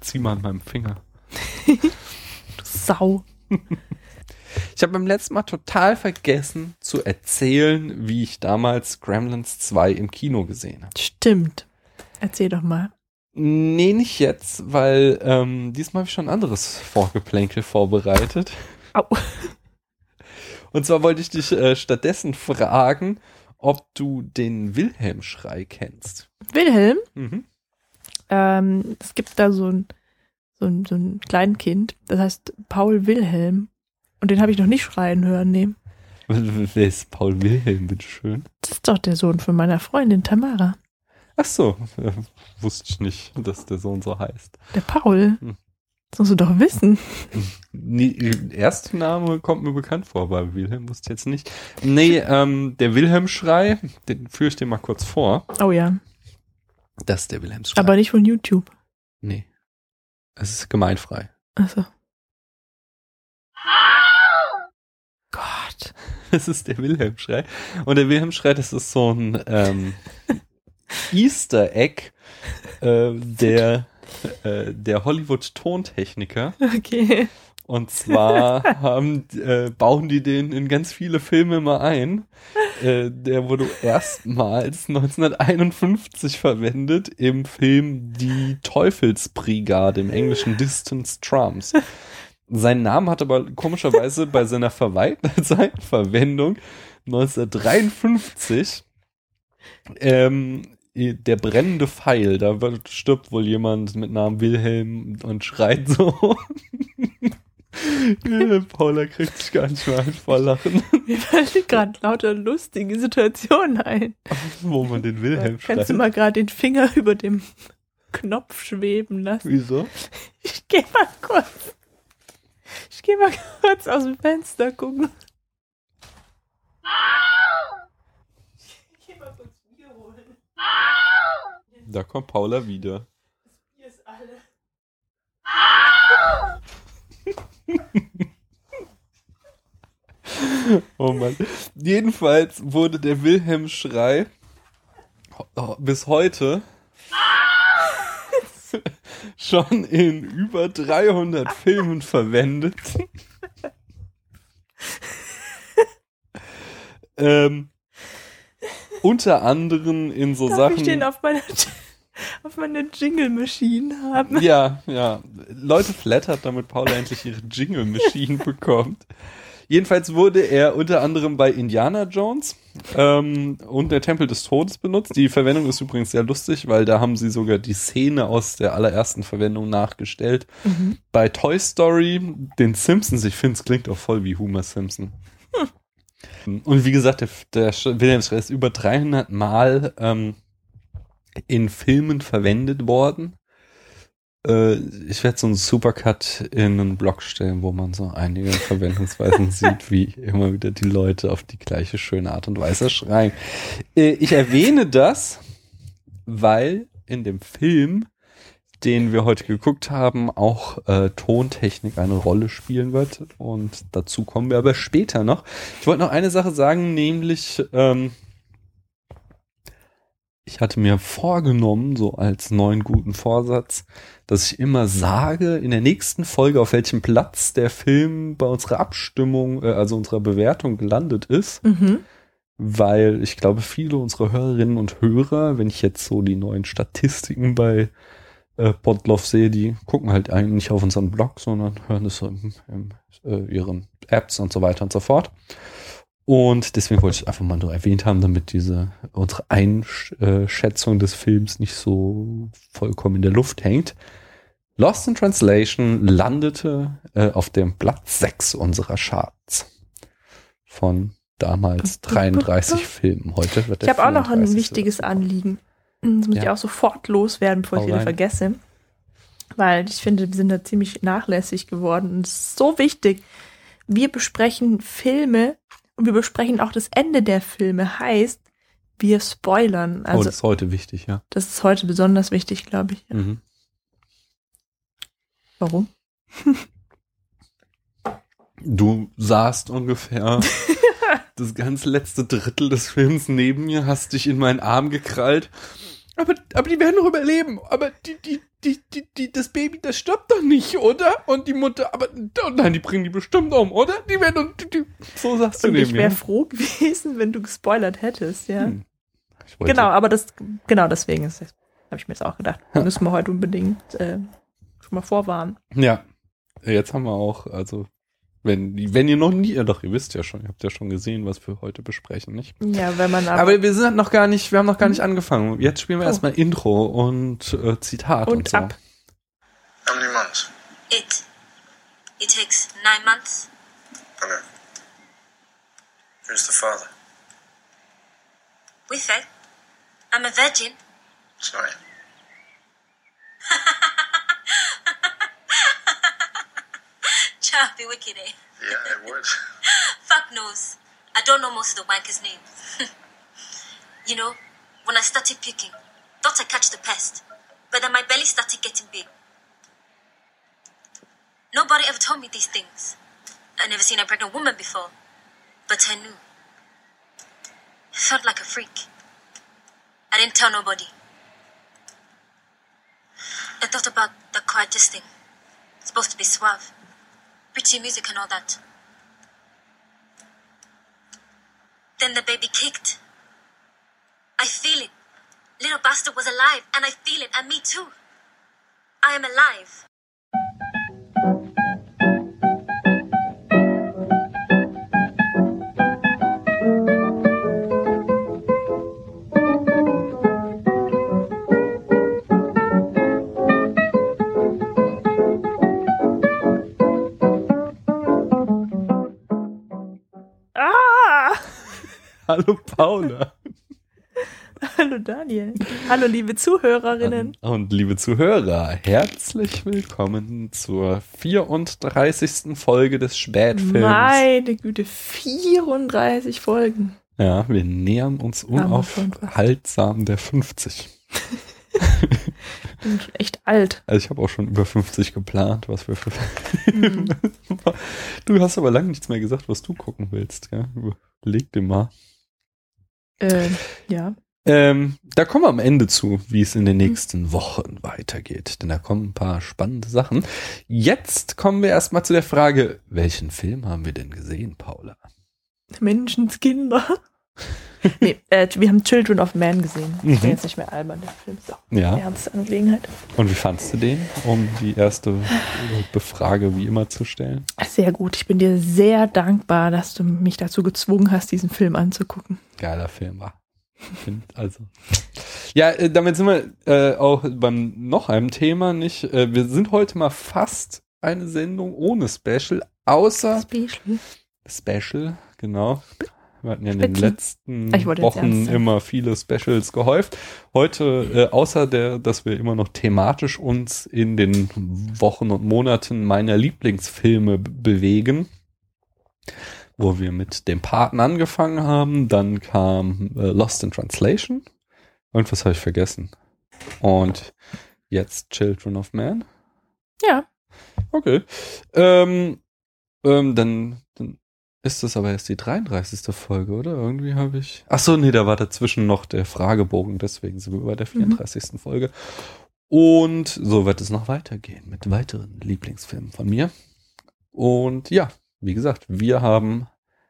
zieh mal an meinem Finger. Du Sau. Ich habe beim letzten Mal total vergessen zu erzählen, wie ich damals Gremlins 2 im Kino gesehen habe. Stimmt. Erzähl doch mal. Nee, nicht jetzt, weil diesmal habe ich schon ein anderes Vorgeplänkel vorbereitet. Au. Und zwar wollte ich dich stattdessen fragen, ob du den Wilhelm-Schrei kennst. Wilhelm? Mhm. Es gibt da so ein Kleinkind, das heißt Paul Wilhelm. Und den habe ich noch nicht schreien hören, nee. Wer ist Paul Wilhelm, bitteschön? Das ist doch der Sohn von meiner Freundin Tamara. Ach so, wusste ich nicht, dass der Sohn so heißt. Der Paul. Hm. Das musst du doch wissen. Nee, erster Name kommt mir bekannt vor, aber Wilhelm wusste ich jetzt nicht. Nee, der Wilhelm-Schrei, den führe ich dir mal kurz vor. Oh ja. Das ist der Wilhelm-Schrei. Aber nicht von YouTube. Nee. Es ist gemeinfrei. Achso. Gott. Das ist der Wilhelm-Schrei. Und der Wilhelm-Schrei, das ist so ein Easter Egg der Hollywood-Tontechniker. Okay. Und zwar bauen die den in ganz viele Filme mal ein. Der wurde erstmals 1951 verwendet im Film Die Teufelsbrigade, im englischen Distance Drums. Seinen Namen hat aber komischerweise bei seiner Verwendung 1953 der brennende Pfeil. Da stirbt wohl jemand mit Namen Wilhelm und schreit so. Paula kriegt sich gar nicht mehr ein vor Lachen. Mir fallen gerade lauter lustige Situationen ein. Wo man den Wilhelm schreit. Kannst du mal gerade den Finger über dem Knopf schweben lassen? Wieso? Ich geh mal kurz aus dem Fenster gucken. Ich geh mal kurz Bier holen. Da kommt Paula wieder. Das Bier ist alle. Oh Mann. Jedenfalls wurde der Wilhelm-Schrei bis heute schon in über 300 Filmen verwendet. Unter anderem in so Darf Sachen. ich den auf meiner Jingle-Machine haben? Ja. Leute flattert, damit Paula endlich ihre Jingle-Machine bekommt. Jedenfalls wurde er unter anderem bei Indiana Jones und der Tempel des Todes benutzt. Die Verwendung ist übrigens sehr lustig, weil da haben sie sogar die Szene aus der allerersten Verwendung nachgestellt. Mhm. Bei Toy Story, den Simpsons, ich finde, es klingt auch voll wie Homer Simpson. Und wie gesagt, der Wilhelm-Schrei ist über 300 Mal in Filmen verwendet worden. Ich werde so einen Supercut in einen Blog stellen, wo man so einige Verwendungsweisen sieht, wie immer wieder die Leute auf die gleiche schöne Art und Weise schreien. Ich erwähne das, weil in dem Film, den wir heute geguckt haben, auch Tontechnik eine Rolle spielen wird. Und dazu kommen wir aber später noch. Ich wollte noch eine Sache sagen, nämlich ich hatte mir vorgenommen, so als neuen guten Vorsatz, dass ich immer sage, in der nächsten Folge, auf welchem Platz der Film bei unserer Abstimmung, also unserer Bewertung gelandet ist. Mhm. Weil ich glaube, viele unserer Hörerinnen und Hörer, wenn ich jetzt so die neuen Statistiken bei Podlove sehe, die gucken halt eigentlich nicht auf unseren Blog, sondern hören es so in ihren Apps und so weiter und so fort. Und deswegen wollte ich einfach mal nur erwähnt haben, damit unsere Einschätzung des Films nicht so vollkommen in der Luft hängt. Lost in Translation landete auf dem Platz 6 unserer Charts. Von damals 33 Filmen. Heute wird der Ich habe auch noch ein 34. wichtiges Anliegen. Das muss ich auch sofort loswerden, bevor ich wieder vergesse. Weil ich finde, wir sind da ziemlich nachlässig geworden. Und es ist so wichtig. Wir besprechen Filme und wir besprechen auch das Ende der Filme. Heißt, wir spoilern. Also, das ist heute wichtig, ja. Das ist heute besonders wichtig, glaube ich. Ja. Mhm. Warum? Du saßt ungefähr das ganz letzte Drittel des Films neben mir, hast dich in meinen Arm gekrallt. Aber die werden noch überleben. Aber das Baby, das stirbt doch nicht, oder? Und die Mutter, aber nein, die bringen die bestimmt um, oder? Die werden, so sagst du dem, ich wäre froh gewesen, wenn du gespoilert hättest, ja. Genau, aber deswegen habe ich mir jetzt auch gedacht, müssen wir heute unbedingt schon mal vorwarnen. Ja, jetzt haben wir auch, also wenn ihr noch nie, doch, ihr wisst ja schon, ihr habt ja schon gesehen, was wir heute besprechen, nicht? Ja, wenn man aber wir haben noch gar nicht angefangen. Jetzt spielen wir erstmal Intro und Zitat und so. Ab. How many months? 8. It takes 9 months. Okay. Who's the father? We fed. I'm a virgin. Sorry. Child, be wicked, eh? Yeah, it would. Fuck knows. I don't know most of the wankers' names. You know, when I started puking, thought I catch the pest, but then my belly started getting big. Nobody ever told me these things. I'd never seen a pregnant woman before, but I knew. It felt like a freak. I didn't tell nobody. I thought about the quietest thing. It's supposed to be suave. Pretty music and all that. Then the baby kicked. I feel it. Little bastard was alive, and I feel it, and me too. I am alive. Hallo Paula. Hallo Daniel. Hallo liebe Zuhörerinnen. Und liebe Zuhörer, herzlich willkommen zur 34. Folge des Spätfilms. Meine Güte, 34 Folgen. Ja, wir nähern uns unaufhaltsam der 50. Bin schon echt alt. Also ich habe auch schon über 50 geplant, was wir für Du hast aber lange nichts mehr gesagt, was du gucken willst. Ja? Überleg dir mal. Ja. Da kommen wir am Ende zu, wie es in den nächsten Wochen weitergeht. Denn da kommen ein paar spannende Sachen. Jetzt kommen wir erstmal zu der Frage, welchen Film haben wir denn gesehen, Paula? Menschenskinder. Nee, wir haben Children of Man gesehen. Ich bin jetzt nicht mehr albern, der Film ist auch eine ernste Angelegenheit. Und wie fandst du den, um die erste Befrage wie immer zu stellen? Sehr gut. Ich bin dir sehr dankbar, dass du mich dazu gezwungen hast, diesen Film anzugucken. Geiler Film war. Also. Ja, damit sind wir auch beim noch einem Thema, nicht? Wir sind heute mal fast eine Sendung ohne Special, außer Special, genau. Wir hatten ja in den letzten Wochen immer viele Specials gehäuft. Heute, außer dass wir immer noch thematisch uns in den Wochen und Monaten meiner Lieblingsfilme bewegen, wo wir mit dem Paten angefangen haben, dann kam Lost in Translation und was habe ich vergessen? Und jetzt Children of Man? Ja. Okay. Dann ist das aber erst die 33. Folge, oder? Irgendwie habe ich... Achso, nee, da war dazwischen noch der Fragebogen, deswegen sind wir bei der 34. Folge. Und so wird es noch weitergehen mit weiteren Lieblingsfilmen von mir. Und ja, wie gesagt, wir haben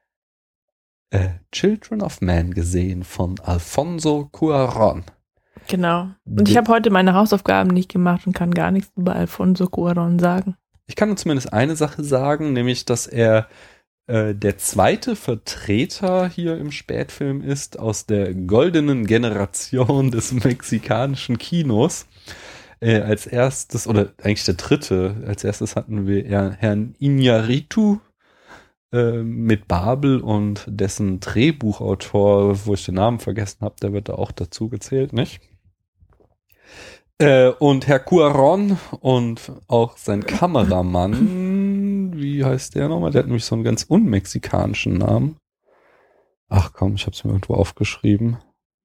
Children of Man gesehen von Alfonso Cuarón. Genau. Und ich habe heute meine Hausaufgaben nicht gemacht und kann gar nichts über Alfonso Cuarón sagen. Ich kann zumindest eine Sache sagen, nämlich, dass er der zweite Vertreter hier im Spätfilm ist aus der goldenen Generation des mexikanischen Kinos. Als erstes, oder eigentlich der dritte, als erstes hatten wir Herrn Iñárritu mit Babel und dessen Drehbuchautor, wo ich den Namen vergessen habe, der wird da auch dazu gezählt, nicht? Und Herr Cuarón und auch sein Kameramann, wie heißt der nochmal? Der hat nämlich so einen ganz unmexikanischen Namen. Ach komm, ich habe es mir irgendwo aufgeschrieben.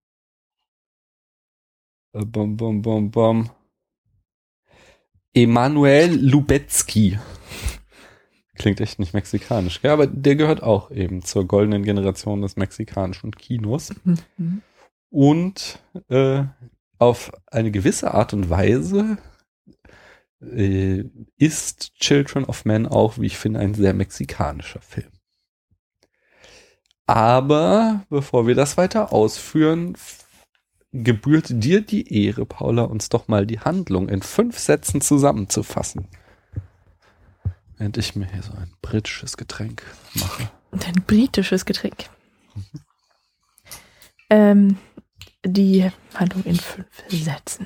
Emanuel Lubezki. Klingt echt nicht mexikanisch. Ja, aber der gehört auch eben zur goldenen Generation des mexikanischen Kinos. Und auf eine gewisse Art und Weise ist Children of Men auch, wie ich finde, ein sehr mexikanischer Film. Aber bevor wir das weiter ausführen, gebührt dir die Ehre, Paula, uns doch mal die Handlung in 5 Sätzen zusammenzufassen. Während ich mir hier so ein britisches Getränk mache. Ein britisches Getränk. Die Handlung in 5 Sätzen.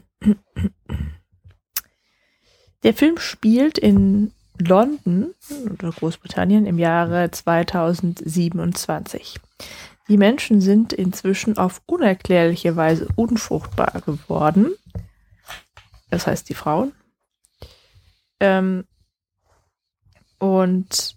Der Film spielt in London oder Großbritannien im Jahre 2027. Die Menschen sind inzwischen auf unerklärliche Weise unfruchtbar geworden. Das heißt die Frauen. Und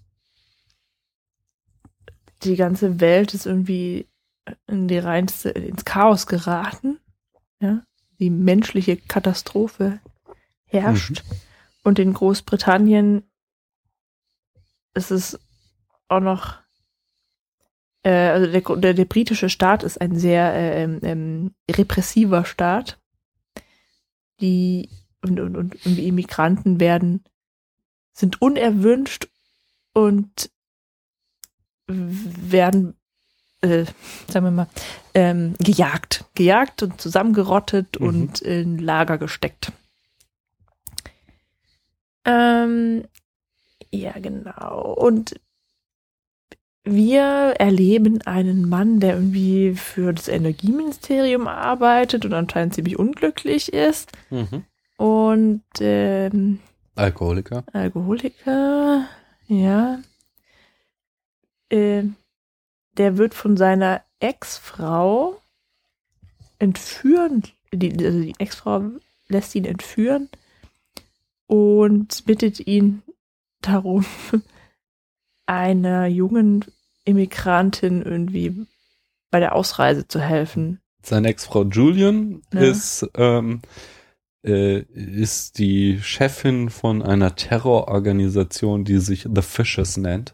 die ganze Welt ist irgendwie ins Chaos geraten. Ja? Die menschliche Katastrophe herrscht. Und in Großbritannien ist es auch noch, also der britische Staat ist ein sehr repressiver Staat. Die und Immigranten sind unerwünscht und werden, sagen wir mal, gejagt und zusammengerottet und in Lager gesteckt. Ja, genau. Und wir erleben einen Mann, der irgendwie für das Energieministerium arbeitet und anscheinend ziemlich unglücklich ist. Und Alkoholiker, ja. Der wird von seiner Ex-Frau entführen. Die Ex-Frau lässt ihn entführen und bittet ihn darum, einer jungen Immigrantin irgendwie bei der Ausreise zu helfen. Seine Ex-Frau Julian ist die Chefin von einer Terrororganisation, die sich The Fishes nennt.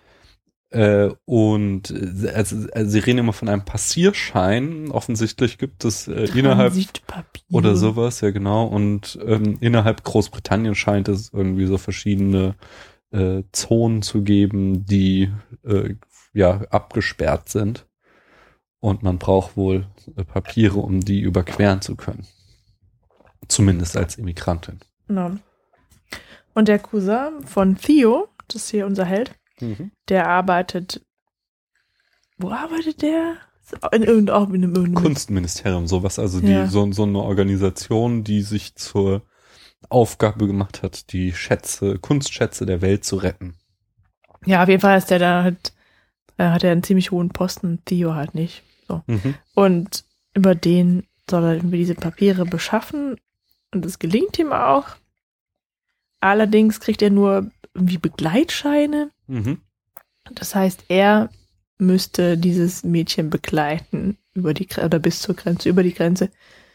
Und sie reden immer von einem Passierschein. Offensichtlich gibt es innerhalb oder sowas, ja genau. Und innerhalb Großbritannien scheint es irgendwie so verschiedene Zonen zu geben, die abgesperrt sind. Und man braucht wohl Papiere, um die überqueren zu können. Zumindest als Immigrantin. Genau. Und der Cousin von Theo, das ist hier unser Held, der arbeitet. Wo arbeitet der? In einem Kunstministerium, sowas. Also so eine Organisation, die sich zur Aufgabe gemacht hat, die Kunstschätze der Welt zu retten. Ja, auf jeden Fall ist der da hat er einen ziemlich hohen Posten, Theo halt nicht. So. Und über den soll er irgendwie diese Papiere beschaffen und es gelingt ihm auch. Allerdings kriegt er nur irgendwie Begleitscheine. Das heißt, er müsste dieses Mädchen begleiten über die oder bis zur Grenze, über die Grenze.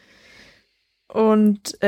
Und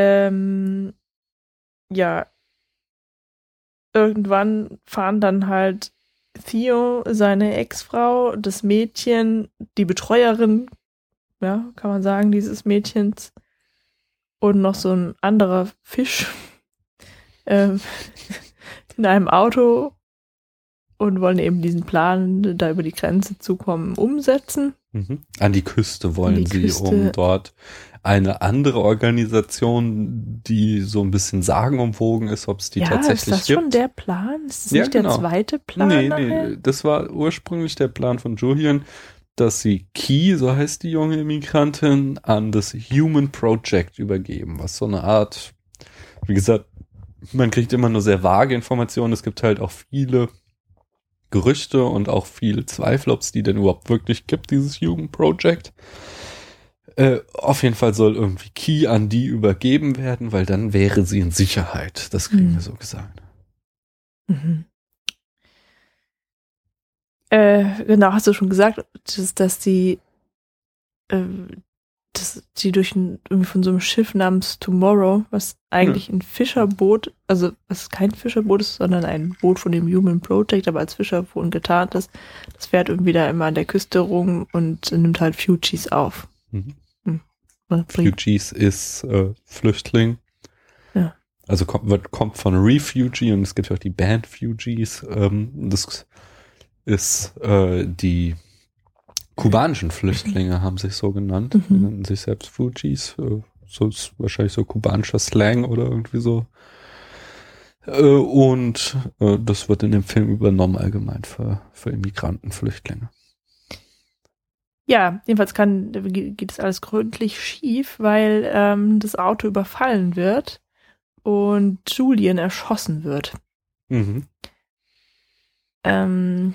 irgendwann fahren dann halt Theo, seine Ex-Frau, das Mädchen, die Betreuerin, ja, kann man sagen, dieses Mädchens und noch so ein anderer Fisch in einem Auto und wollen eben diesen Plan, da über die Grenze zu kommen, umsetzen. An die Küste wollen sie, um dort eine andere Organisation, die so ein bisschen sagenumwogen ist, ob es die tatsächlich gibt. Ist das schon der Plan? Ist das nicht der zweite Plan? Nee, das war ursprünglich der Plan von Julian, dass sie Key, so heißt die junge Immigrantin, an das Human Project übergeben, was so eine Art, wie gesagt, man kriegt immer nur sehr vage Informationen, es gibt halt auch viele Gerüchte und auch viele Zweifel, ob es die denn überhaupt wirklich gibt, dieses Human Project. Auf jeden Fall soll irgendwie Key an die übergeben werden, weil dann wäre sie in Sicherheit. Das kriegen wir so gesagt. Genau, hast du schon gesagt, dass die irgendwie von so einem Schiff namens Tomorrow, was eigentlich ein Fischerboot, also was kein Fischerboot ist, sondern ein Boot von dem Human Project, aber als Fischerboot getarnt ist, das fährt irgendwie da immer an der Küste rum und nimmt halt Fugees auf. Fugees ist Flüchtling. Ja. also kommt von Refugee und es gibt ja auch die Band Fugees. Das ist die kubanischen Flüchtlinge haben sich so genannt, die nennen sich selbst Fugees. So ist wahrscheinlich so kubanischer Slang oder irgendwie so. Und das wird in dem Film übernommen allgemein für Immigranten, Flüchtlinge. Ja, jedenfalls geht es alles gründlich schief, weil das Auto überfallen wird und Julian erschossen wird. Mhm. Dann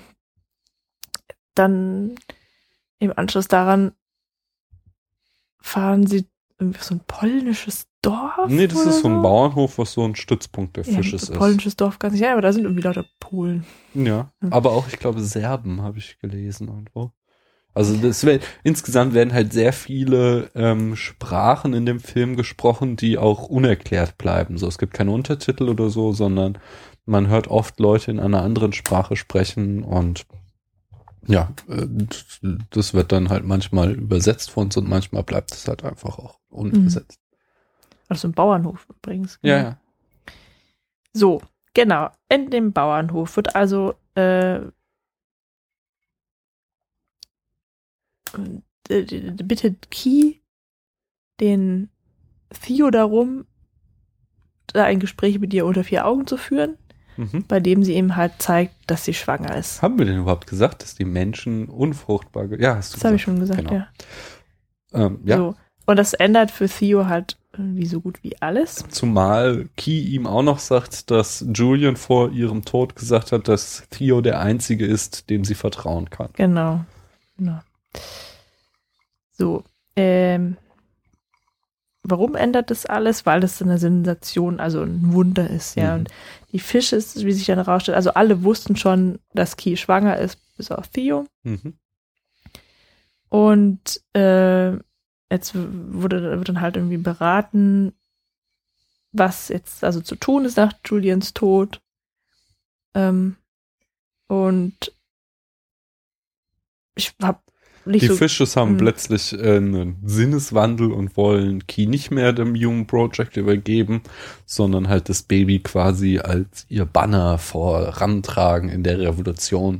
im Anschluss daran fahren sie irgendwie so ein polnisches Dorf? Nee, das ist so ein so? Bauernhof, was so ein Stützpunkt der Fisches so ist. Polnisches Dorf kann ich aber da sind irgendwie lauter Polen. Ja, aber auch, ich glaube, Serben habe ich gelesen irgendwo. Also insgesamt werden halt sehr viele Sprachen in dem Film gesprochen, die auch unerklärt bleiben. So, es gibt keine Untertitel oder so, sondern man hört oft Leute in einer anderen Sprache sprechen und ja, das wird dann halt manchmal übersetzt von uns und manchmal bleibt es halt einfach auch unübersetzt. Also ein Bauernhof übrigens. Ja, ja. So, genau. In dem Bauernhof wird also bittet Key den Theo darum, da ein Gespräch mit ihr unter 4 Augen zu führen, bei dem sie ihm halt zeigt, dass sie schwanger ist. Haben wir denn überhaupt gesagt, dass die Menschen unfruchtbar... Ja, hast du das habe ich schon gesagt, genau. Ja. Ja. So. Und das ändert für Theo halt irgendwie so gut wie alles. Zumal Key ihm auch noch sagt, dass Julian vor ihrem Tod gesagt hat, dass Theo der Einzige ist, dem sie vertrauen kann. Genau. So, warum ändert das alles? Weil das eine Sensation, also ein Wunder ist, ja. Und die Fische, wie sich dann herausstellt, also alle wussten schon, dass Key schwanger ist, bis auf Theo. Und jetzt wird dann halt irgendwie beraten, was jetzt also zu tun ist nach Julians Tod. Und ich habe die Fishes haben plötzlich einen Sinneswandel und wollen Key nicht mehr dem Human Project übergeben, sondern halt das Baby quasi als ihr Banner vorantragen in der Revolution.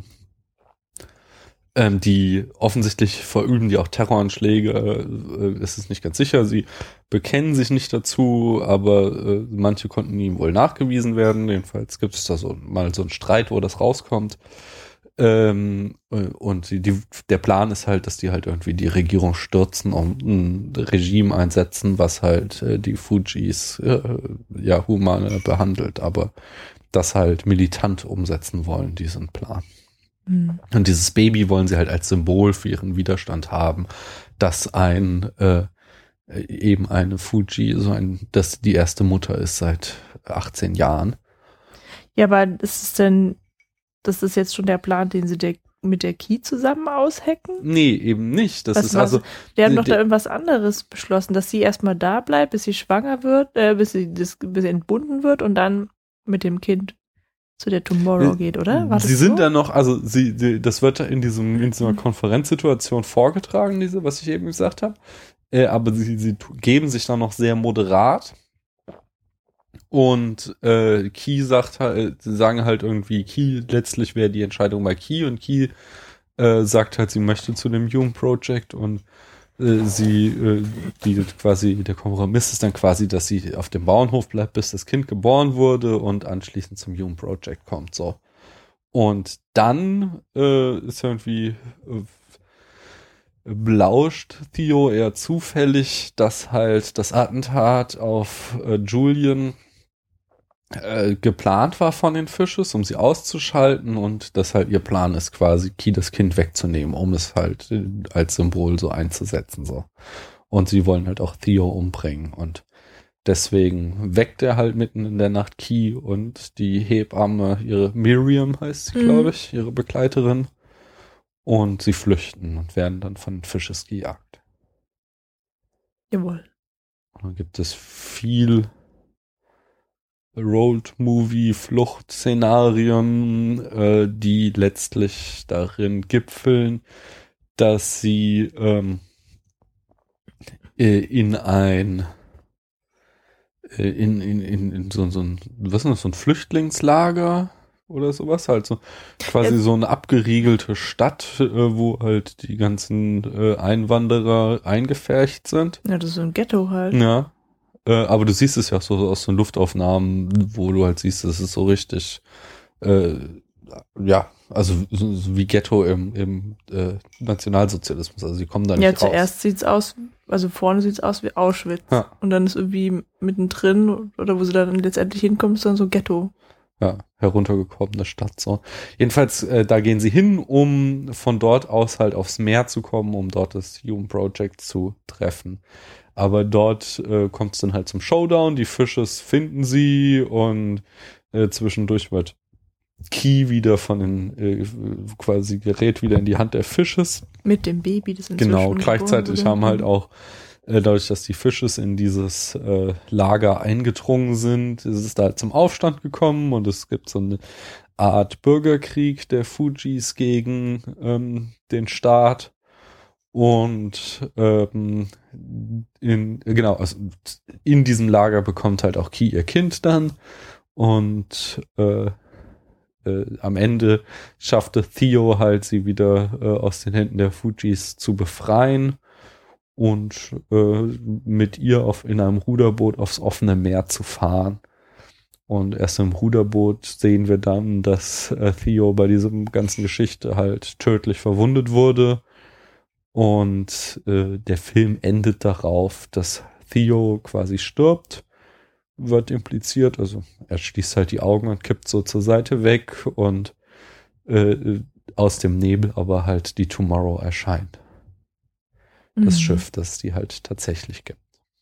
Die offensichtlich verüben die auch Terroranschläge, es ist nicht ganz sicher, sie bekennen sich nicht dazu, aber manche konnten ihm wohl nachgewiesen werden. Jedenfalls gibt es da mal so einen Streit, wo das rauskommt. Und der Plan ist halt, dass die halt irgendwie die Regierung stürzen und ein Regime einsetzen, was halt die Fugees humaner behandelt, aber das halt militant umsetzen wollen, diesen Plan. Und dieses Baby wollen sie halt als Symbol für ihren Widerstand haben, dass eben eine Fugee, dass die erste Mutter ist seit 18 Jahren. Ja, aber das ist jetzt schon der Plan, den sie mit der Key zusammen aushacken? Nee, eben nicht. Die haben doch da irgendwas anderes beschlossen, dass sie erstmal da bleibt, bis sie schwanger wird, bis sie entbunden wird und dann mit dem Kind zu der Tomorrow geht, oder? War das sie sind so? da noch, also das wird in dieser Konferenzsituation vorgetragen, was ich eben gesagt habe. Aber sie geben sich da noch sehr moderat. Und Key sagen halt irgendwie, Key letztlich wäre die Entscheidung bei Key und Key sagt halt, sie möchte zu dem Human Project und der Kompromiss ist dann quasi, dass sie auf dem Bauernhof bleibt, bis das Kind geboren wurde und anschließend zum Human Project kommt, so. Und dann ist irgendwie belauscht Theo eher zufällig, dass halt das Attentat auf Julian geplant war von den Fishes, um sie auszuschalten und dass halt ihr Plan ist, quasi Key das Kind wegzunehmen, um es halt als Symbol so einzusetzen, so. Und sie wollen halt auch Theo umbringen und deswegen weckt er halt mitten in der Nacht Key und die Hebamme, ihre Miriam heißt sie, glaube ich, ihre Begleiterin, und sie flüchten und werden dann von den Fishes gejagt. Jawohl. Und dann gibt es viel Road-Movie-Flucht-Szenarien, die letztlich darin gipfeln, dass sie in ein in so ein, was ist das, so ein Flüchtlingslager oder sowas, halt so quasi so eine abgeriegelte Stadt, wo halt die ganzen Einwanderer eingepfercht sind. Ja, das ist so ein Ghetto halt. Ja, aber du siehst es ja auch so aus so Luftaufnahmen, wo du halt siehst, das ist so richtig, ja, also so wie Ghetto im Nationalsozialismus, also die kommen da nicht raus. Ja, zuerst sieht's aus, also vorne sieht's aus wie Auschwitz. Ja. Und dann ist irgendwie mittendrin, oder wo sie dann letztendlich hinkommen, ist dann so Ghetto. Ja, heruntergekommene Stadt so. Jedenfalls, da gehen sie hin, um von dort aus halt aufs Meer zu kommen, um dort das Hume Project zu treffen. Aber dort kommt es dann halt zum Showdown, die Fishes finden sie und zwischendurch wird Key wieder von den, quasi gerät wieder in die Hand der Fishes. Mit dem Baby, das inzwischen Genau, gleichzeitig wurde. haben halt auch dadurch, dass die Fishes in dieses Lager eingedrungen sind, ist es da zum Aufstand gekommen und es gibt so eine Art Bürgerkrieg der Fujis gegen den Staat. Und in diesem Lager bekommt halt auch Key ihr Kind dann. Und am Ende schaffte Theo halt, sie wieder aus den Händen der Fujis zu befreien und mit ihr in einem Ruderboot aufs offene Meer zu fahren. Und erst im Ruderboot sehen wir dann, dass Theo bei diesem ganzen Geschichte halt tödlich verwundet wurde. Und der Film endet darauf, dass Theo quasi stirbt, wird impliziert. Also er schließt halt die Augen und kippt so zur Seite weg und aus dem Nebel aber halt die Tomorrow erscheint. Das Schiff, das es die halt tatsächlich gibt.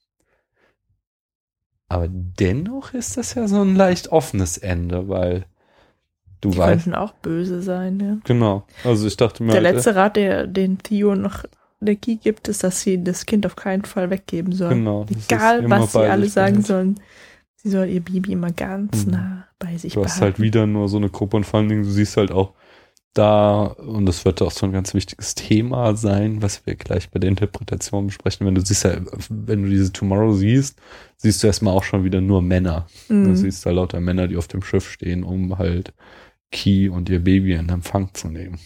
Aber dennoch ist das ja so ein leicht offenes Ende, weil du die weißt. Könnten auch böse sein, ja. Genau. Also ich dachte mir. Der letzte Rat, den Theo noch der Key gibt, ist, dass sie das Kind auf keinen Fall weggeben sollen. Genau. Egal, was sie alle sagen sollen. Sie soll ihr Baby immer ganz nah bei sich behalten. Du hast halt wieder nur so eine Gruppe und vor allen Dingen, du siehst halt auch da, und das wird auch so ein ganz wichtiges Thema sein, was wir gleich bei der Interpretation besprechen. Wenn du siehst ja, wenn du diese Tomorrow siehst, siehst du erstmal auch schon wieder nur Männer. Du siehst da lauter Männer, die auf dem Schiff stehen, um halt Key und ihr Baby in Empfang zu nehmen.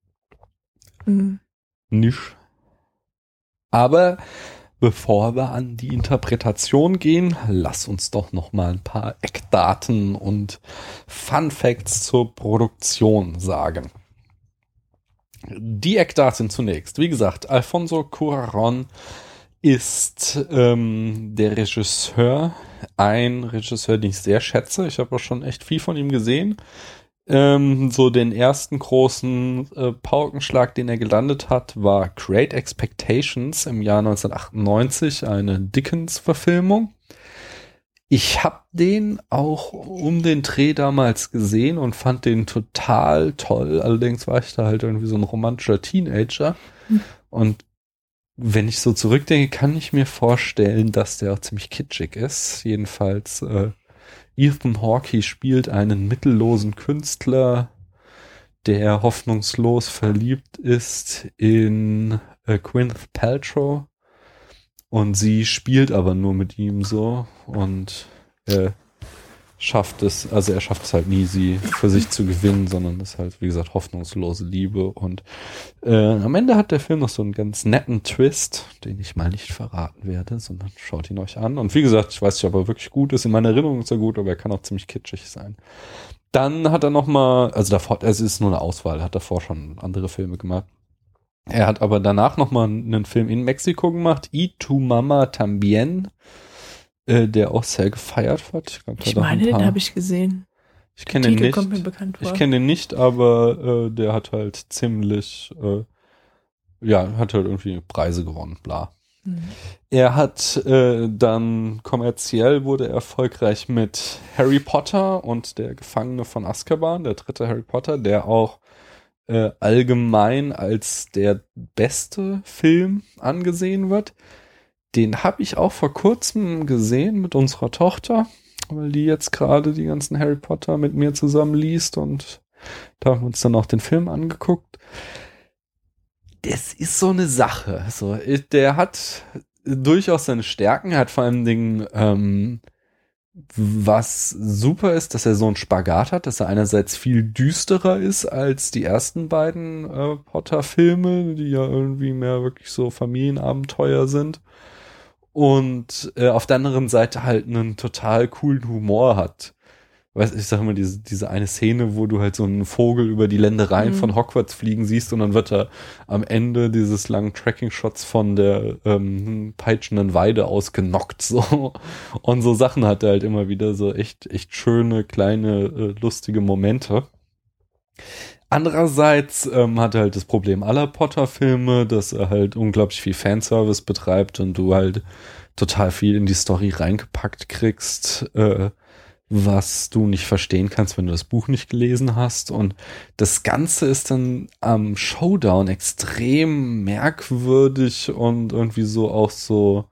Nicht. Aber bevor wir an die Interpretation gehen, lass uns doch noch mal ein paar Eckdaten und Fun Facts zur Produktion sagen. Die Eckdaten zunächst. Wie gesagt, Alfonso Cuarón ist der Regisseur. Ein Regisseur, den ich sehr schätze. Ich habe auch schon echt viel von ihm gesehen. So den ersten großen Paukenschlag, den er gelandet hat, war Great Expectations im Jahr 1998, eine Dickens-Verfilmung. Ich habe den auch um den Dreh damals gesehen und fand den total toll. Allerdings war ich da halt irgendwie so ein romantischer Teenager. Und wenn ich so zurückdenke, kann ich mir vorstellen, dass der auch ziemlich kitschig ist. Jedenfalls Ethan Hawke spielt einen mittellosen Künstler, der hoffnungslos verliebt ist in Gwyneth Paltrow. Und sie spielt aber nur mit ihm so und er schafft es halt nie, sie für sich zu gewinnen, sondern ist halt, wie gesagt, hoffnungslose Liebe. Und am Ende hat der Film noch so einen ganz netten Twist, den ich mal nicht verraten werde, sondern schaut ihn euch an. Und wie gesagt, ich weiß nicht, ob er wirklich gut ist. In meiner Erinnerung ist er gut, aber er kann auch ziemlich kitschig sein. Dann hat er noch mal, also davor, es ist nur eine Auswahl, hat davor schon andere Filme gemacht. Er hat aber danach noch mal einen Film in Mexiko gemacht, Y Tu Mama Tambien, der auch sehr gefeiert wird. Ich meine, den habe ich gesehen. Ich kenne den nicht. Kommt mir bekannt vor. Ich kenne den nicht, aber der hat halt ziemlich, hat halt irgendwie Preise gewonnen, bla. Er hat dann kommerziell wurde er erfolgreich mit Harry Potter und der Gefangene von Azkaban, der dritte Harry Potter, der auch allgemein als der beste Film angesehen wird. Den habe ich auch vor kurzem gesehen mit unserer Tochter, weil die jetzt gerade die ganzen Harry Potter mit mir zusammen liest und da haben wir uns dann auch den Film angeguckt. Das ist so eine Sache. So, der hat durchaus seine Stärken. Er hat vor allen Dingen Was super ist, dass er so einen Spagat hat, dass er einerseits viel düsterer ist als die ersten beiden Potter-Filme, die ja irgendwie mehr wirklich so Familienabenteuer sind. Und auf der anderen Seite halt einen total coolen Humor hat. Ich sag mal, diese eine Szene, wo du halt so einen Vogel über die Ländereien von Hogwarts fliegen siehst und dann wird er am Ende dieses langen Tracking-Shots von der peitschenden Weide ausgenockt, so. Und so Sachen hat er halt immer wieder so echt schöne, kleine, lustige Momente. Andererseits hat er halt das Problem aller Potter-Filme, dass er halt unglaublich viel Fanservice betreibt und du halt total viel in die Story reingepackt kriegst, was du nicht verstehen kannst, wenn du das Buch nicht gelesen hast. Und das Ganze ist dann am Showdown extrem merkwürdig und irgendwie so auch so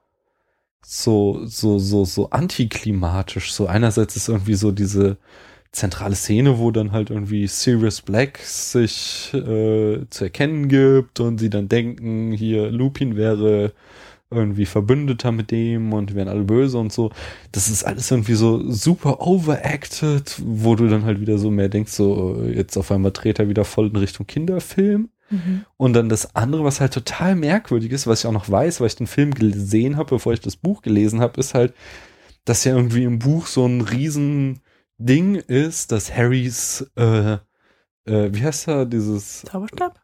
antiklimatisch. So einerseits ist irgendwie so diese zentrale Szene, wo dann halt irgendwie Sirius Black sich zu erkennen gibt und sie dann denken, hier Lupin wäre irgendwie Verbündeter mit dem und wären alle böse und so. Das ist alles irgendwie so super overacted, wo du dann halt wieder so mehr denkst, so jetzt auf einmal dreht er wieder voll in Richtung Kinderfilm. Und dann das andere, was halt total merkwürdig ist, was ich auch noch weiß, weil ich den Film gesehen habe, bevor ich das Buch gelesen habe, ist halt, dass ja irgendwie im Buch so ein riesen Ding ist, dass Harrys wie heißt er, dieses Zauberstab?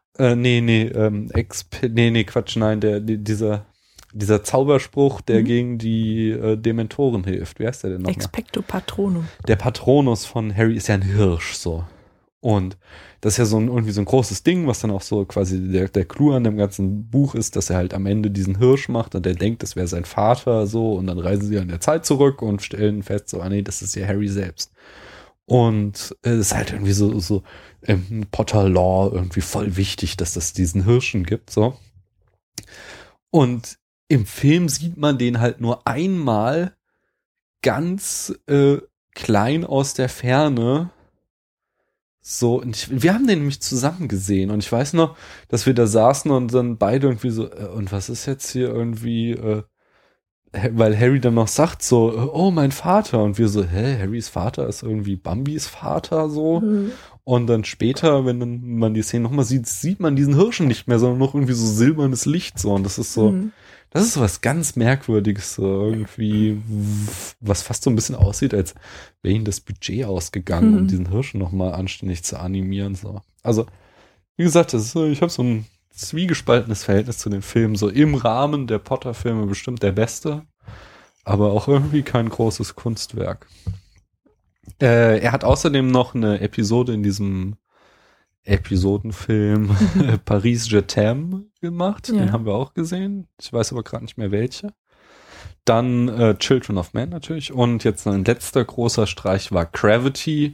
Dieser Zauberspruch, der gegen die Dementoren hilft. Wie heißt der denn nochmal? Expecto Patronum. Der Patronus von Harry ist ja ein Hirsch, so. Und das ist ja irgendwie so ein großes Ding, was dann auch so quasi der Clou an dem ganzen Buch ist, dass er halt am Ende diesen Hirsch macht und der denkt, das wäre sein Vater, so. Und dann reisen sie in der Zeit zurück und stellen fest, so, nee, das ist ja Harry selbst. Und es ist halt irgendwie so Potter-Lore irgendwie voll wichtig, dass das diesen Hirschen gibt, so. Und im Film sieht man den halt nur einmal ganz klein aus der Ferne. So, und wir haben den nämlich zusammen gesehen und ich weiß noch, dass wir da saßen und dann beide irgendwie so, und was ist jetzt hier irgendwie, weil Harry dann noch sagt so, oh, mein Vater, und wir so, Harrys Vater ist irgendwie Bambis Vater, so. Und dann später, wenn dann man die Szene nochmal sieht, sieht man diesen Hirschen nicht mehr, sondern noch irgendwie so silbernes Licht, so, und das ist so, das ist so was ganz Merkwürdiges, so irgendwie, was fast so ein bisschen aussieht, als wäre ihnen das Budget ausgegangen, um diesen Hirschen nochmal anständig zu animieren, so. Also, wie gesagt, ich habe so ein zwiegespaltenes Verhältnis zu den Filmen, so im Rahmen der Potter-Filme bestimmt der beste, aber auch irgendwie kein großes Kunstwerk. Er hat außerdem noch eine Episode in diesem Episodenfilm Paris Je t'aime gemacht. Den haben wir auch gesehen. Ich weiß aber gerade nicht mehr welche. Dann Children of Men natürlich. Und jetzt ein letzter großer Streich war Gravity,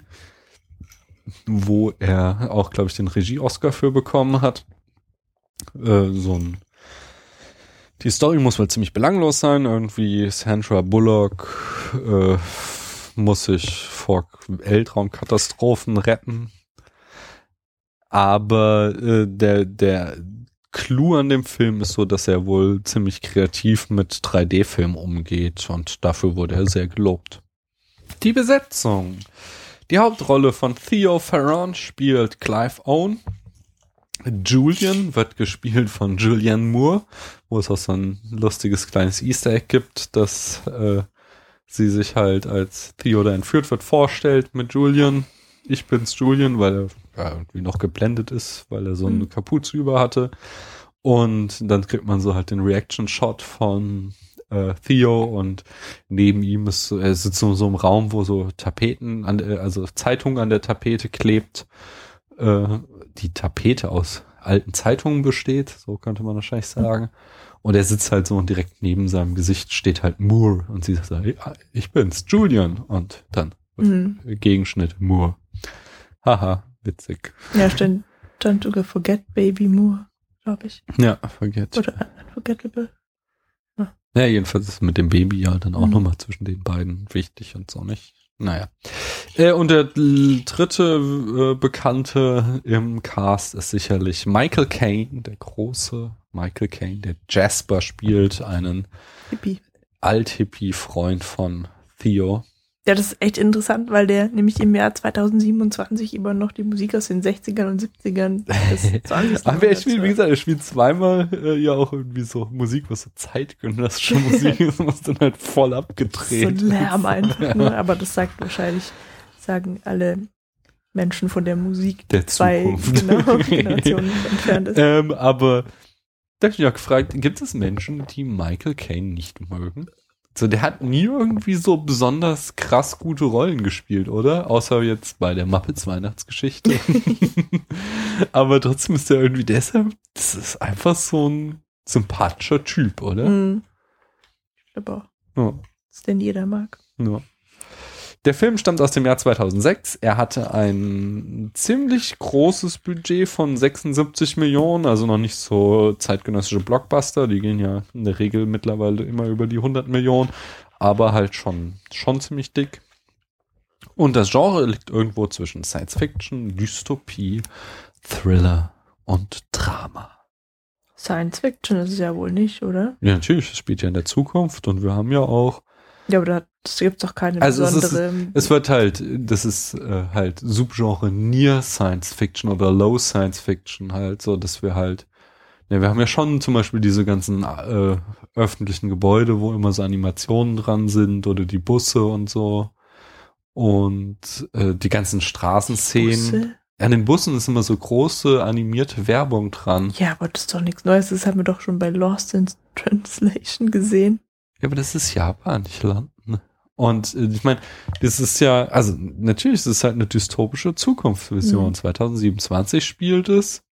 wo er auch, glaube ich, den Regie-Oscar für bekommen hat. Die Story muss wohl ziemlich belanglos sein. Irgendwie Sandra Bullock muss sich vor Weltraumkatastrophen retten. Aber der Clou an dem Film ist so, dass er wohl ziemlich kreativ mit 3D-Film umgeht und dafür wurde er sehr gelobt. Die Besetzung. Die Hauptrolle von Theo Ferron spielt Clive Owen. Julian wird gespielt von Julianne Moore, wo es auch so ein lustiges kleines Easter Egg gibt, dass sie sich halt, als Theo da entführt wird, vorstellt mit Julian. Ich bin's Julian, weil er irgendwie noch geblendet ist, weil er so eine Kapuze über hatte. Und dann kriegt man so halt den Reaction-Shot von Theo und neben ihm er sitzt in so einem Raum, wo so Tapeten, also Zeitungen an der Tapete klebt. Die Tapete aus alten Zeitungen besteht, so könnte man wahrscheinlich sagen. Und er sitzt halt so und direkt neben seinem Gesicht steht halt Moore und sie sagt, ich bin's, Julian. Und dann Gegenschnitt Moore. Haha, witzig. Ja, stand sogar Forget Baby Moore, glaube ich. Ja, Forget. Oder Unforgettable. Ja, jedenfalls ist mit dem Baby ja dann auch nochmal zwischen den beiden wichtig und so nicht. Naja. Und der dritte Bekannte im Cast ist sicherlich Michael Caine, der große Michael Caine, der Jasper spielt, einen Alt-Hippie-Freund von Theo. Ja, das ist echt interessant, weil der nämlich im Jahr 2027 immer noch die Musik aus den 60ern und 70ern des 20. Aber er spielt, wie gesagt, er spielt zweimal ja auch irgendwie so Musik, was so zeitgenössische Musik ist, was dann halt voll abgedreht. So ein Lärm einfach nur, aber das sagen alle Menschen von der Musik, der zwei Generationen entfernt ist. Aber da hab ich mich auch gefragt, gibt es Menschen, die Michael Caine nicht mögen? So, der hat nie irgendwie so besonders krass gute Rollen gespielt, oder? Außer jetzt bei der Muppets Weihnachtsgeschichte. Aber trotzdem ist der irgendwie deshalb, das ist einfach so ein sympathischer Typ, oder? Ich glaube auch. Ja. Das den jeder mag. Ja. Der Film stammt aus dem Jahr 2006. Er hatte ein ziemlich großes Budget von 76 Millionen, also noch nicht so zeitgenössische Blockbuster. Die gehen ja in der Regel mittlerweile immer über die 100 Millionen, aber halt schon ziemlich dick. Und das Genre liegt irgendwo zwischen Science Fiction, Dystopie, Thriller und Drama. Science Fiction ist es ja wohl nicht, oder? Ja, natürlich, es spielt ja in der Zukunft und wir haben ja auch ja, aber das gibt doch keine besondere... Es wird halt, das ist halt Subgenre Near Science Fiction oder Low Science Fiction halt, so dass wir halt, ja, wir haben ja schon zum Beispiel diese ganzen öffentlichen Gebäude, wo immer so Animationen dran sind oder die Busse und so und die ganzen Straßenszenen. Busse? An den Bussen ist immer so große animierte Werbung dran. Ja, aber das ist doch nichts Neues, das haben wir doch schon bei Lost in Translation gesehen. Ja, aber das ist Japan, nicht London. Und ich meine, das ist ja, also natürlich ist es halt eine dystopische Zukunftsvision. 2027 spielt es.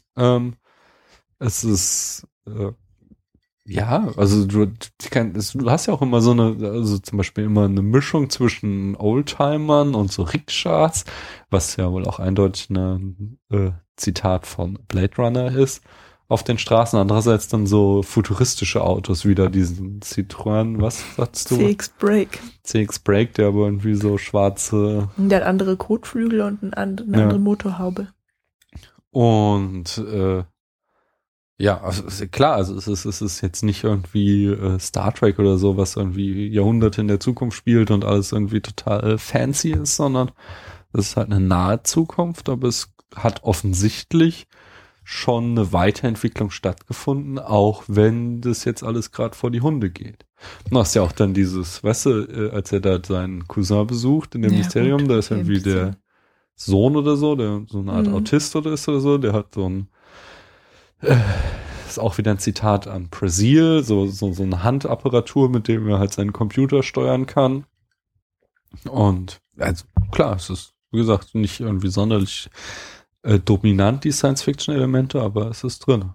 Es ist, ja, also du hast ja auch immer so eine, also zum Beispiel immer eine Mischung zwischen Oldtimern und so Rikschas, was ja wohl auch eindeutig ein Zitat von Blade Runner ist. Auf den Straßen, andererseits dann so futuristische Autos, wieder diesen Citroën, was sagst du? CX Break, der aber irgendwie so schwarze... Der hat andere Kotflügel und eine andere Motorhaube. Und ja, also klar, also es ist jetzt nicht irgendwie Star Trek oder so, was irgendwie Jahrhunderte in der Zukunft spielt und alles irgendwie total fancy ist, sondern es ist halt eine nahe Zukunft, aber es hat offensichtlich schon eine Weiterentwicklung stattgefunden, auch wenn das jetzt alles gerade vor die Hunde geht. Du hast ja auch dann dieses, weißt du, als er da seinen Cousin besucht in dem Mysterium, gut, da ist irgendwie der Sohn oder so, der so eine Art Autist oder ist oder so, der hat so ein ist auch wieder ein Zitat an Brazil, so eine Handapparatur, mit dem er halt seinen Computer steuern kann. Und also klar, es ist, wie gesagt, nicht irgendwie sonderlich dominant, die Science-Fiction-Elemente, aber es ist drin.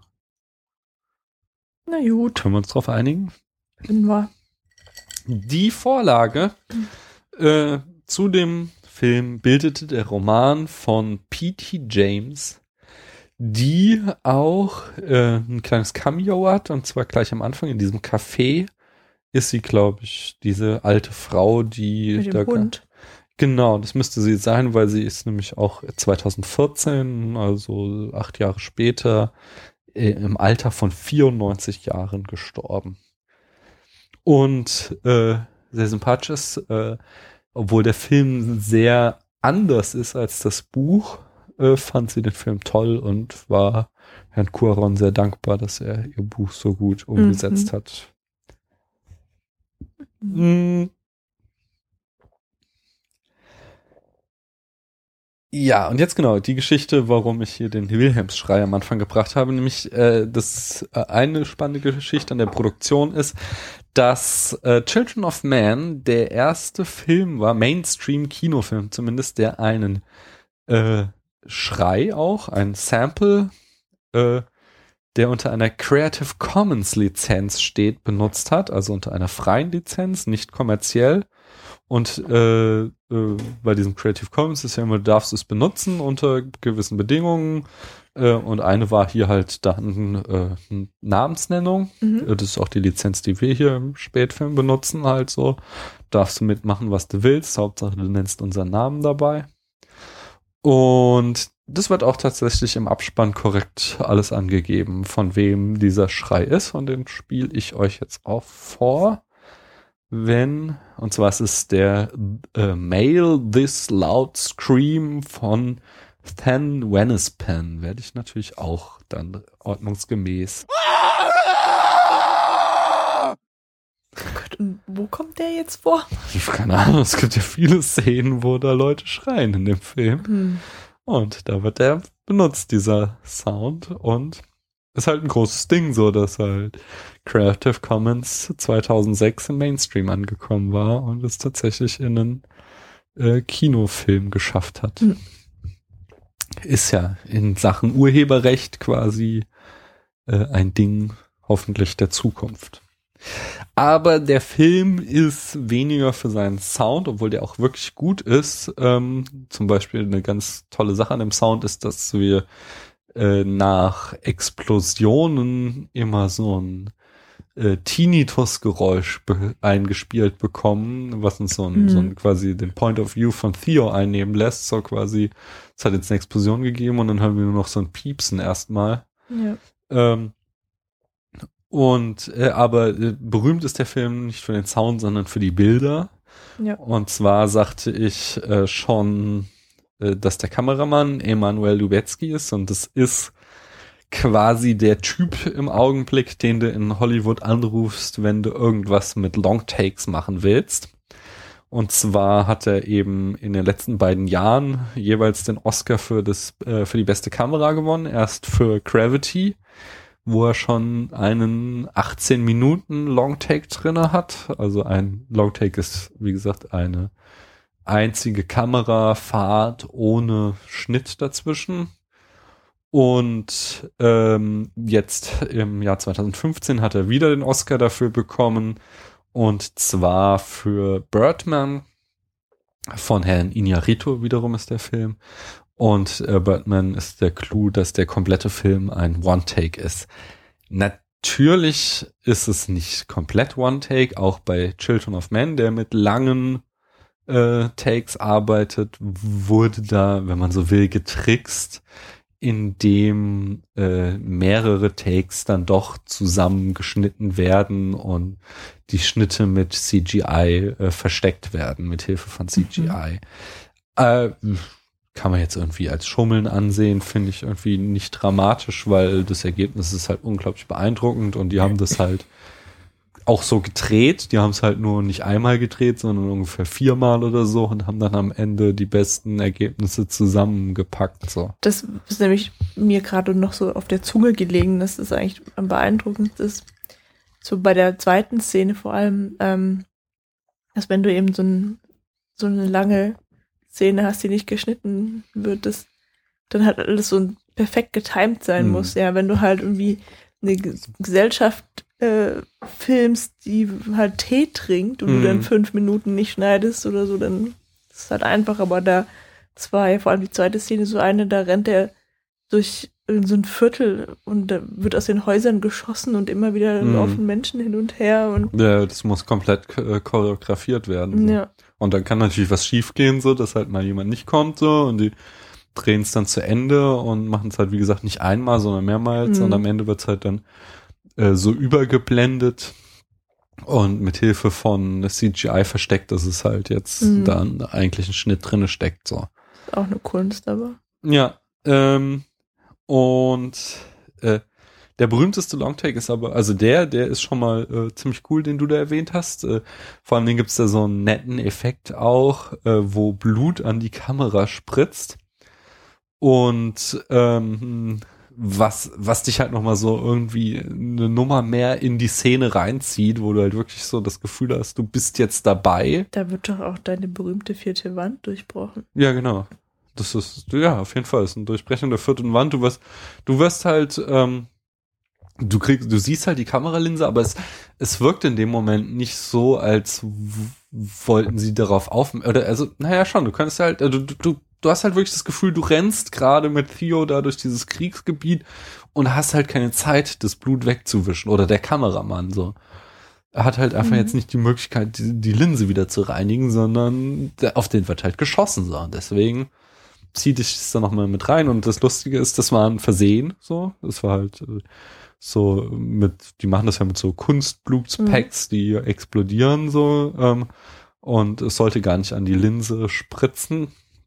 Na gut. Können wir uns drauf einigen? Können wir. Die Vorlage zu dem Film bildete der Roman von P.T. James, die auch ein kleines Cameo hat, und zwar gleich am Anfang in diesem Café ist sie, glaube ich, diese alte Frau, die mit dem Hund. Genau, das müsste sie sein, weil sie ist nämlich auch 2014, also 8 Jahre später, im Alter von 94 Jahren gestorben. Und sehr sympathisch ist, obwohl der Film sehr anders ist als das Buch, fand sie den Film toll und war Herrn Cuaron sehr dankbar, dass er ihr Buch so gut umgesetzt hat. Ja, und jetzt genau die Geschichte, warum ich hier den Wilhelmsschrei am Anfang gebracht habe, nämlich eine spannende Geschichte an der Produktion ist, dass Children of Man der erste Film war, Mainstream-Kinofilm zumindest, der einen Schrei auch, ein Sample, der unter einer Creative Commons Lizenz steht, benutzt hat, also unter einer freien Lizenz, nicht kommerziell. Und bei diesem Creative Commons ist ja immer, du darfst es benutzen unter gewissen Bedingungen. Und eine war hier halt dann Namensnennung. Das ist auch die Lizenz, die wir hier im Spätfilm benutzen, halt so. Darfst du mitmachen, was du willst. Hauptsache, du nennst unseren Namen dabei. Und das wird auch tatsächlich im Abspann korrekt alles angegeben, von wem dieser Schrei ist. Und den spiele ich euch jetzt auch vor. und zwar ist es der Male This Loud Scream von Than Wennespan, werde ich natürlich auch dann ordnungsgemäß. Oh Gott, und wo kommt der jetzt vor? Keine Ahnung, es gibt ja viele Szenen, wo da Leute schreien in dem Film. Und da wird der benutzt, dieser Sound, und ist halt ein großes Ding, so dass halt Creative Commons 2006 im Mainstream angekommen war und es tatsächlich in einen Kinofilm geschafft hat. Ist ja in Sachen Urheberrecht quasi ein Ding hoffentlich der Zukunft. Aber der Film ist weniger für seinen Sound, obwohl der auch wirklich gut ist. Zum Beispiel eine ganz tolle Sache an dem Sound ist, dass wir nach Explosionen immer so ein Tinnitus-Geräusch eingespielt bekommen, was uns so ein quasi den Point of View von Theo einnehmen lässt. So quasi, es hat jetzt eine Explosion gegeben und dann haben wir nur noch so ein Piepsen erstmal. Ja. Aber berühmt ist der Film nicht für den Sound, sondern für die Bilder. Ja. Und zwar sagte ich schon, dass der Kameramann Emanuel Lubezki ist, und das ist quasi der Typ im Augenblick, den du in Hollywood anrufst, wenn du irgendwas mit Longtakes machen willst. Und zwar hat er eben in den letzten beiden Jahren jeweils den Oscar für die beste Kamera gewonnen. Erst für Gravity, wo er schon einen 18 Minuten Longtake drinne hat. Also ein Longtake ist, wie gesagt, eine einzige Kamerafahrt ohne Schnitt dazwischen. Und jetzt im Jahr 2015 hat er wieder den Oscar dafür bekommen. Und zwar für Birdman von Herrn Iñárritu, wiederum ist der Film. Und Birdman ist der Clou, dass der komplette Film ein One-Take ist. Natürlich ist es nicht komplett One-Take, auch bei Children of Men, der mit langen Takes arbeitet, wurde da, wenn man so will, getrickst, indem mehrere Takes dann doch zusammengeschnitten werden und die Schnitte mit CGI versteckt werden, mit Hilfe von CGI. Kann man jetzt irgendwie als Schummeln ansehen, finde ich irgendwie nicht dramatisch, weil das Ergebnis ist halt unglaublich beeindruckend und die haben das halt auch so gedreht. Die haben es halt nur nicht einmal gedreht, sondern ungefähr 4-mal oder so und haben dann am Ende die besten Ergebnisse zusammengepackt. So. Das ist nämlich mir gerade noch so auf der Zunge gelegen, dass das eigentlich am beeindruckendsten ist. So bei der zweiten Szene vor allem, dass wenn du eben so eine lange Szene hast, die nicht geschnitten wird, dann halt alles so perfekt getimed sein muss. Ja, wenn du halt irgendwie eine Gesellschaft filmst, die halt Tee trinkt und du dann 5 Minuten nicht schneidest oder so, dann ist es halt einfach. Aber das war ja vor allem die zweite Szene so eine, da rennt er durch so ein Viertel und da wird aus den Häusern geschossen und immer wieder laufen Menschen hin und her. Und ja, das muss komplett choreografiert werden. So. Ja. Und dann kann natürlich was schief gehen, so, dass halt mal jemand nicht kommt, so, und die drehen es dann zu Ende und machen es halt, wie gesagt, nicht einmal, sondern mehrmals. Und am Ende wird es halt dann so übergeblendet und mit Hilfe von CGI versteckt, dass es halt jetzt dann eigentlich ein Schnitt drinne steckt, so. Ist auch eine Kunst, aber. Ja, und der berühmteste Longtake ist aber, also der ist schon mal ziemlich cool, den du da erwähnt hast. Vor allem gibt es da so einen netten Effekt auch, wo Blut an die Kamera spritzt. Und was dich halt nochmal so irgendwie eine Nummer mehr in die Szene reinzieht, wo du halt wirklich so das Gefühl hast, du bist jetzt dabei. Da wird doch auch deine berühmte 4. Wand durchbrochen. Ja, genau. Das ist, ja, auf jeden Fall, das ist ein Durchbrechen der 4. Wand. Du wirst halt, du siehst halt die Kameralinse, aber es wirkt in dem Moment nicht so, als wollten sie darauf schon, du kannst halt, du hast halt wirklich das Gefühl, du rennst gerade mit Theo da durch dieses Kriegsgebiet und hast halt keine Zeit, das Blut wegzuwischen, oder der Kameramann, so. Er hat halt einfach jetzt nicht die Möglichkeit, die Linse wieder zu reinigen, sondern auf den wird halt geschossen, so. Und deswegen zieht dich das da nochmal mit rein. Und das Lustige ist, das war ein Versehen, so. Das war halt die machen das ja mit so Kunstblutspacks, die explodieren so, und es sollte gar nicht an die Linse spritzen.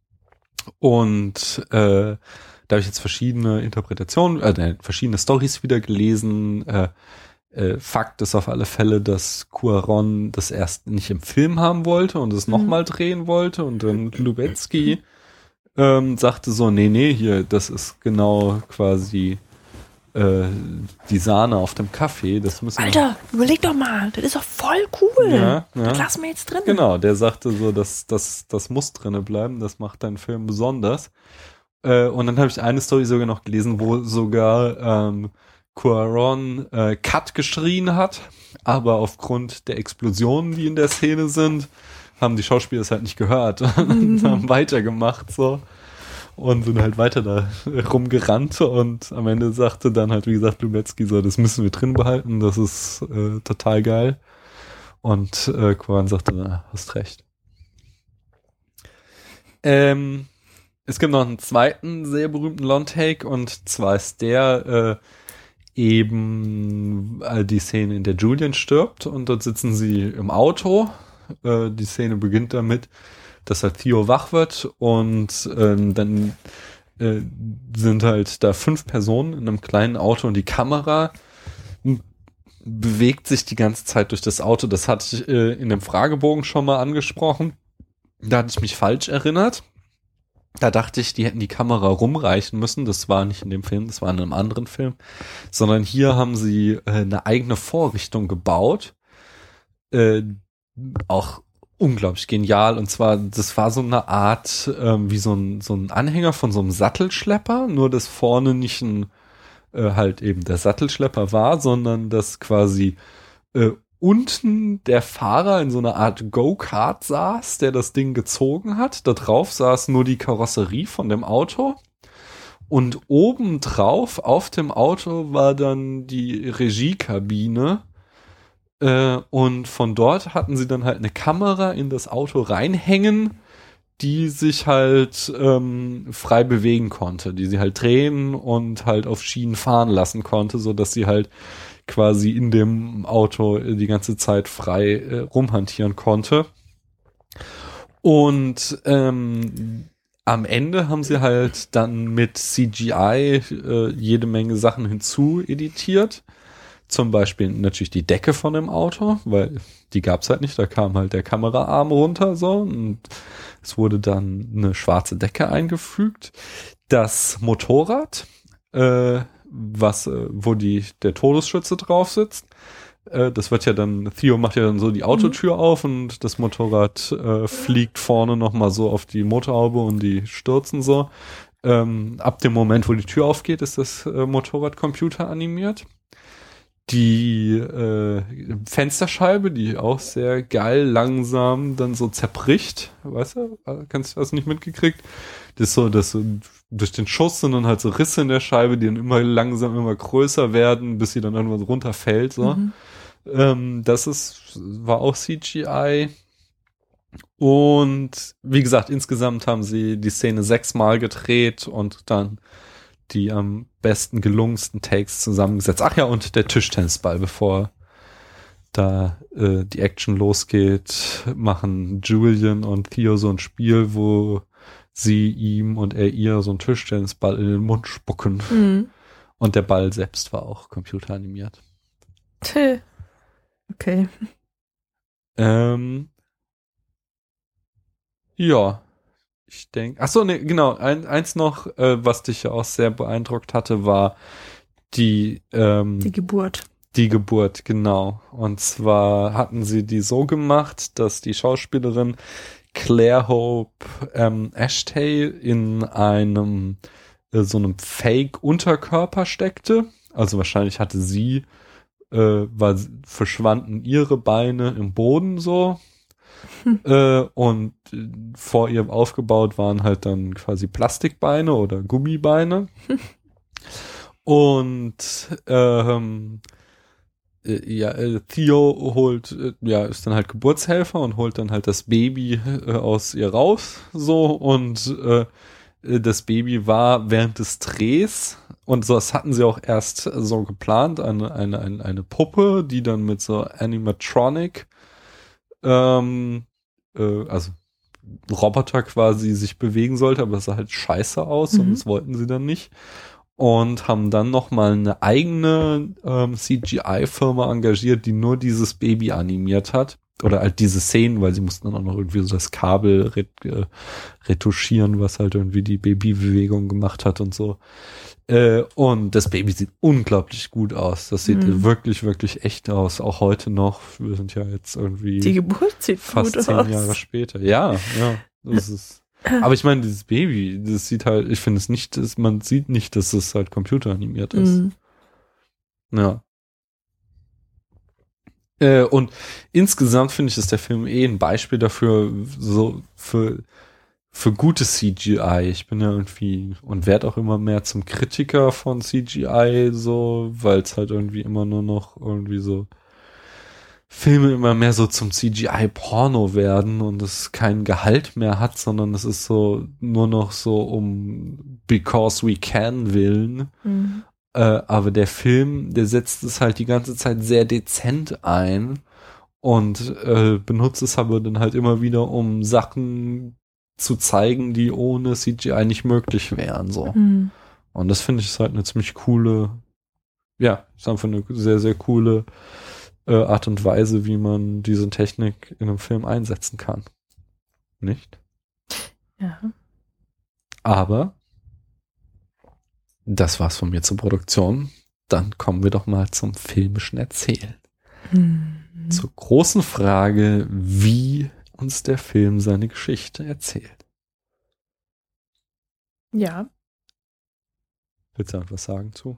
Und da habe ich jetzt verschiedene Interpretationen, verschiedene Storys wieder gelesen. Fakt ist auf alle Fälle, dass Cuarón das erst nicht im Film haben wollte und es nochmal drehen wollte, und dann Lubetzky sagte so, nee, hier, das ist genau quasi die Sahne auf dem Kaffee. Das müssen Alter, überleg doch mal, das ist doch voll cool. Ja. Das lassen wir jetzt drin. Genau, der sagte so, das muss drinne bleiben, das macht deinen Film besonders. Und dann habe ich eine Story sogar noch gelesen, wo sogar Cuarón Cut geschrien hat, aber aufgrund der Explosionen, die in der Szene sind, haben die Schauspieler es halt nicht gehört und haben weitergemacht so und sind halt weiter da rumgerannt, und am Ende sagte dann halt, wie gesagt, Lubetzky so, das müssen wir drin behalten, das ist total geil, und Cuarón sagte, na, hast recht. Es gibt noch einen zweiten sehr berühmten Long-Take, und zwar ist der eben die Szene, in der Julian stirbt, und dort sitzen sie im Auto. Die Szene beginnt damit, dass halt Theo wach wird, und dann sind halt da 5 Personen in einem kleinen Auto, und die Kamera bewegt sich die ganze Zeit durch das Auto. Das hatte ich in dem Fragebogen schon mal angesprochen. Da hatte ich mich falsch erinnert. Da dachte ich, die hätten die Kamera rumreichen müssen. Das war nicht in dem Film, das war in einem anderen Film. Sondern hier haben sie eine eigene Vorrichtung gebaut. Auch unglaublich genial. Und zwar, das war so eine Art, wie so ein Anhänger von so einem Sattelschlepper. Nur, dass vorne nicht halt eben der Sattelschlepper war, sondern dass quasi unten der Fahrer in so einer Art Go-Kart saß, der das Ding gezogen hat. Da drauf saß nur die Karosserie von dem Auto. Und obendrauf auf dem Auto war dann die Regiekabine. Und von dort hatten sie dann halt eine Kamera in das Auto reinhängen, die sich halt frei bewegen konnte, die sie halt drehen und halt auf Schienen fahren lassen konnte, so dass sie halt quasi in dem Auto die ganze Zeit frei rumhantieren konnte. Und am Ende haben sie halt dann mit CGI jede Menge Sachen hinzu editiert. Zum Beispiel natürlich die Decke von dem Auto, weil die gab's halt nicht. Da kam halt der Kameraarm runter so, und es wurde dann eine schwarze Decke eingefügt. Das Motorrad, wo der Todesschütze drauf sitzt. Das wird ja dann, Theo macht ja dann so die Autotür auf, und das Motorrad fliegt vorne nochmal so auf die Motorhaube, und die stürzen so. Ab dem Moment, wo die Tür aufgeht, ist das Motorrad computeranimiert. Die Fensterscheibe, die auch sehr geil langsam dann so zerbricht, weißt du, kannst du das nicht mitgekriegt? Das ist so, dass so durch den Schuss sind dann halt so Risse in der Scheibe, die dann immer langsam immer größer werden, bis sie dann irgendwann so runterfällt, so. War auch CGI. Und wie gesagt, insgesamt haben sie die Szene 6-mal gedreht und dann die am besten gelungensten Takes zusammengesetzt. Ach ja, und der Tischtennisball, bevor da die Action losgeht, machen Julian und Theo so ein Spiel, wo sie ihm und er ihr so einen Tischtennisball in den Mund spucken. Mhm. Und der Ball selbst war auch computeranimiert. Okay. Ja, ich denke. Ach so, ne, genau. Eins noch, was dich ja auch sehr beeindruckt hatte, war die Geburt. Die Geburt, genau. Und zwar hatten sie die so gemacht, dass die Schauspielerin Claire Hope Ashtay in einem so einem Fake-Unterkörper steckte. Also wahrscheinlich hatte sie verschwanden ihre Beine im Boden so. Und vor ihr aufgebaut waren halt dann quasi Plastikbeine oder Gummibeine. Und Theo ist dann halt Geburtshelfer und holt dann halt das Baby aus ihr raus, so, und das Baby war während des Drehs Und so, das hatten sie auch erst so geplant, eine Puppe, die dann mit so Animatronic, also Roboter quasi sich bewegen sollte, aber es sah halt scheiße aus und das wollten sie dann nicht. Und haben dann nochmal eine eigene CGI-Firma engagiert, die nur dieses Baby animiert hat. Oder halt diese Szenen, weil sie mussten dann auch noch irgendwie so das Kabel retuschieren, was halt irgendwie die Babybewegung gemacht hat und so. Und das Baby sieht unglaublich gut aus. Das sieht wirklich, wirklich echt aus. Auch heute noch. Wir sind ja jetzt irgendwie die Geburt sieht fast gut 10 aus. Jahre später. Ja. Das ist. Aber ich meine, dieses Baby, das sieht halt, ich finde es nicht, man sieht nicht, dass es halt computeranimiert ist. Ja. Und insgesamt finde ich, ist der Film ein Beispiel dafür, so für gutes CGI. Ich bin ja irgendwie und werde auch immer mehr zum Kritiker von CGI, so, weil es halt irgendwie immer nur noch irgendwie so Filme immer mehr so zum CGI-Porno werden und es kein Gehalt mehr hat, sondern es ist so nur noch so um because we can willen. Aber der Film, der setzt es halt die ganze Zeit sehr dezent ein und benutzt es aber dann halt immer wieder, um Sachen zu zeigen, die ohne CGI nicht möglich wären. So. Und das finde ich ist halt eine ziemlich coole, ist einfach eine sehr, sehr coole Art und Weise, wie man diese Technik in einem Film einsetzen kann. Nicht? Ja. Aber das war's von mir zur Produktion. Dann kommen wir doch mal zum filmischen Erzählen. Zur großen Frage, wie uns der Film seine Geschichte erzählt. Ja. Willst du etwas sagen zu?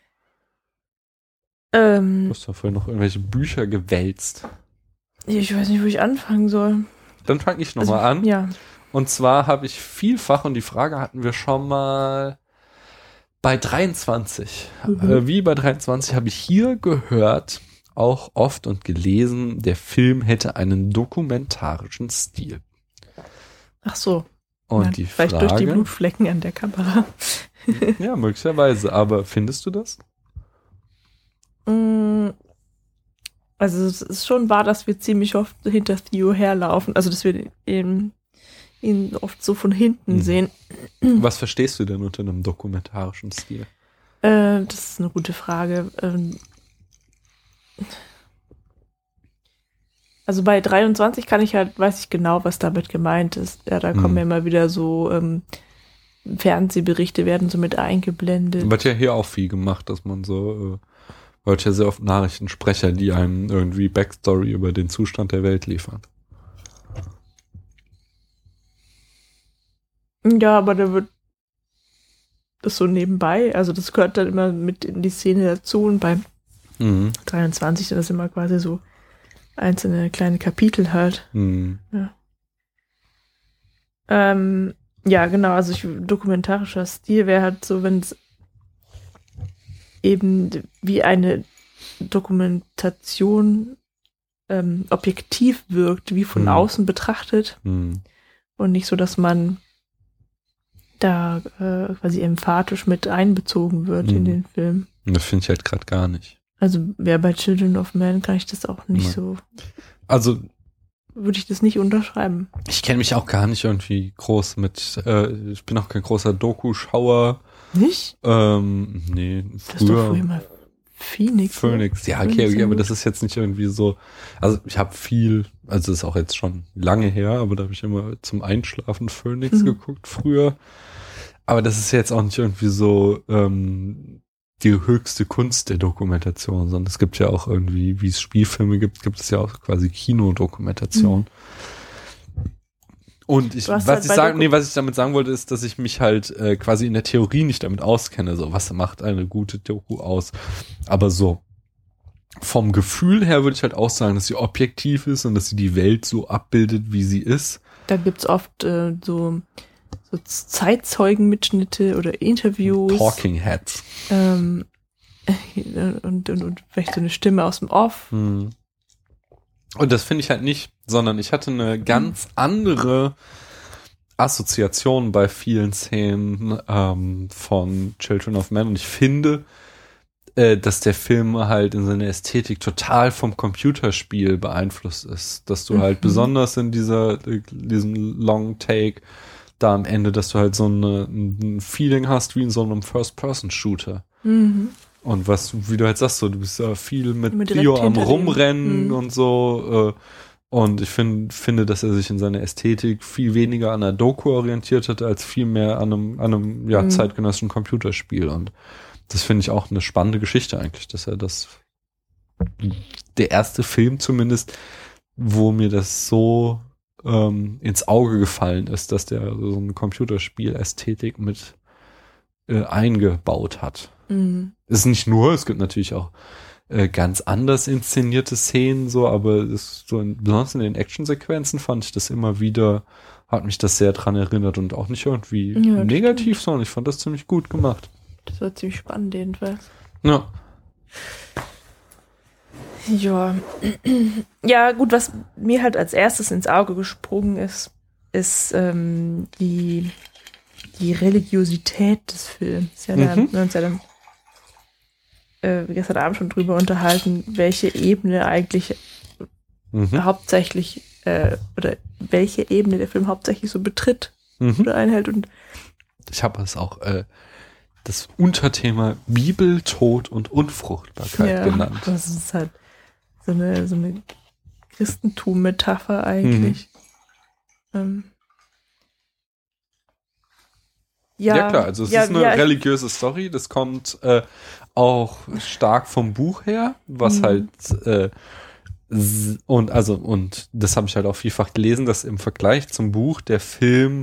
Du hast ja vorhin noch irgendwelche Bücher gewälzt. Ich weiß nicht, wo ich anfangen soll. Dann fange ich nochmal an. Ja. Und zwar habe ich vielfach, und die Frage hatten wir schon mal bei 23. Wie bei 23 habe ich hier gehört, auch oft und gelesen, der Film hätte einen dokumentarischen Stil. Ach so. Und die Frage, vielleicht durch die Blutflecken an der Kamera. Ja, möglicherweise. Aber findest du das? Also es ist schon wahr, dass wir ziemlich oft hinter Theo herlaufen. Also dass wir ihn oft so von hinten sehen. Was verstehst du denn unter einem dokumentarischen Stil? Das ist eine gute Frage. Also bei 23 weiß ich genau, was damit gemeint ist. Ja, da kommen ja immer wieder so Fernsehberichte werden so mit eingeblendet. Wird ja hier auch viel gemacht, dass man so hört ja sehr oft Nachrichtensprecher, die einem irgendwie Backstory über den Zustand der Welt liefern. Ja, aber da wird das so nebenbei, also das gehört dann immer mit in die Szene dazu und beim 23 sind das immer quasi so einzelne kleine Kapitel halt. Ja, genau, also dokumentarischer Stil wäre halt so, wenn es eben wie eine Dokumentation objektiv wirkt, wie von außen betrachtet und nicht so, dass man da quasi emphatisch mit einbezogen wird in den Film. Das finde ich halt gerade gar nicht. Also bei Children of Men kann ich das auch nicht so. Also würde ich das nicht unterschreiben. Ich kenne mich auch gar nicht irgendwie groß mit, ich bin auch kein großer Doku-Schauer. Nicht? Nee, früher. Das ist doch früher mal Phoenix. Ja, okay, aber das ist jetzt nicht irgendwie so, also ich habe viel, also das ist auch jetzt schon lange her, aber da habe ich immer zum Einschlafen Phoenix geguckt früher. Aber das ist jetzt auch nicht irgendwie so die höchste Kunst der Dokumentation, sondern es gibt ja auch irgendwie, wie es Spielfilme gibt, gibt es ja auch quasi Kinodokumentation. Und was ich damit sagen wollte, ist, dass ich mich halt quasi in der Theorie nicht damit auskenne, so was macht eine gute Doku aus. Aber so vom Gefühl her würde ich halt auch sagen, dass sie objektiv ist und dass sie die Welt so abbildet, wie sie ist. Da gibt's oft so Zeitzeugenmitschnitte oder Interviews. Talking Heads. Und vielleicht so eine Stimme aus dem Off. Und das finde ich halt nicht, sondern ich hatte eine ganz andere Assoziation bei vielen Szenen von Children of Men und ich finde, dass der Film halt in seiner Ästhetik total vom Computerspiel beeinflusst ist. Dass du halt besonders in diesem Long Take da am Ende, dass du halt so ein Feeling hast wie in so einem First-Person-Shooter. Und wie du halt sagst, so, du bist ja viel mit Theo am Rumrennen und so. Und ich finde, dass er sich in seiner Ästhetik viel weniger an einer Doku orientiert hat, als viel mehr an einem zeitgenössischen Computerspiel. Und das finde ich auch eine spannende Geschichte eigentlich, dass er der erste Film zumindest, wo mir das so ins Auge gefallen ist, dass der so eine Computerspiel-Ästhetik mit eingebaut hat. Ist nicht nur, es gibt natürlich auch ganz anders inszenierte Szenen, so, aber besonders in den Actionsequenzen fand ich das immer wieder, hat mich das sehr dran erinnert und auch nicht irgendwie negativ, sondern ich fand das ziemlich gut gemacht. Das war ziemlich spannend jedenfalls. Ja. Ja, gut, was mir halt als erstes ins Auge gesprungen ist die Religiosität des Films. Ja, wir haben uns ja dann gestern Abend schon drüber unterhalten, welche Ebene eigentlich hauptsächlich oder welche Ebene der Film hauptsächlich so betritt oder einhält. Und ich habe es auch das Unterthema Bibel, Tod und Unfruchtbarkeit genannt. Das ist halt so eine Christentum-Metapher eigentlich. Ja, klar, also es ist eine religiöse Story, das kommt auch stark vom Buch her, was halt und das habe ich halt auch vielfach gelesen, dass im Vergleich zum Buch der Film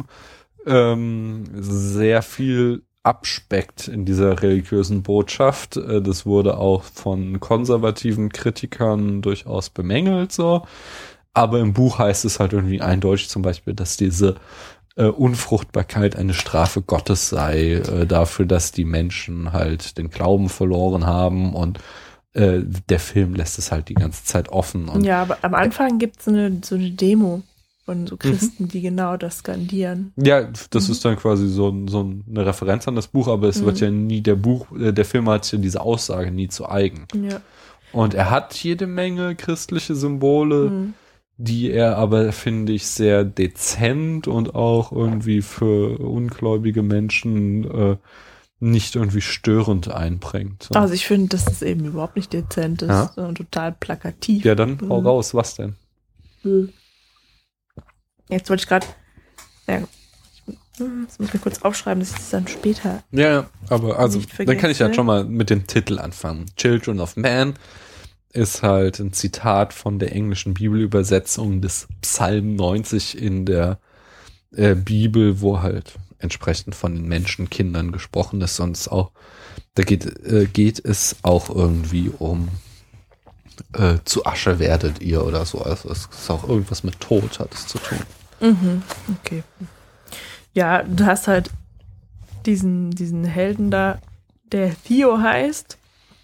sehr viel abspeckt in dieser religiösen Botschaft. Das wurde auch von konservativen Kritikern durchaus bemängelt, so. Aber im Buch heißt es halt irgendwie eindeutig zum Beispiel, dass diese Unfruchtbarkeit eine Strafe Gottes sei, dafür, dass die Menschen halt den Glauben verloren haben und der Film lässt es halt die ganze Zeit offen. Und ja, aber am Anfang gibt es so eine Demo von so Christen, die genau das skandieren. Ja, das ist dann quasi so eine Referenz an das Buch, aber es wird ja nie der Film hat ja diese Aussage nie zu eigen. Ja. Und er hat jede Menge christliche Symbole, die er aber, finde ich, sehr dezent und auch irgendwie für ungläubige Menschen nicht irgendwie störend einbringt. So. Also ich finde, dass das eben überhaupt nicht dezent ist, sondern total plakativ. Ja, dann hau raus, was denn? Jetzt wollte ich gerade, das muss ich mir kurz aufschreiben, dass ich das dann später aber also dann kann ich ja schon mal mit dem Titel anfangen. Children of Man ist halt ein Zitat von der englischen Bibelübersetzung des Psalm 90 in der Bibel, wo halt entsprechend von den Menschenkindern gesprochen ist, sonst auch, da geht es auch irgendwie um zu Asche werdet ihr oder so. Also es ist auch irgendwas mit Tod hat es zu tun. Okay. Ja, du hast halt diesen Helden da, der Theo heißt.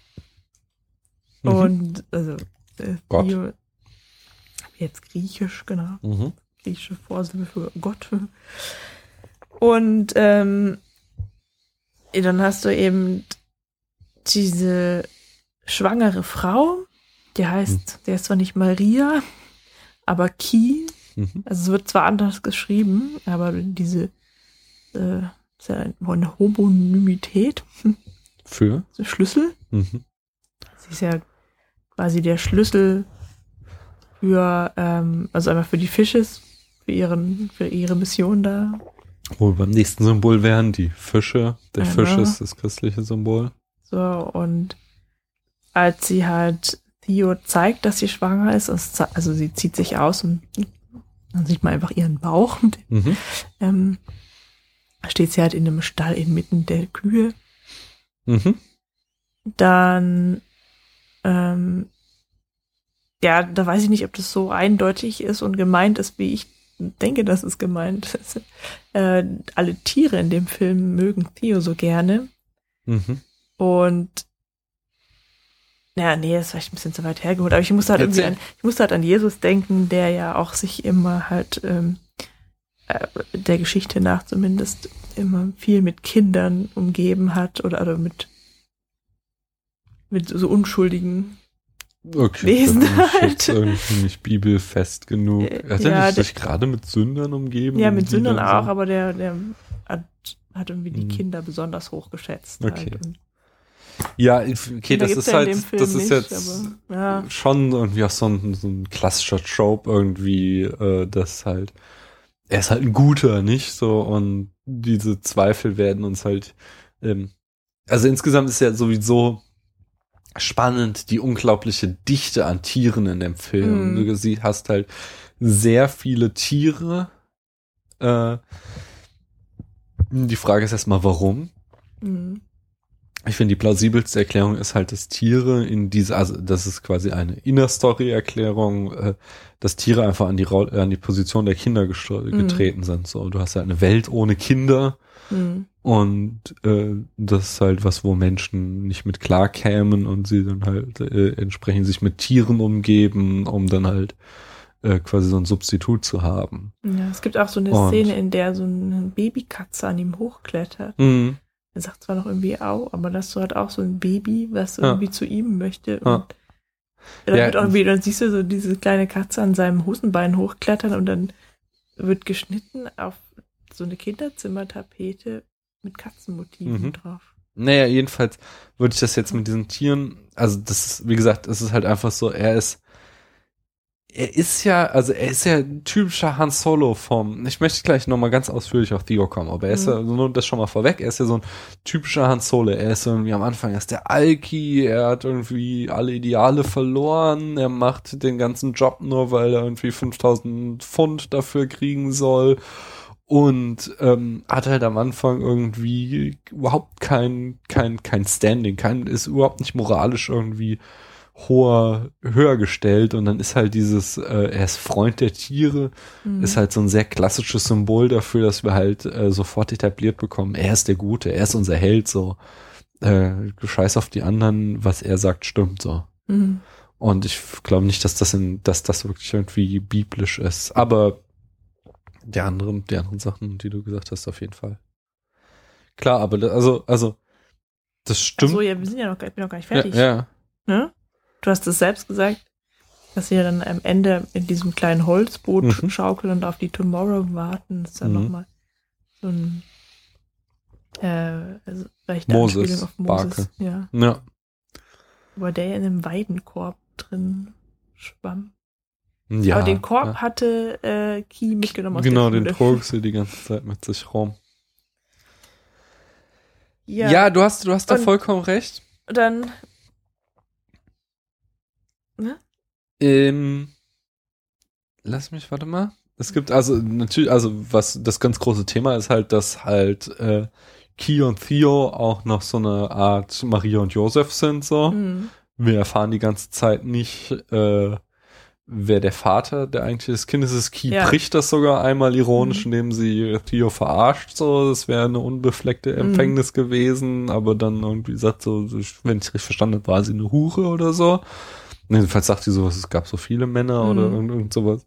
Und also Gott. Theo, jetzt griechisch, genau. Griechische Vorsilbe für Gott. Und dann hast du eben diese schwangere Frau, der ist zwar nicht Maria, aber Ki. Also es wird zwar anders geschrieben, aber diese ist ja eine Homonymität. Für? Schlüssel. Sie ist ja quasi der Schlüssel für, also einmal für die Fishes, für ihre Mission da. Wo wir beim nächsten Symbol wären, die Fische. Der Fisch ist das christliche Symbol. So, und als sie halt Theo zeigt, dass sie schwanger ist, also sie zieht sich aus und dann sieht man einfach ihren Bauch. Steht sie halt in einem Stall inmitten der Kühe. Dann da weiß ich nicht, ob das so eindeutig ist und gemeint ist, wie ich denke, dass es gemeint ist. Alle Tiere in dem Film mögen Theo so gerne. Und das ist vielleicht ein bisschen zu weit hergeholt, aber ich musste halt an Jesus denken, der ja auch sich immer halt der Geschichte nach zumindest immer viel mit Kindern umgeben hat oder mit so unschuldigen Wesen da bin ich halt. jetzt irgendwie nicht bibelfest genug. Hat er nicht sich gerade mit Sündern umgeben? Ja, mit Sündern auch, so? aber der hat irgendwie die Kinder besonders hoch geschätzt. Okay. Halt. Und Ja, okay, das ist halt, das ist jetzt aber, ja. schon irgendwie auch so ein klassischer Trope irgendwie, das halt, er ist halt ein Guter, nicht so, und diese Zweifel werden uns halt, also insgesamt ist ja sowieso spannend die unglaubliche Dichte an Tieren in dem Film. Du hast halt sehr viele Tiere. Die Frage ist erstmal, warum? Ich finde, die plausibelste Erklärung ist halt, dass Tiere also das ist quasi eine Inner-Story-Erklärung, dass Tiere einfach an die Position der Kinder getreten sind. So, du hast halt eine Welt ohne Kinder und das ist halt was, wo Menschen nicht mit klar kämen und sie dann halt entsprechend sich mit Tieren umgeben, um dann halt quasi so ein Substitut zu haben. Ja, es gibt auch so eine Szene, in der so eine Babykatze an ihm hochklettert. Er sagt zwar noch irgendwie au, aber das ist halt auch so ein Baby, was irgendwie zu ihm möchte. Und dann siehst du so diese kleine Katze an seinem Hosenbein hochklettern und dann wird geschnitten auf so eine Kinderzimmertapete mit Katzenmotiven drauf. Naja, jedenfalls würde ich das jetzt mit diesen Tieren, also das ist, wie gesagt, es ist halt einfach so, er ist ja ein typischer Han Solo ich möchte gleich nochmal ganz ausführlich auf Theo kommen, aber er ist ja, nur das schon mal vorweg, er ist ja so ein typischer Han Solo, er ist irgendwie am Anfang, er ist der Alki, er hat irgendwie alle Ideale verloren, er macht den ganzen Job nur, weil er irgendwie 5.000 Pfund dafür kriegen soll und hat halt am Anfang irgendwie überhaupt kein Standing, ist überhaupt nicht moralisch irgendwie höher gestellt und dann ist halt dieses, er ist Freund der Tiere, ist halt so ein sehr klassisches Symbol dafür, dass wir halt sofort etabliert bekommen, er ist der Gute, er ist unser Held, so, scheiß auf die anderen, was er sagt, stimmt, so. Und ich glaube nicht, dass das wirklich irgendwie biblisch ist, aber die anderen Sachen, die du gesagt hast, auf jeden Fall. Klar, aber das stimmt. Ach so, ja, ich bin noch gar nicht fertig. Ja. Ne? Du hast es selbst gesagt, dass sie ja dann am Ende in diesem kleinen Holzboot schaukeln und auf die Tomorrow warten. Das ist dann nochmal so ein rechte Anspielung auf Moses. Ja. Wo der ja in einem Weidenkorb drin schwamm. Ja, aber den Korb hatte Key mitgenommen aus genau, der den trug sie die ganze Zeit mit sich rum. Ja, du hast da vollkommen recht. Dann lass mich, warte mal. Es gibt natürlich, was das ganz große Thema ist halt, dass halt Key und Theo auch noch so eine Art Maria und Josef sind, so. Wir erfahren die ganze Zeit nicht, wer der Vater der eigentlich des Kindes ist. Key bricht das sogar einmal ironisch, indem sie Theo verarscht, so. Das wäre eine unbefleckte Empfängnis gewesen, aber dann irgendwie sagt so, wenn ich richtig verstanden habe, war sie eine Hure oder so. Jedenfalls sagt sie sowas, es gab so viele Männer oder irgend sowas.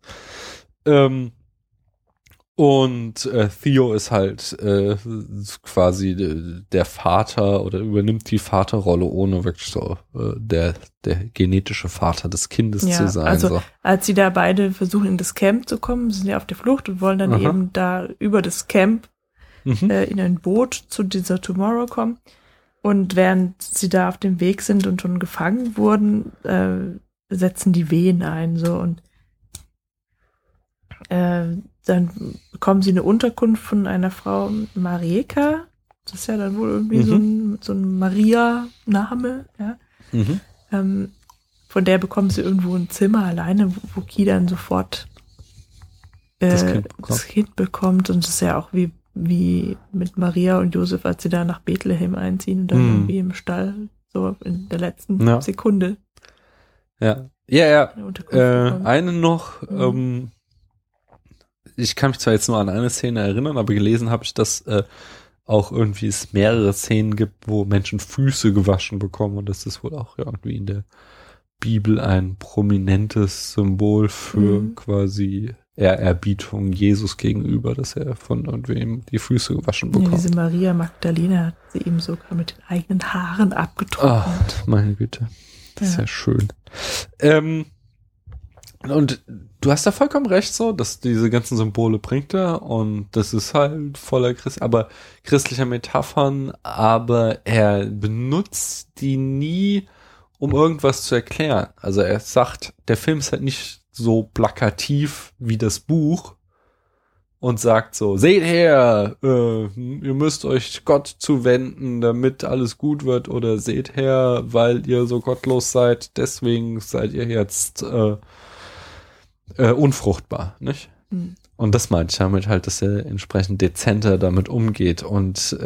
Und Theo ist halt quasi der Vater oder übernimmt die Vaterrolle, ohne wirklich so der genetische Vater des Kindes zu sein. Also so. Als sie da beide versuchen, in das Camp zu kommen, sind ja auf der Flucht und wollen dann eben da über das Camp in ein Boot zu dieser Tomorrow kommen. Und während sie da auf dem Weg sind und schon gefangen wurden, setzen die Wehen ein, so, und dann bekommen sie eine Unterkunft von einer Frau, Mareka. Das ist ja dann wohl irgendwie so ein Maria-Name, ja. Von der bekommen sie irgendwo ein Zimmer alleine, wo Key dann sofort das Kind bekommt. Und das ist ja auch wie mit Maria und Josef, als sie da nach Bethlehem einziehen und dann irgendwie im Stall, so in der letzten Sekunde. Ja. Eine noch, ich kann mich zwar jetzt nur an eine Szene erinnern, aber gelesen habe ich, dass auch irgendwie es mehrere Szenen gibt, wo Menschen Füße gewaschen bekommen und das ist wohl auch irgendwie in der Bibel ein prominentes Symbol für quasi Ehrerbietung Jesus gegenüber, dass er von irgendwem die Füße gewaschen bekommt. Ja, diese Maria Magdalena hat sie ihm sogar mit den eigenen Haaren abgetrocknet. Ach, meine Güte. Das ist ja schön. Und du hast da vollkommen recht so, dass diese ganzen Symbole bringt er und das ist halt voller christlicher Metaphern, aber er benutzt die nie, um irgendwas zu erklären. Also er sagt, der Film ist halt nicht so plakativ wie das Buch und sagt so, seht her, ihr müsst euch Gott zuwenden, damit alles gut wird, oder seht her, weil ihr so gottlos seid, deswegen seid ihr jetzt unfruchtbar, nicht? Mhm. Und das meinte ich damit halt, dass er entsprechend dezenter damit umgeht. Und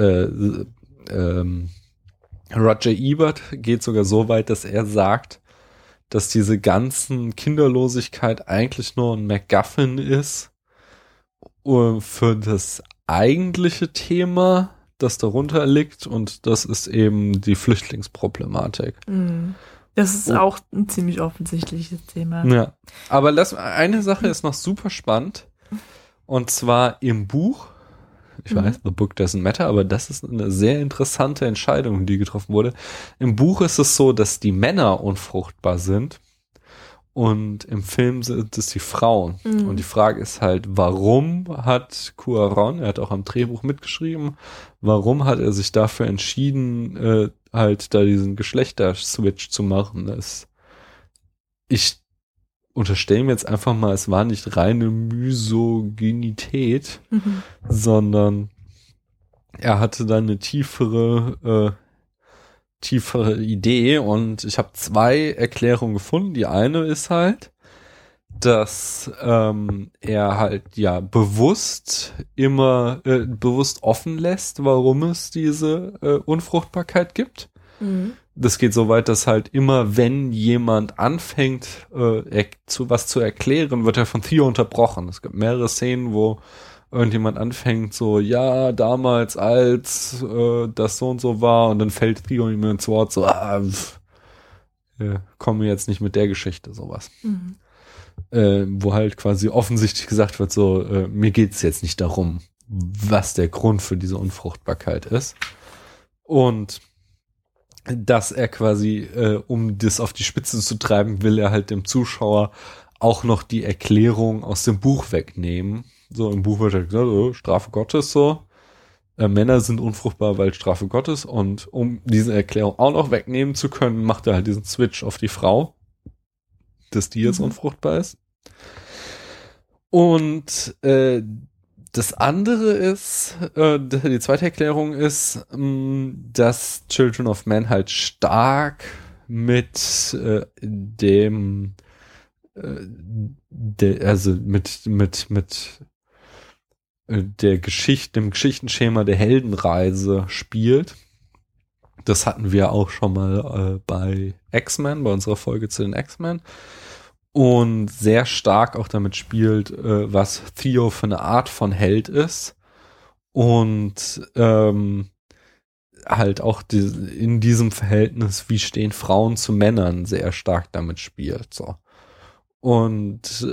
Roger Ebert geht sogar so weit, dass er sagt, dass diese ganzen Kinderlosigkeit eigentlich nur ein MacGuffin ist für das eigentliche Thema, das darunter liegt, und das ist eben die Flüchtlingsproblematik. Mhm. Das ist auch ein ziemlich offensichtliches Thema. Ja, aber eine Sache ist noch super spannend, und zwar im Buch, ich weiß, The Book Doesn't Matter, aber das ist eine sehr interessante Entscheidung, die getroffen wurde. Im Buch ist es so, dass die Männer unfruchtbar sind und im Film sind es die Frauen. Mhm. Und die Frage ist halt, warum hat Cuarón, er hat auch am Drehbuch mitgeschrieben, warum hat er sich dafür entschieden, halt da diesen Geschlechterswitch zu machen? Ich unterstelle mir jetzt einfach mal, es war nicht reine Misogynität, sondern er hatte da eine tiefere Idee, und ich habe 2 Erklärungen gefunden. Die eine ist halt, dass er halt ja bewusst offen lässt, warum es diese Unfruchtbarkeit gibt. Mhm. Das geht so weit, dass halt immer, wenn jemand anfängt, was zu erklären, wird er von Theo unterbrochen. Es gibt mehrere Szenen, wo irgendjemand anfängt so, ja, damals als das so und so war, und dann fällt Theo ihm ins Wort so, komme jetzt nicht mit der Geschichte, sowas. Mhm. Wo halt quasi offensichtlich gesagt wird so, mir geht's jetzt nicht darum, was der Grund für diese Unfruchtbarkeit ist. Und dass er quasi, um das auf die Spitze zu treiben, will er halt dem Zuschauer auch noch die Erklärung aus dem Buch wegnehmen. So, im Buch wird halt gesagt, Strafe Gottes so. Männer sind unfruchtbar, weil Strafe Gottes. Und um diese Erklärung auch noch wegnehmen zu können, macht er halt diesen Switch auf die Frau, dass die jetzt unfruchtbar ist. Und das andere ist, die zweite Erklärung ist, dass Children of Men halt stark mit dem Geschichtenschema der Heldenreise spielt. Das hatten wir auch schon mal bei X-Men, bei unserer Folge zu den X-Men. Und sehr stark auch damit spielt, was Theo für eine Art von Held ist. Und halt auch in diesem Verhältnis, wie stehen Frauen zu Männern, sehr stark damit spielt. So. Und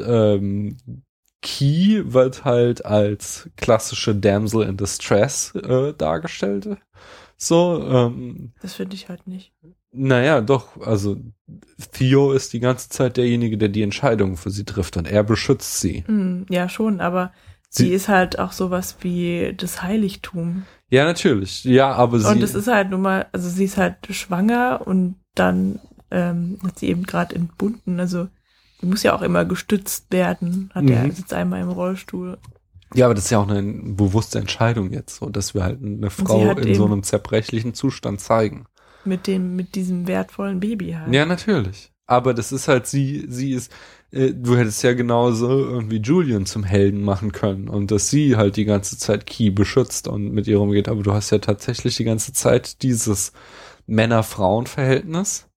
Key wird halt als klassische Damsel in Distress dargestellt. So, das finde ich halt nicht. Naja, doch, also Theo ist die ganze Zeit derjenige, der die Entscheidungen für sie trifft, und er beschützt sie. Ja, schon, aber sie ist halt auch sowas wie das Heiligtum. Ja, natürlich, ja, aber und es ist halt nun mal, also sie ist halt schwanger, und dann hat sie eben gerade entbunden, also die muss ja auch immer gestützt werden, er sitzt einmal im Rollstuhl. Ja, aber das ist ja auch eine bewusste Entscheidung jetzt, so, dass wir halt eine Frau in so einem zerbrechlichen Zustand zeigen. Mit diesem wertvollen Baby halt. Ja, natürlich. Aber das ist halt, sie ist, du hättest ja genauso irgendwie Julian zum Helden machen können, und dass sie halt die ganze Zeit Key beschützt und mit ihr rumgeht, aber du hast ja tatsächlich die ganze Zeit dieses Männer-Frauen-Verhältnis.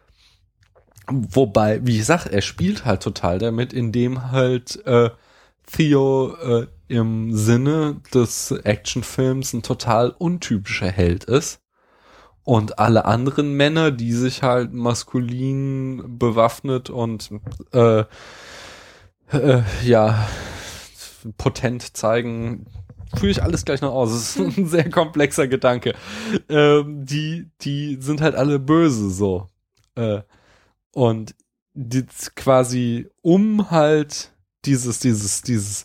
Wobei, wie ich sag, er spielt halt total damit, indem halt Theo im Sinne des Actionfilms ein total untypischer Held ist. Und alle anderen Männer, die sich halt maskulin bewaffnet und ja, potent zeigen, führe ich alles gleich noch aus. Das ist ein sehr komplexer Gedanke. Die sind halt alle böse so. Und die quasi halt diesen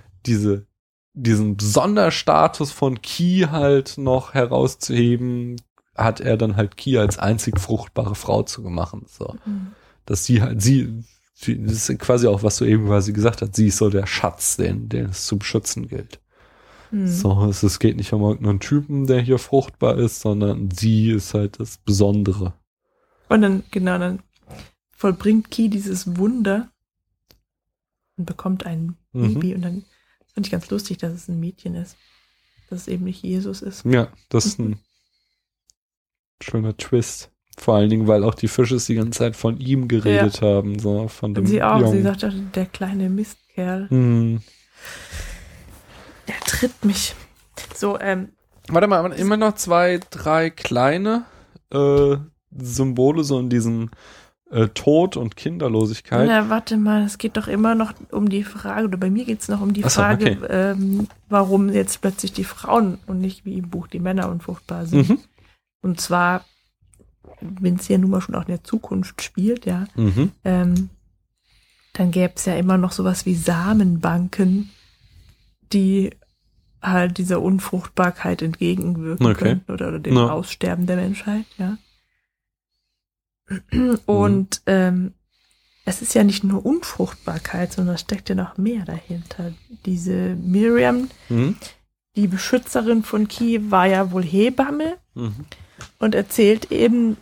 Sonderstatus von Ki halt noch herauszuheben, hat er dann halt Ki als einzig fruchtbare Frau zu machen. So. Dass das ist quasi auch, was du eben quasi gesagt hast, sie ist so der Schatz, den es zu beschützen gilt. So, es geht nicht um irgendeinen Typen, der hier fruchtbar ist, sondern sie ist halt das Besondere. Und dann vollbringt Ki dieses Wunder und bekommt ein Baby. Und dann fand ich ganz lustig, dass es ein Mädchen ist. Dass es eben nicht Jesus ist. Ja, das ist ein schöner Twist. Vor allen Dingen, weil auch die Fische die ganze Zeit von ihm geredet haben. So, von dem sie auch. Jungen. Sie sagt, der kleine Mistkerl. Der tritt mich. So, Warte mal, immer noch 2, 3 kleine Symbole so in diesem Tod und Kinderlosigkeit. Na, warte mal, es geht doch immer noch um die Frage, oder bei mir geht es noch um die Frage, okay. Warum jetzt plötzlich die Frauen und nicht wie im Buch die Männer unfruchtbar sind. Und zwar, wenn es ja nun mal schon auch in der Zukunft spielt, ja, dann gäbe es ja immer noch sowas wie Samenbanken, die halt dieser Unfruchtbarkeit entgegenwirken könnten oder dem Aussterben der Menschheit, ja. Und es ist ja nicht nur Unfruchtbarkeit, sondern es steckt ja noch mehr dahinter. Diese Miriam, die Beschützerin von Ki, war ja wohl Hebamme und erzählt eben,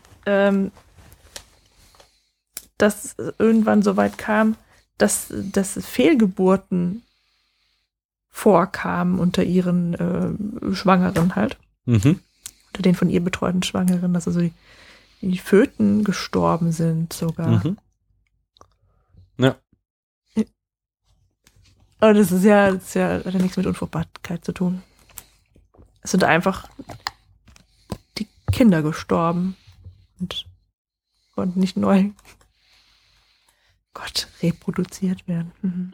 dass irgendwann so weit kam, dass Fehlgeburten vorkamen unter ihren Schwangeren halt. Unter den von ihr betreuten Schwangeren, dass also die Föten gestorben sind sogar. Ja. Aber das hat ja nichts mit Unfruchtbarkeit zu tun. Es sind einfach die Kinder gestorben und konnten nicht neu reproduziert werden.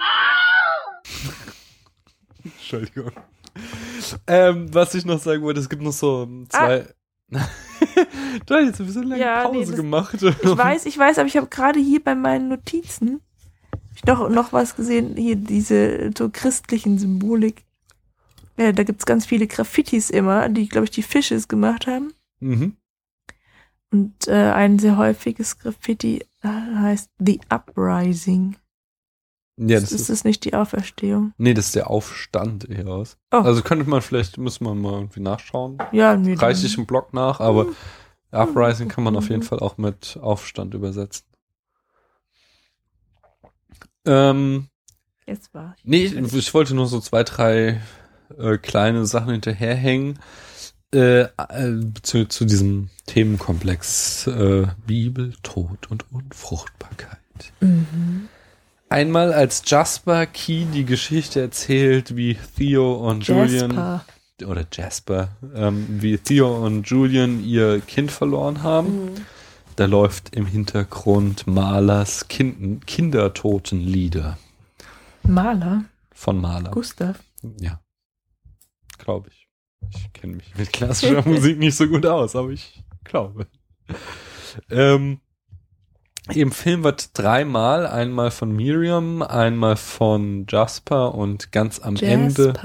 Entschuldigung. Was ich noch sagen wollte, es gibt noch so 2... Du hast jetzt ein bisschen lange Pause gemacht. Ich weiß, aber ich habe gerade hier bei meinen Notizen noch was gesehen, hier diese so christlichen Symbolik. Ja, da gibt es ganz viele Graffitis immer, die, glaube ich, die Fishes gemacht haben. Und ein sehr häufiges Graffiti heißt The Uprising. Ja, ist das nicht die Auferstehung? Nee, das ist der Aufstand eher aus. Oh. Also müssen wir mal irgendwie nachschauen. Ja, nee. Reiche ich im Blog nach, aber Uprising kann man auf jeden Fall auch mit Aufstand übersetzen. Jetzt war ich. Nee, ich wollte nur so 2, 3 kleine Sachen hinterherhängen zu diesem Themenkomplex Bibel, Tod und Unfruchtbarkeit. Einmal als Jasper Ki die Geschichte erzählt, wie Theo und Julian wie Theo und Julian ihr Kind verloren haben. Da läuft im Hintergrund Mahlers Kindertotenlieder. Maler? Von Mahler. Gustav? Ja, glaube ich. Ich kenne mich mit klassischer Musik nicht so gut aus, aber ich glaube. Im Film wird 3-mal, einmal von Miriam, einmal von Jasper und ganz am Ende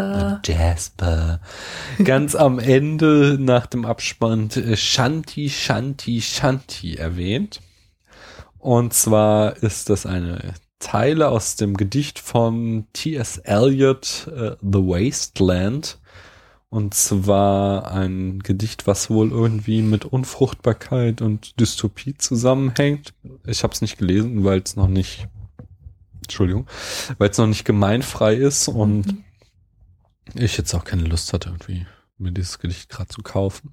ganz am Ende nach dem Abspann Shanti, Shanti, Shanti erwähnt. Und zwar ist das eine Zeile aus dem Gedicht von T.S. Eliot, The Wasteland. Und zwar ein Gedicht, was wohl irgendwie mit Unfruchtbarkeit und Dystopie zusammenhängt. Ich habe es nicht gelesen, weil es noch nicht gemeinfrei ist und ich jetzt auch keine Lust hatte, irgendwie mir dieses Gedicht gerade zu kaufen.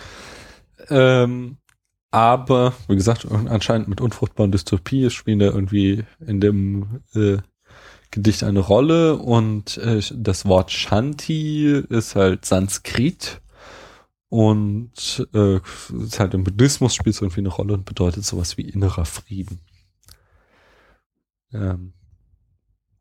Aber, wie gesagt, anscheinend mit unfruchtbaren Dystopie spielen da irgendwie in dem Gedicht eine Rolle und das Wort Shanti ist halt Sanskrit und ist halt im Buddhismus spielt es irgendwie eine Rolle und bedeutet sowas wie innerer Frieden.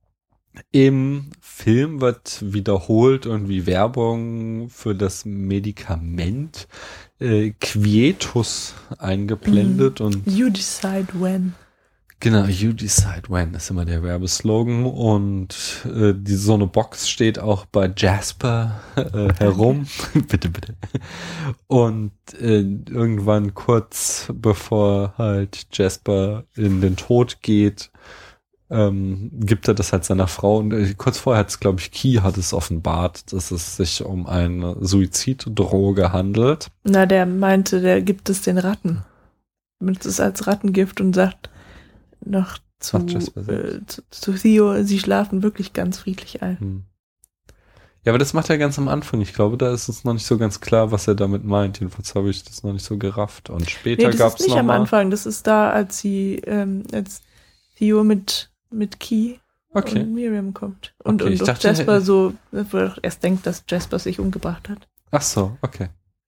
Im Film wird wiederholt irgendwie Werbung für das Medikament Quietus eingeblendet und You decide when. Genau, you decide when ist immer der Werbeslogan und so eine Box steht auch bei Jasper herum. Bitte. Und irgendwann kurz bevor halt Jasper in den Tod geht, gibt er das halt seiner Frau und kurz vorher hat es, glaube ich, Key hat es offenbart, dass es sich um eine Suiziddroge handelt. Na, der meinte, der gibt es den Ratten. Benutzt es als Rattengift und sagt noch zu Theo, sie schlafen wirklich ganz friedlich ein. Ja, aber das macht er ganz am Anfang. Ich glaube, da ist es noch nicht so ganz klar, was er damit meint. Jedenfalls habe ich das noch nicht so gerafft. Und später gab es noch das ist nicht am Anfang. Das ist da, als als Theo mit Key und Miriam kommt. Und ich dachte, Jasper wo er erst denkt, dass Jasper sich umgebracht hat. Ach so, okay.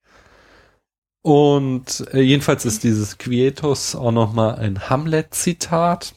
Und jedenfalls ist dieses Quietus auch nochmal ein Hamlet-Zitat.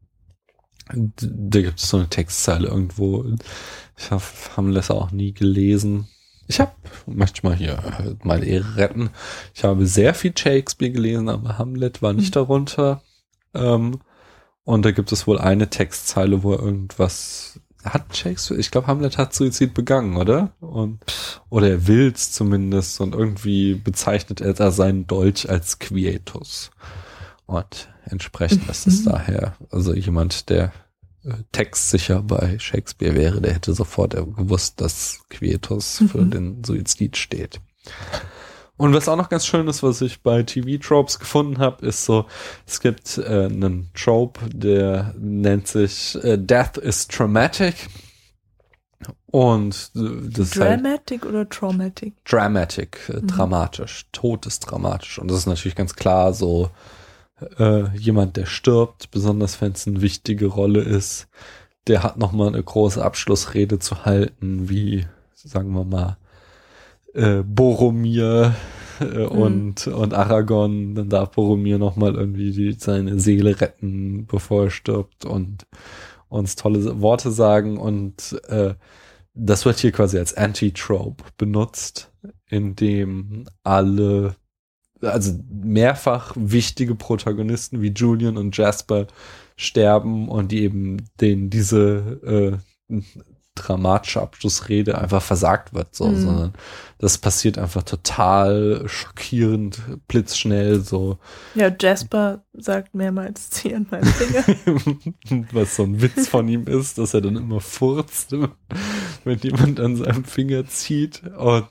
Da gibt es so eine Textzeile irgendwo. Ich habe Hamlet auch nie gelesen. Möchte ich mal hier meine Ehre retten. Ich habe sehr viel Shakespeare gelesen, aber Hamlet war nicht darunter. Und da gibt es wohl eine Textzeile, wo er irgendwas hat Shakespeare, ich glaube, Hamlet hat Suizid begangen, oder? Oder er will's zumindest und irgendwie bezeichnet er da seinen Dolch als Quietus. Und entsprechend ist es daher, also jemand, der textsicher bei Shakespeare wäre, der hätte sofort gewusst, dass Quietus für den Suizid steht. Und was auch noch ganz schön ist, was ich bei TV-Tropes gefunden habe, ist so, es gibt einen Trope, der nennt sich Death is Traumatic. Und das Dramatic halt, oder Traumatic? Dramatic, dramatisch. Tod ist dramatisch. Und das ist natürlich ganz klar so, jemand, der stirbt, besonders wenn es eine wichtige Rolle ist, der hat nochmal eine große Abschlussrede zu halten, wie, sagen wir mal, Boromir und Aragorn, dann darf Boromir nochmal irgendwie seine Seele retten, bevor er stirbt und uns tolle Worte sagen und das wird hier quasi als Anti-Trope benutzt, indem also mehrfach wichtige Protagonisten wie Julian und Jasper sterben und die eben denen diese dramatische Abschlussrede einfach versagt wird, sondern das passiert einfach total schockierend, blitzschnell, so. Ja, Jasper sagt mehrmals, zieh an meinen Finger. Was so ein Witz von ihm ist, dass er dann immer furzt, wenn jemand an seinem Finger zieht und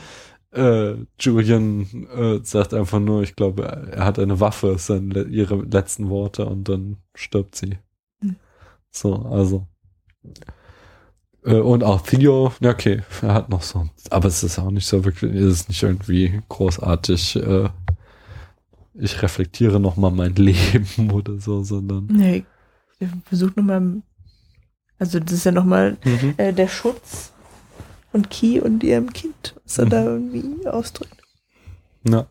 Julian sagt einfach nur, ich glaube, er hat eine Waffe, das sind ihre letzten Worte und dann stirbt sie. So, also und auch Theo, okay, er hat noch so, aber es ist auch nicht so wirklich, es ist nicht irgendwie großartig, ich reflektiere nochmal mein Leben oder so, sondern. Nee, ich versuche nochmal, also das ist ja nochmal der Schutz von Key und ihrem Kind, was er da irgendwie ausdrückt. Ja.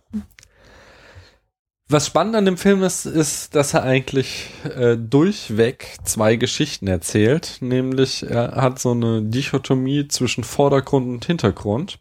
Was spannend an dem Film ist, dass er eigentlich durchweg zwei Geschichten erzählt. Nämlich, er hat so eine Dichotomie zwischen Vordergrund und Hintergrund.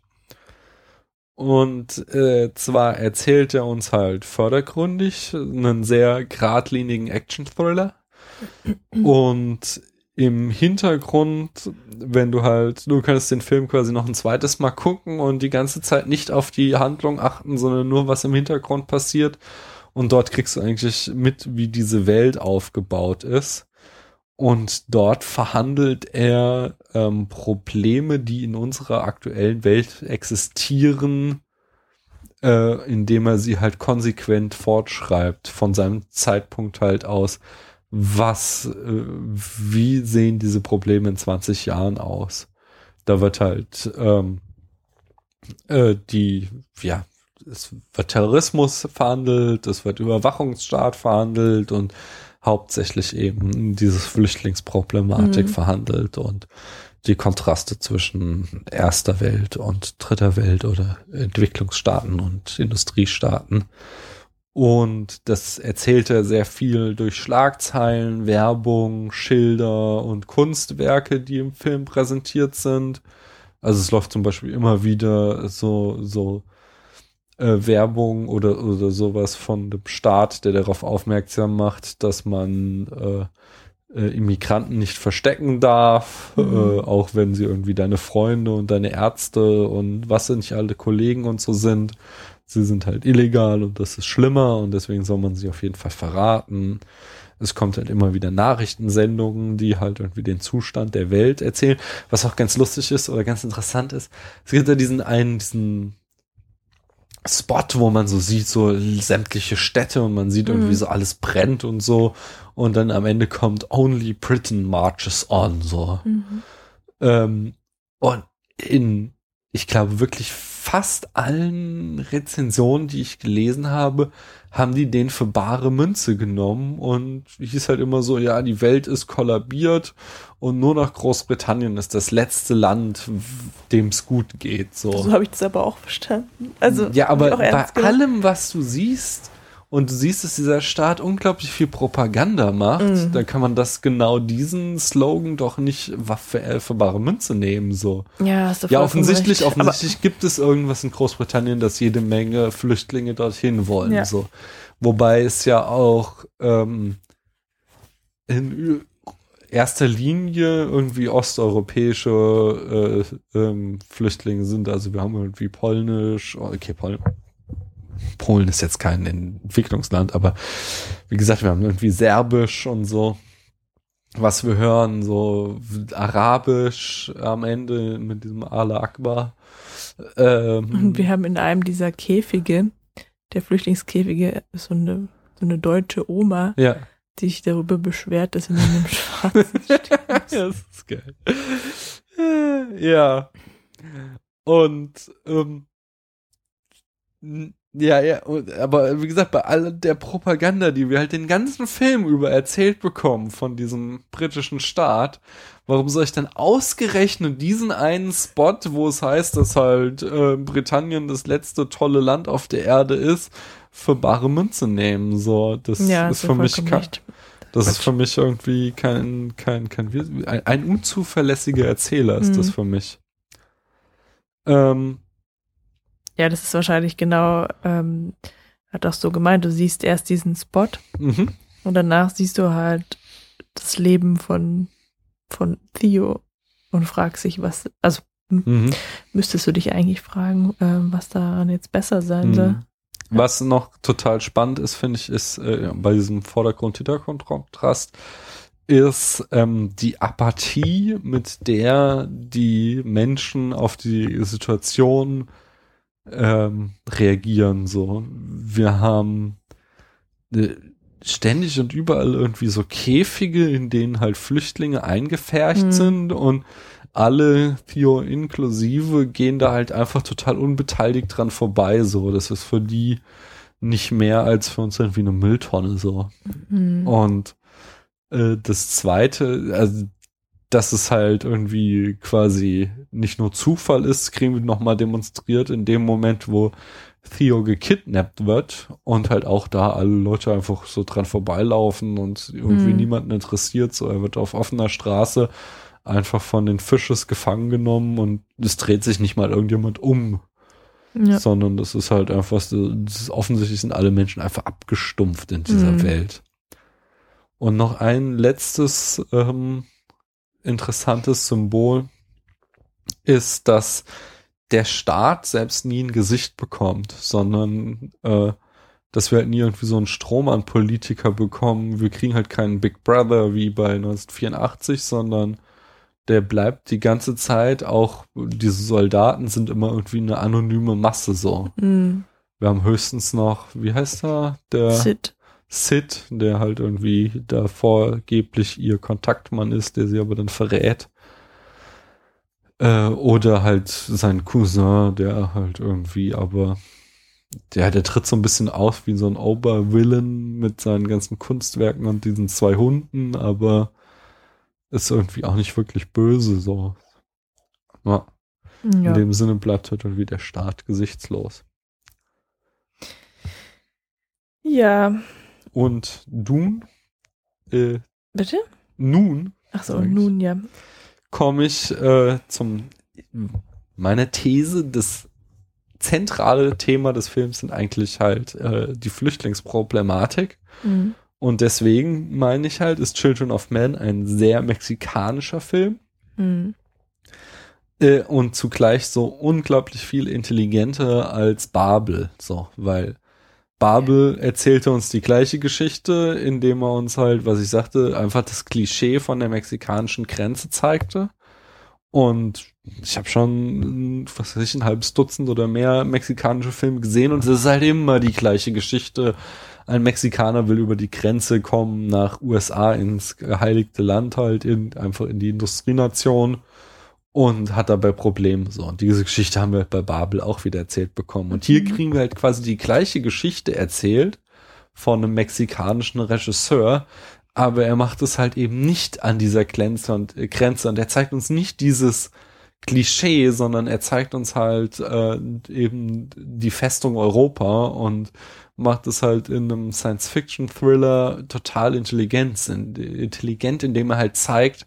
Und zwar erzählt er uns halt vordergründig einen sehr geradlinigen Action-Thriller. Und im Hintergrund, du kannst den Film quasi noch ein zweites Mal gucken und die ganze Zeit nicht auf die Handlung achten, sondern nur, was im Hintergrund passiert. Und dort kriegst du eigentlich mit, wie diese Welt aufgebaut ist. Und dort verhandelt er Probleme, die in unserer aktuellen Welt existieren, indem er sie halt konsequent fortschreibt, von seinem Zeitpunkt halt aus. Wie sehen diese Probleme in 20 Jahren aus? Da wird halt es wird Terrorismus verhandelt, es wird Überwachungsstaat verhandelt und hauptsächlich eben dieses Flüchtlingsproblematik verhandelt und die Kontraste zwischen erster Welt und dritter Welt oder Entwicklungsstaaten und Industriestaaten. Und das erzählt er sehr viel durch Schlagzeilen, Werbung, Schilder und Kunstwerke, die im Film präsentiert sind. Also es läuft zum Beispiel immer wieder so Werbung oder sowas von dem Staat, der darauf aufmerksam macht, dass man Immigranten nicht verstecken darf, auch wenn sie irgendwie deine Freunde und deine Ärzte und was nicht alle Kollegen und so sind. Sie sind halt illegal und das ist schlimmer und deswegen soll man sie auf jeden Fall verraten. Es kommt halt immer wieder Nachrichtensendungen, die halt irgendwie den Zustand der Welt erzählen, was auch ganz lustig ist oder ganz interessant ist. Es gibt ja diesen Spot, wo man so sieht, so sämtliche Städte und man sieht irgendwie so alles brennt und so und dann am Ende kommt Only Britain marches on, so. Und ich glaube wirklich fast allen Rezensionen, die ich gelesen habe, haben die den für bare Münze genommen und hieß halt immer so, ja, die Welt ist kollabiert und nur noch Großbritannien ist das letzte Land, dem es gut geht. So habe ich das aber auch verstanden. Also ja, aber bei allem, was du siehst, und du siehst, dass dieser Staat unglaublich viel Propaganda macht, dann kann man diesen Slogan doch nicht für bare Münze nehmen, so. Ja, hast du ja, offensichtlich gibt es irgendwas in Großbritannien, dass jede Menge Flüchtlinge dorthin wollen, ja. so. Wobei es ja auch in erster Linie irgendwie osteuropäische Flüchtlinge sind. Also wir haben irgendwie Polnisch, Polen ist jetzt kein Entwicklungsland, aber wie gesagt, wir haben irgendwie Serbisch und so, was wir hören, so Arabisch am Ende mit diesem Allah Akbar. Und wir haben in einem dieser Käfige, der Flüchtlingskäfige, so eine deutsche Oma, ja, die sich darüber beschwert, dass in einem schwarzen steht. Ja, das ist geil. Ja. Und ja, aber wie gesagt, bei all der Propaganda, die wir halt den ganzen Film über erzählt bekommen von diesem britischen Staat, warum soll ich dann ausgerechnet diesen einen Spot, wo es heißt, dass halt Britannien das letzte tolle Land auf der Erde ist, für bare Münze nehmen? So, das ist für mich ist für mich irgendwie ein unzuverlässiger Erzähler ist das für mich. Ja, das ist wahrscheinlich genau, hat auch so gemeint, du siehst erst diesen Spot und danach siehst du halt das Leben von Theo und fragst dich, müsstest du dich eigentlich fragen, was daran jetzt besser sein soll. Was noch total spannend ist, finde ich, ist bei diesem Vordergrund-Hintergrund-Kontrast ist die Apathie, mit der die Menschen auf die Situation reagieren, so. Wir haben ständig und überall irgendwie so Käfige, in denen halt Flüchtlinge eingepfercht sind und alle, Theo inklusive, gehen da halt einfach total unbeteiligt dran vorbei, so. Das ist für die nicht mehr als für uns irgendwie eine Mülltonne, so. Und das Zweite, also dass es halt irgendwie quasi nicht nur Zufall ist, kriegen wir nochmal demonstriert in dem Moment, wo Theo gekidnappt wird und halt auch da alle Leute einfach so dran vorbeilaufen und irgendwie niemanden interessiert. So, er wird auf offener Straße einfach von den Fisches gefangen genommen und es dreht sich nicht mal irgendjemand um. Ja. Sondern das ist halt einfach, offensichtlich sind alle Menschen einfach abgestumpft in dieser Welt. Und noch ein letztes interessantes Symbol ist, dass der Staat selbst nie ein Gesicht bekommt, sondern dass wir halt nie irgendwie so einen Strom an Politiker bekommen. Wir kriegen halt keinen Big Brother wie bei 1984, sondern der bleibt die ganze Zeit, auch diese Soldaten sind immer irgendwie eine anonyme Masse so. Wir haben höchstens noch, wie heißt er? Der Sid, der halt irgendwie da vorgeblich ihr Kontaktmann ist, der sie aber dann verrät. Oder halt sein Cousin, der halt irgendwie, aber der tritt so ein bisschen auf wie so ein Obervillain mit seinen ganzen Kunstwerken und diesen 2 Hunden, aber ist irgendwie auch nicht wirklich böse, so. Ja. In dem Sinne bleibt halt irgendwie der Staat gesichtslos. Ja. Und Dune. Bitte? Nun. Ach so, nun, ja. Komme ich zum meiner These, das zentrale Thema des Films sind eigentlich halt die Flüchtlingsproblematik. Mhm. Und deswegen meine ich halt, ist Children of Men ein sehr mexikanischer Film. Mhm. Und zugleich so unglaublich viel intelligenter als Babel. So, weil Babel erzählte uns die gleiche Geschichte, indem er uns halt, was ich sagte, einfach das Klischee von der mexikanischen Grenze zeigte. Und ich habe schon, was weiß ich, ein halbes Dutzend oder mehr mexikanische Filme gesehen und es ist halt immer die gleiche Geschichte. Ein Mexikaner will über die Grenze kommen nach USA ins geheiligte Land halt, einfach in die Industrienation und hat dabei Probleme. So, und diese Geschichte haben wir halt bei Babel auch wieder erzählt bekommen. Und hier kriegen wir halt quasi die gleiche Geschichte erzählt von einem mexikanischen Regisseur, aber er macht es halt eben nicht an dieser Grenze und er zeigt uns nicht dieses Klischee, sondern er zeigt uns halt eben die Festung Europa und macht es halt in einem Science-Fiction-Thriller total intelligent, indem er halt zeigt,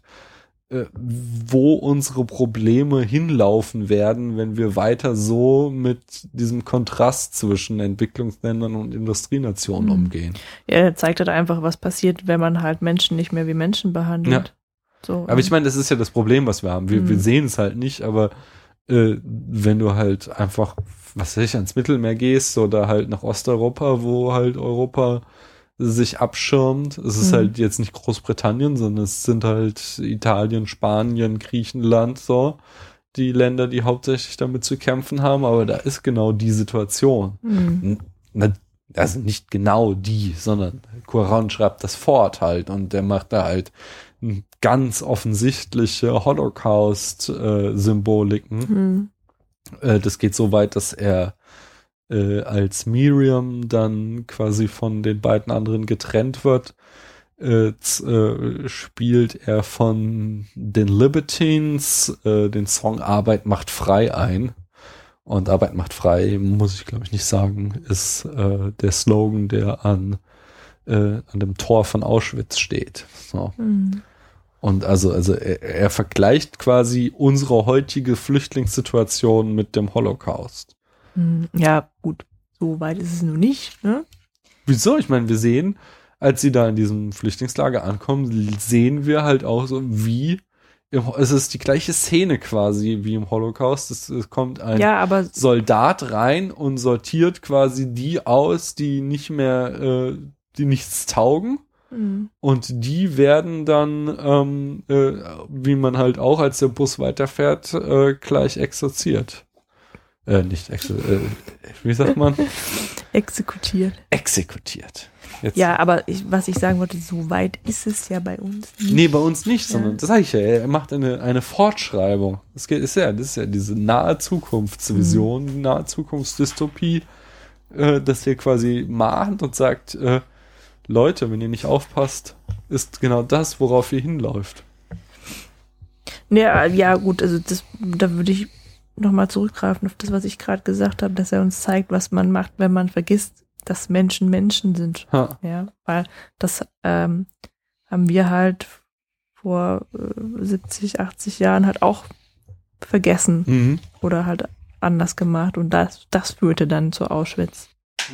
wo unsere Probleme hinlaufen werden, wenn wir weiter so mit diesem Kontrast zwischen Entwicklungsländern und Industrienationen umgehen. Ja, er zeigt halt einfach, was passiert, wenn man halt Menschen nicht mehr wie Menschen behandelt. Ja. So, aber ich meine, das ist ja das Problem, was wir haben. Wir sehen es halt nicht, aber wenn du halt einfach, was weiß ich, ans Mittelmeer gehst oder halt nach Osteuropa, wo halt Europa sich abschirmt. Es ist halt jetzt nicht Großbritannien, sondern es sind halt Italien, Spanien, Griechenland, so die Länder, die hauptsächlich damit zu kämpfen haben, aber da ist genau die Situation. Also nicht genau die, sondern Cuarón schreibt das fort halt und der macht da halt ganz offensichtliche Holocaust-Symboliken. Das geht so weit, dass er als Miriam dann quasi von den beiden anderen getrennt wird, spielt er von den Libertines den Song Arbeit macht frei ein. Und Arbeit macht frei, muss ich glaube ich nicht sagen, ist der Slogan, der an dem Tor von Auschwitz steht. So. Und also er vergleicht quasi unsere heutige Flüchtlingssituation mit dem Holocaust. Ja, gut. So weit ist es nur nicht, ne? Wieso? Ich meine, wir sehen, als sie da in diesem Flüchtlingslager ankommen, sehen wir halt auch so, wie es ist die gleiche Szene quasi wie im Holocaust. Es kommt ein Soldat rein und sortiert quasi die aus, die nicht mehr, die nichts taugen. Und die werden dann, wie man halt auch, als der Bus weiterfährt, gleich exorziert. Wie sagt man? Exekutiert. Jetzt. Ja, aber was ich sagen wollte, so weit ist es ja bei uns nicht. Nee, bei uns nicht, sondern das sage ich ja, er macht eine Fortschreibung. Das ist ja diese nahe Zukunftsvision, nahe Zukunftsdystopie, dass er quasi mahnt und sagt, Leute, wenn ihr nicht aufpasst, ist genau das, worauf ihr hinläuft. Ja, gut, also da würde ich nochmal zurückgreifen auf das, was ich gerade gesagt habe, dass er uns zeigt, was man macht, wenn man vergisst, dass Menschen Menschen sind. Ja, weil das haben wir halt vor 70, 80 Jahren halt auch vergessen oder halt anders gemacht und das führte dann zu Auschwitz.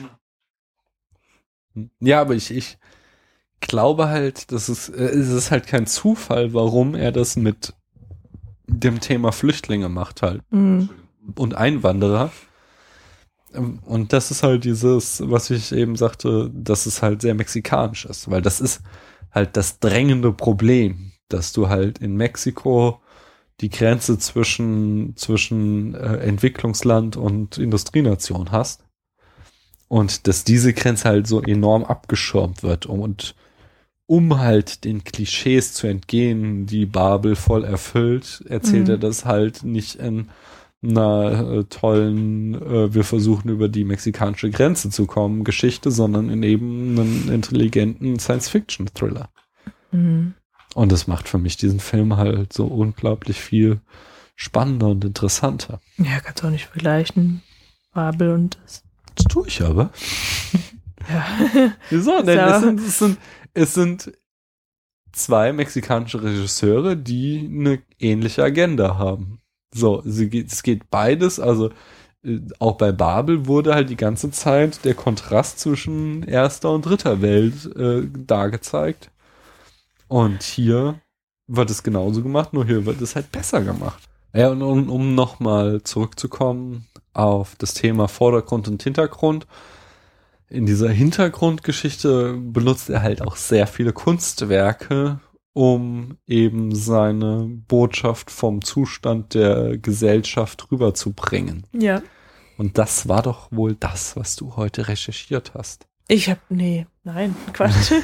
Ja, aber ich glaube halt, es ist halt kein Zufall, warum er das mit dem Thema Flüchtlinge macht halt. Und Einwanderer. Und das ist halt dieses, was ich eben sagte, dass es halt sehr mexikanisch ist, weil das ist halt das drängende Problem, dass du halt in Mexiko die Grenze zwischen Entwicklungsland und Industrienation hast und dass diese Grenze halt so enorm abgeschirmt wird um halt den Klischees zu entgehen, die Babel voll erfüllt, erzählt er das halt nicht in einer tollen, wir versuchen über die mexikanische Grenze zu kommen, Geschichte, sondern in eben einen intelligenten Science-Fiction-Thriller. Und das macht für mich diesen Film halt so unglaublich viel spannender und interessanter. Ja, kannst du auch nicht vergleichen. Babel und das. Das tue ich aber. Ja. Wieso denn? Es sind zwei mexikanische Regisseure, die eine ähnliche Agenda haben. So, es geht beides, also auch bei Babel wurde halt die ganze Zeit der Kontrast zwischen erster und dritter Welt dargezeigt. Und hier wird es genauso gemacht, nur hier wird es halt besser gemacht. Ja, und um nochmal zurückzukommen auf das Thema Vordergrund und Hintergrund. In dieser Hintergrundgeschichte benutzt er halt auch sehr viele Kunstwerke, um eben seine Botschaft vom Zustand der Gesellschaft rüberzubringen. Ja. Und das war doch wohl das, was du heute recherchiert hast. Nein, Quatsch.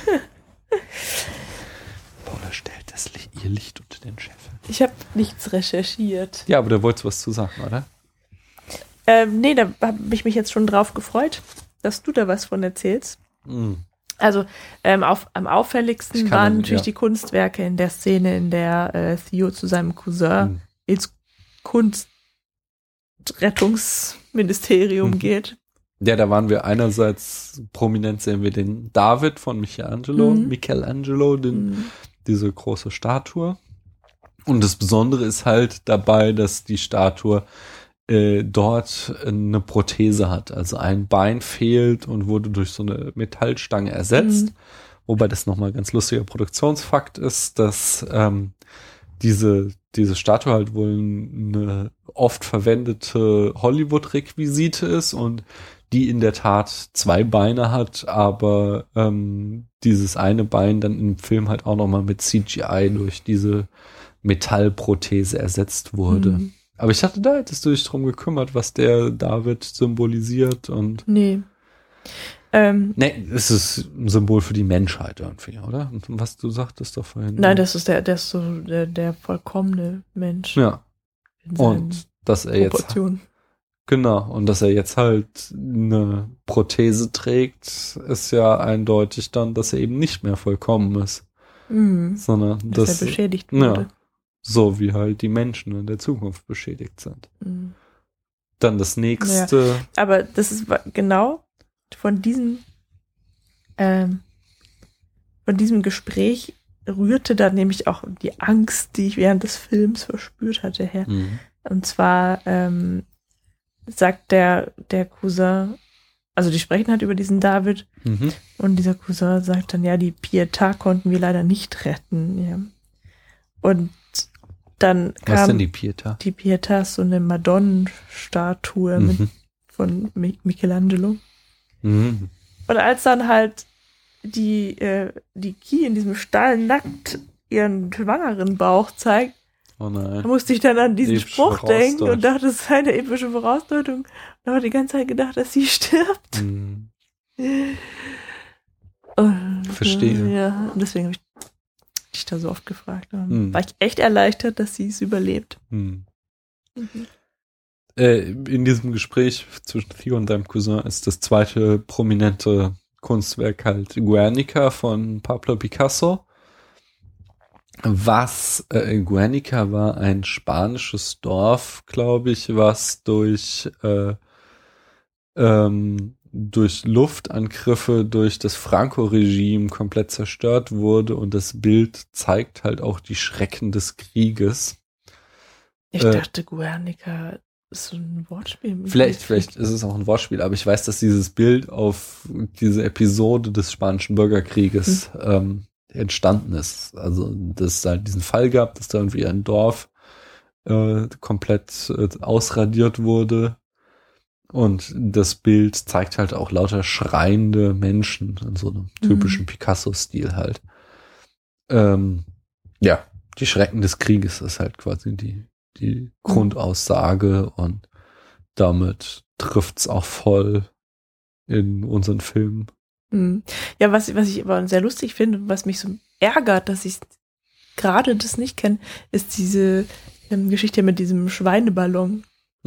Paula stellt ihr Licht unter den Scheffel. Ich habe nichts recherchiert. Ja, aber da wolltest du was zu sagen, oder? Da habe ich mich jetzt schon drauf gefreut, dass du da was von erzählst. Also am auffälligsten waren natürlich die Kunstwerke in der Szene, in der Theo zu seinem Cousin ins Kunstrettungsministerium geht. Ja, da waren wir einerseits prominent, sehen wir den David von Michelangelo, diese große Statue. Und das Besondere ist halt dabei, dass die Statue dort eine Prothese hat. Also ein Bein fehlt und wurde durch so eine Metallstange ersetzt. Wobei das nochmal ganz lustiger Produktionsfakt ist, dass diese Statue halt wohl eine oft verwendete Hollywood-Requisite ist und die in der Tat 2 Beine hat, aber dieses eine Bein dann im Film halt auch nochmal mit CGI durch diese Metallprothese ersetzt wurde. Aber ich dachte, da hättest du dich drum gekümmert, was der David symbolisiert und. Nee. Es ist ein Symbol für die Menschheit irgendwie, oder? Und was du sagtest doch vorhin. Nein, der ist so der vollkommene Mensch. Ja. Und dass er Proportion. Jetzt. Genau. Und dass er jetzt halt eine Prothese trägt, ist ja eindeutig dann, dass er eben nicht mehr vollkommen ist. Sondern dass er beschädigt wurde. Ja. So wie halt die Menschen in der Zukunft beschädigt sind. Dann das nächste. Ja, aber das ist genau von diesem Gespräch rührte dann nämlich auch die Angst, die ich während des Films verspürt hatte, her. Und zwar sagt der Cousin, also die sprechen halt über diesen David und dieser Cousin sagt dann, ja, die Pietà konnten wir leider nicht retten. Ja. Und dann kam was denn die Pietà? Die Pietà ist so eine Madonnenstatue von Michelangelo. Und als dann halt die Ki in diesem Stall nackt ihren schwangeren Bauch zeigt, oh nein. Da musste ich dann an diesen Spruch denken und dachte, das sei eine epische Vorausdeutung. Und habe die ganze Zeit gedacht, dass sie stirbt. Verstehe. Ja, und deswegen habe ich dich da so oft gefragt. War ich echt erleichtert, dass sie es überlebt. In diesem Gespräch zwischen Theo und deinem Cousin ist das zweite prominente Kunstwerk halt Guernica von Pablo Picasso. Guernica war ein spanisches Dorf, glaube ich, was durch Luftangriffe durch das Franco-Regime komplett zerstört wurde und das Bild zeigt halt auch die Schrecken des Krieges. Ich dachte, Guernica ist so ein Wortspiel. Vielleicht ist es auch ein Wortspiel, aber ich weiß, dass dieses Bild auf diese Episode des Spanischen Bürgerkrieges entstanden ist. Also, dass es halt diesen Fall gab, dass da irgendwie ein Dorf komplett ausradiert wurde. Und das Bild zeigt halt auch lauter schreiende Menschen in so einem typischen Picasso-Stil halt. Ja, die Schrecken des Krieges ist halt quasi die Grundaussage und damit trifft's auch voll in unseren Filmen. Ja, was ich aber sehr lustig finde, was mich so ärgert, dass ich gerade das nicht kenne, ist diese Geschichte mit diesem Schweineballon.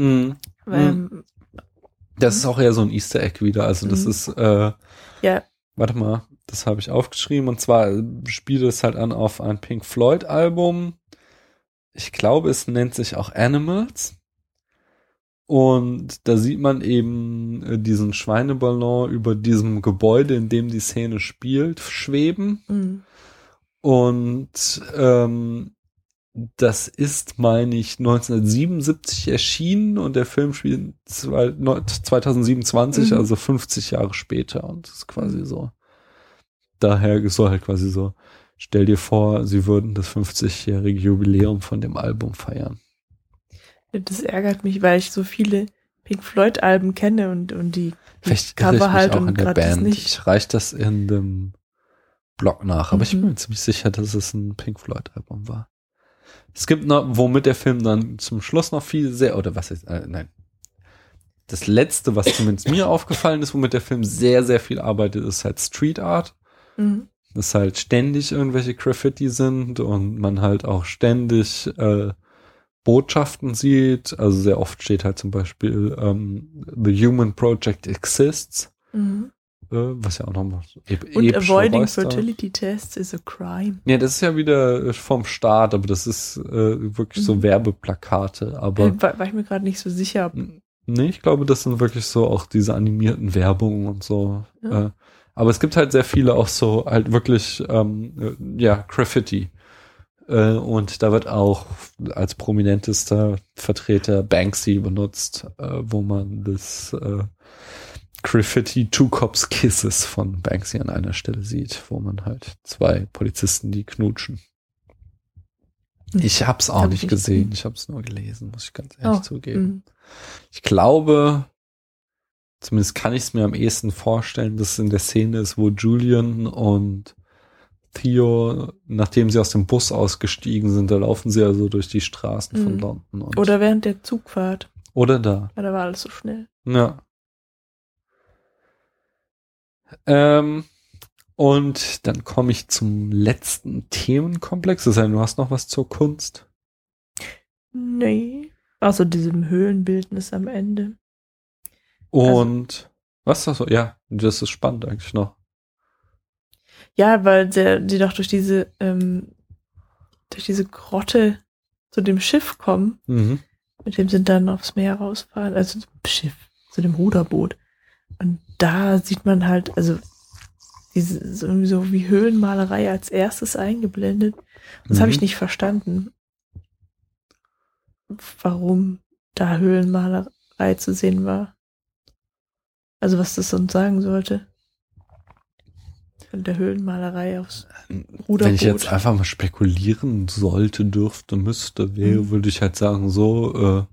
Das ist auch eher so ein Easter Egg wieder. Also das ist, ja. Warte mal, das habe ich aufgeschrieben. Und zwar spielt es halt an auf ein Pink Floyd Album. Ich glaube, es nennt sich auch Animals. Und da sieht man eben diesen Schweineballon über diesem Gebäude, in dem die Szene spielt, schweben. Mhm. Und das ist, meine ich, 1977 erschienen und der Film spielt 2027, also 50 Jahre später. Und das ist quasi so. Daher ist so halt quasi so, stell dir vor, sie würden das 50-jährige Jubiläum von dem Album feiern. Das ärgert mich, weil ich so viele Pink Floyd-Alben kenne und die Vielleicht Cover halt und in der gerade das Band. nicht. Ich reiche das in dem Blog nach, aber ich bin mir ziemlich sicher, dass es ein Pink Floyd-Album war. Es gibt noch, womit der Film dann zum Schluss noch nein. Das letzte, was zumindest mir aufgefallen ist, womit der Film sehr, sehr viel arbeitet, ist halt Street Art. Mhm. Dass halt ständig irgendwelche Graffiti sind und man halt auch ständig Botschaften sieht. Also sehr oft steht halt zum Beispiel The Human Project Exists. Mhm. Was ja auch nochmal und avoiding fertility tests is a crime. Ja, das ist ja wieder vom Staat, aber das ist wirklich so Werbeplakate. Aber War ich mir gerade nicht so sicher. Nee, ich glaube, das sind wirklich so auch diese animierten Werbungen und so. Ja. Aber es gibt halt sehr viele auch so halt wirklich Graffiti. Und da wird auch als prominentester Vertreter Banksy benutzt, wo man das Graffiti Two Cops Kisses von Banksy an einer Stelle sieht, wo man halt 2 Polizisten, die knutschen. Ich hab's auch nicht gesehen, ich hab's nur gelesen, muss ich ganz ehrlich zugeben. Ich glaube, zumindest kann ich es mir am ehesten vorstellen, dass es in der Szene ist, wo Julian und Theo, nachdem sie aus dem Bus ausgestiegen sind, da laufen sie also durch die Straßen von London. Oder während der Zugfahrt. Oder da. Ja, da war alles so schnell. Ja. Und dann komme ich zum letzten Themenkomplex. Das heißt, du hast noch was zur Kunst? Nee. Außer diesem Höhlenbildnis am Ende. Und was ist das so? Ja, das ist spannend eigentlich noch. Ja, weil die doch durch diese Grotte zu dem Schiff kommen, mit dem sie dann aufs Meer rausfahren, also zum Schiff, zu dem Ruderboot. Und da sieht man halt, also diese irgendwie so wie Höhlenmalerei als erstes eingeblendet. Das habe ich nicht verstanden. Warum da Höhlenmalerei zu sehen war. Also was das uns sagen sollte. Von der Höhlenmalerei aufs Ruderboot. Wenn ich jetzt einfach mal spekulieren sollte, müsste, würde ich halt sagen, so,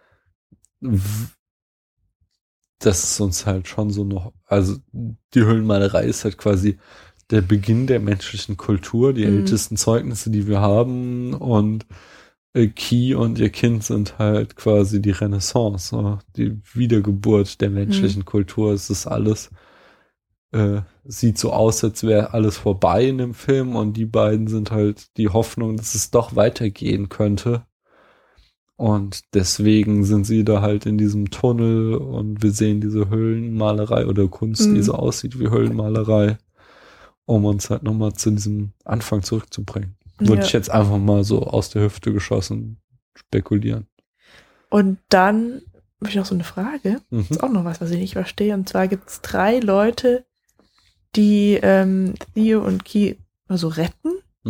das ist uns halt schon so noch, also die Höhlenmalerei ist halt quasi der Beginn der menschlichen Kultur, die ältesten Zeugnisse, die wir haben, und Key und ihr Kind sind halt quasi die Renaissance, so, die Wiedergeburt der menschlichen Kultur. Es ist alles, sieht so aus, als wäre alles vorbei in dem Film, und die beiden sind halt die Hoffnung, dass es doch weitergehen könnte. Und deswegen sind sie da halt in diesem Tunnel und wir sehen diese Höhlenmalerei oder Kunst, die so aussieht wie Höhlenmalerei, um uns halt nochmal zu diesem Anfang zurückzubringen. Würde ich jetzt einfach mal so aus der Hüfte geschossen spekulieren. Und dann habe ich noch so eine Frage. Das ist auch noch was ich nicht verstehe. Und zwar gibt es 3 Leute, die Theo und Key also retten,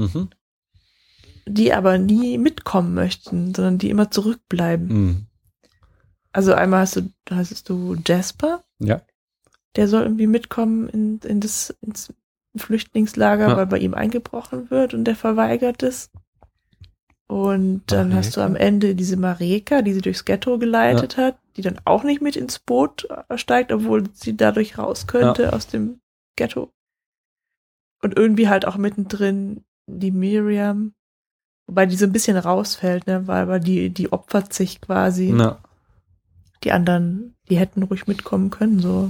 die aber nie mitkommen möchten, sondern die immer zurückbleiben. Also einmal heißt du Jasper. Ja. Der soll irgendwie mitkommen ins Flüchtlingslager, weil bei ihm eingebrochen wird und der verweigert es. Und dann hast du am Ende diese Mareka, die sie durchs Ghetto geleitet hat, die dann auch nicht mit ins Boot steigt, obwohl sie dadurch raus könnte aus dem Ghetto. Und irgendwie halt auch mittendrin die Miriam, wobei die so ein bisschen rausfällt, ne, weil die opfert sich quasi. Ja. Die anderen, die hätten ruhig mitkommen können, so.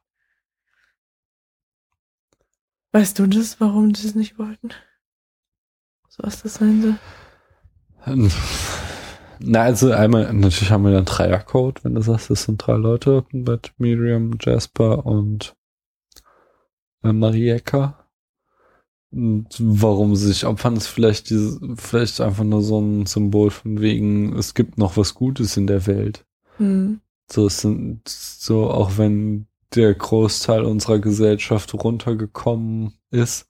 Weißt du das, warum sie es nicht wollten? So was das sein soll? Na, also einmal, natürlich haben wir dann Dreiercode, wenn du sagst, das sind 3 Leute mit Miriam, Jasper und Marieka. Und warum sie sich opfern, ist vielleicht einfach nur so ein Symbol von wegen, es gibt noch was Gutes in der Welt. so auch wenn der Großteil unserer Gesellschaft runtergekommen ist,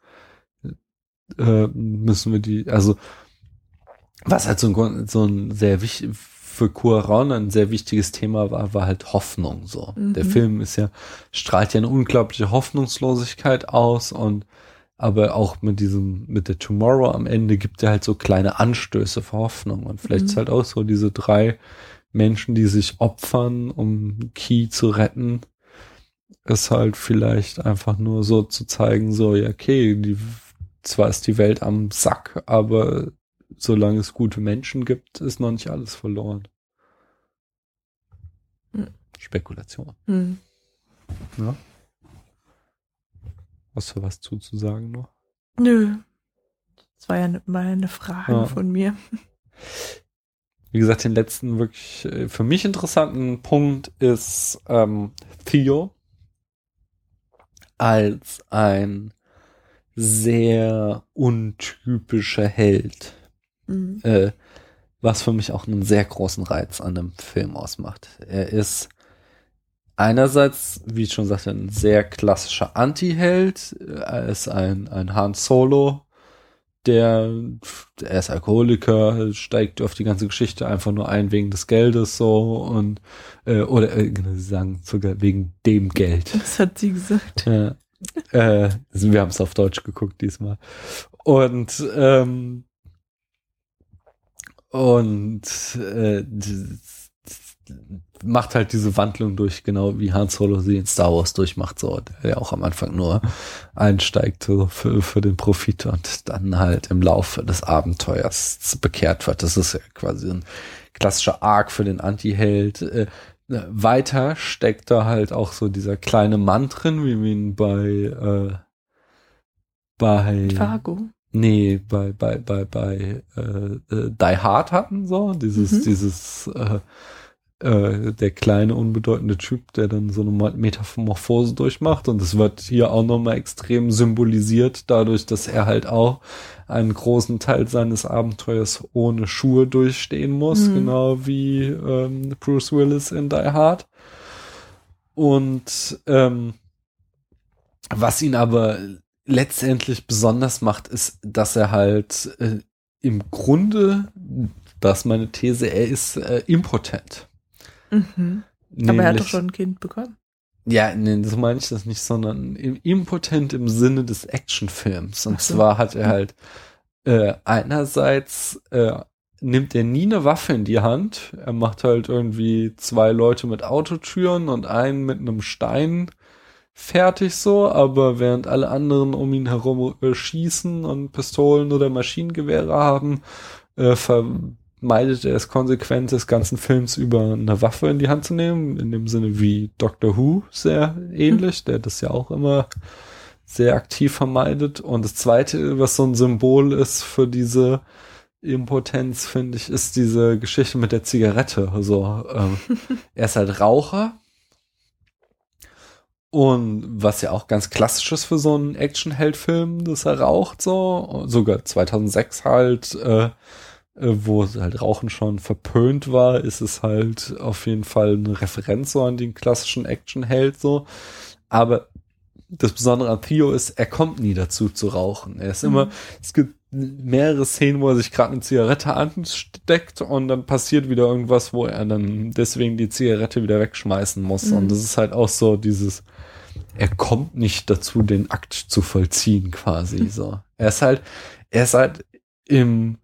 müssen wir also was halt so ein sehr wichtig für Cuarón ein sehr wichtiges Thema war halt Hoffnung, so. Der Film strahlt ja eine unglaubliche Hoffnungslosigkeit aus aber auch mit der Tomorrow am Ende gibt er halt so kleine Anstöße für Hoffnung und vielleicht ist halt auch so diese 3 Menschen, die sich opfern, um Key zu retten, ist halt vielleicht einfach nur so zu zeigen, so, ja, okay, zwar ist die Welt am Sack, aber solange es gute Menschen gibt, ist noch nicht alles verloren. Spekulation. Ja. Hast du was zuzusagen noch? Nö. Das war ja mal eine Frage von mir. Wie gesagt, den letzten wirklich für mich interessanten Punkt ist Theo als ein sehr untypischer Held. Was für mich auch einen sehr großen Reiz an dem Film ausmacht. Er ist einerseits, wie ich schon sagte, ein sehr klassischer Anti-Held. Er ist ein Han Solo, er ist Alkoholiker, steigt auf die ganze Geschichte einfach nur ein wegen des Geldes so und sie sagen sogar wegen dem Geld. Das hat sie gesagt. Ja. Wir haben es auf Deutsch geguckt diesmal. Und macht halt diese Wandlung durch, genau wie Han Solo sie in Star Wars durchmacht, so, der ja auch am Anfang nur einsteigt so für den Profit und dann halt im Laufe des Abenteuers bekehrt wird. Das ist ja quasi ein klassischer Arc für den Anti-Held. Weiter steckt da halt auch so dieser kleine Mann drin, wie wir ihn bei Fargo. Nee, bei Die Hard hatten, so, dieses der kleine, unbedeutende Typ, der dann so eine Metamorphose durchmacht und das wird hier auch nochmal extrem symbolisiert, dadurch, dass er halt auch einen großen Teil seines Abenteuers ohne Schuhe durchstehen muss, genau wie Bruce Willis in Die Hard. Und was ihn aber letztendlich besonders macht, ist, dass er halt im Grunde, das ist meine These, er ist impotent. Aber er hat doch schon ein Kind bekommen. Ja, nee, das meine ich das nicht, sondern impotent im Sinne des Actionfilms. Und zwar hat er halt einerseits nimmt er nie eine Waffe in die Hand. Er macht halt irgendwie 2 Leute mit Autotüren und einen mit einem Stein fertig so, aber während alle anderen um ihn herum schießen und Pistolen oder Maschinengewehre haben, vermeidet er es konsequent des ganzen Films über eine Waffe in die Hand zu nehmen, in dem Sinne wie Doctor Who sehr ähnlich, der das ja auch immer sehr aktiv vermeidet. Und das Zweite, was so ein Symbol ist für diese Impotenz, finde ich, ist diese Geschichte mit der Zigarette. Also er ist halt Raucher. Und was ja auch ganz klassisch ist für so einen Action-Held-Film, dass er raucht so. Sogar 2006 halt, wo halt Rauchen schon verpönt war, ist es halt auf jeden Fall eine Referenz so an den klassischen Action-Held so. Aber das Besondere an Theo ist, er kommt nie dazu zu rauchen. Er ist immer, es gibt mehrere Szenen, wo er sich gerade eine Zigarette ansteckt und dann passiert wieder irgendwas, wo er dann deswegen die Zigarette wieder wegschmeißen muss. Und das ist halt auch so dieses, er kommt nicht dazu, den Akt zu vollziehen quasi so. Er ist halt im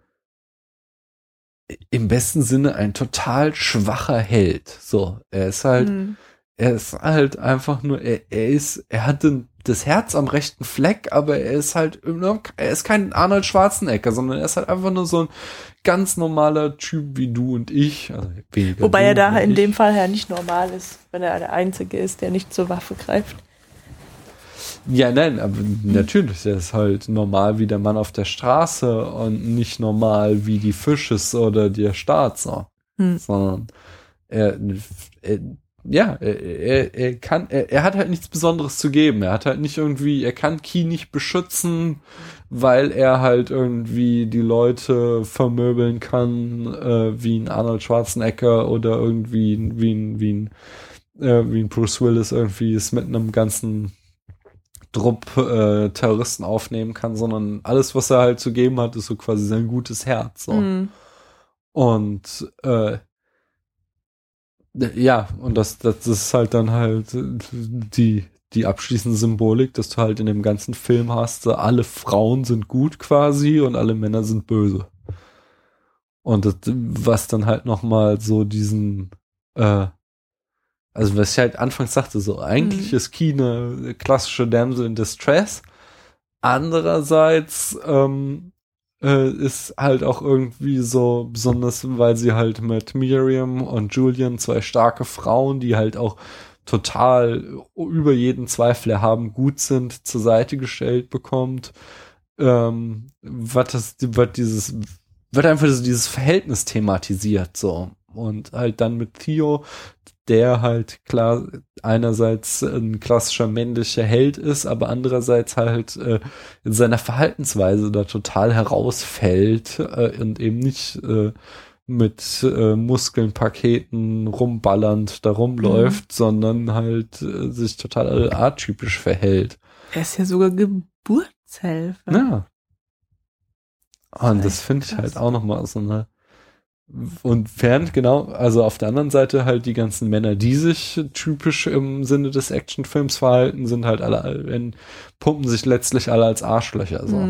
besten Sinne ein total schwacher Held. So, er ist halt einfach nur, er hat das Herz am rechten Fleck, aber er ist kein Arnold Schwarzenegger, sondern er ist halt einfach nur so ein ganz normaler Typ wie du und ich. Also wobei er da in dem Fall ja nicht normal ist, wenn er der Einzige ist, der nicht zur Waffe greift. Ja, nein, aber natürlich, er ist halt normal wie der Mann auf der Straße und nicht normal wie die Fisches oder der Staat, so. Sondern er hat halt nichts Besonderes zu geben. Er hat halt nicht irgendwie, er kann Key nicht beschützen, weil er halt irgendwie die Leute vermöbeln kann, wie ein Arnold Schwarzenegger oder irgendwie wie ein Bruce Willis irgendwie es mit einem ganzen Trupp Terroristen aufnehmen kann, sondern alles, was er halt zu geben hat, ist so quasi sein gutes Herz. So. Und und das ist halt dann halt die abschließende Symbolik, dass du halt in dem ganzen Film hast, alle Frauen sind gut quasi und alle Männer sind böse. Und das, was dann halt nochmal so diesen, also was ich halt anfangs sagte, so eigentlich ist Key eine klassische Damsel in Distress. Andererseits ist halt auch irgendwie so, besonders weil sie halt mit Miriam und Julian 2 starke Frauen, die halt auch total über jeden Zweifel erhaben gut sind, zur Seite gestellt bekommt. Wird einfach dieses Verhältnis thematisiert, so. Und halt dann mit Theo, der halt klar einerseits ein klassischer männlicher Held ist, aber andererseits halt in seiner Verhaltensweise da total herausfällt und eben nicht mit Muskeln, Paketen rumballernd da rumläuft, sondern halt sich total atypisch verhält. Er ist ja sogar Geburtshelfer. Ja. Und das finde ich halt auch nochmal so eine. Und während, genau, also auf der anderen Seite halt die ganzen Männer, die sich typisch im Sinne des Actionfilms verhalten, sind halt alle, pumpen sich letztlich alle als Arschlöcher, so.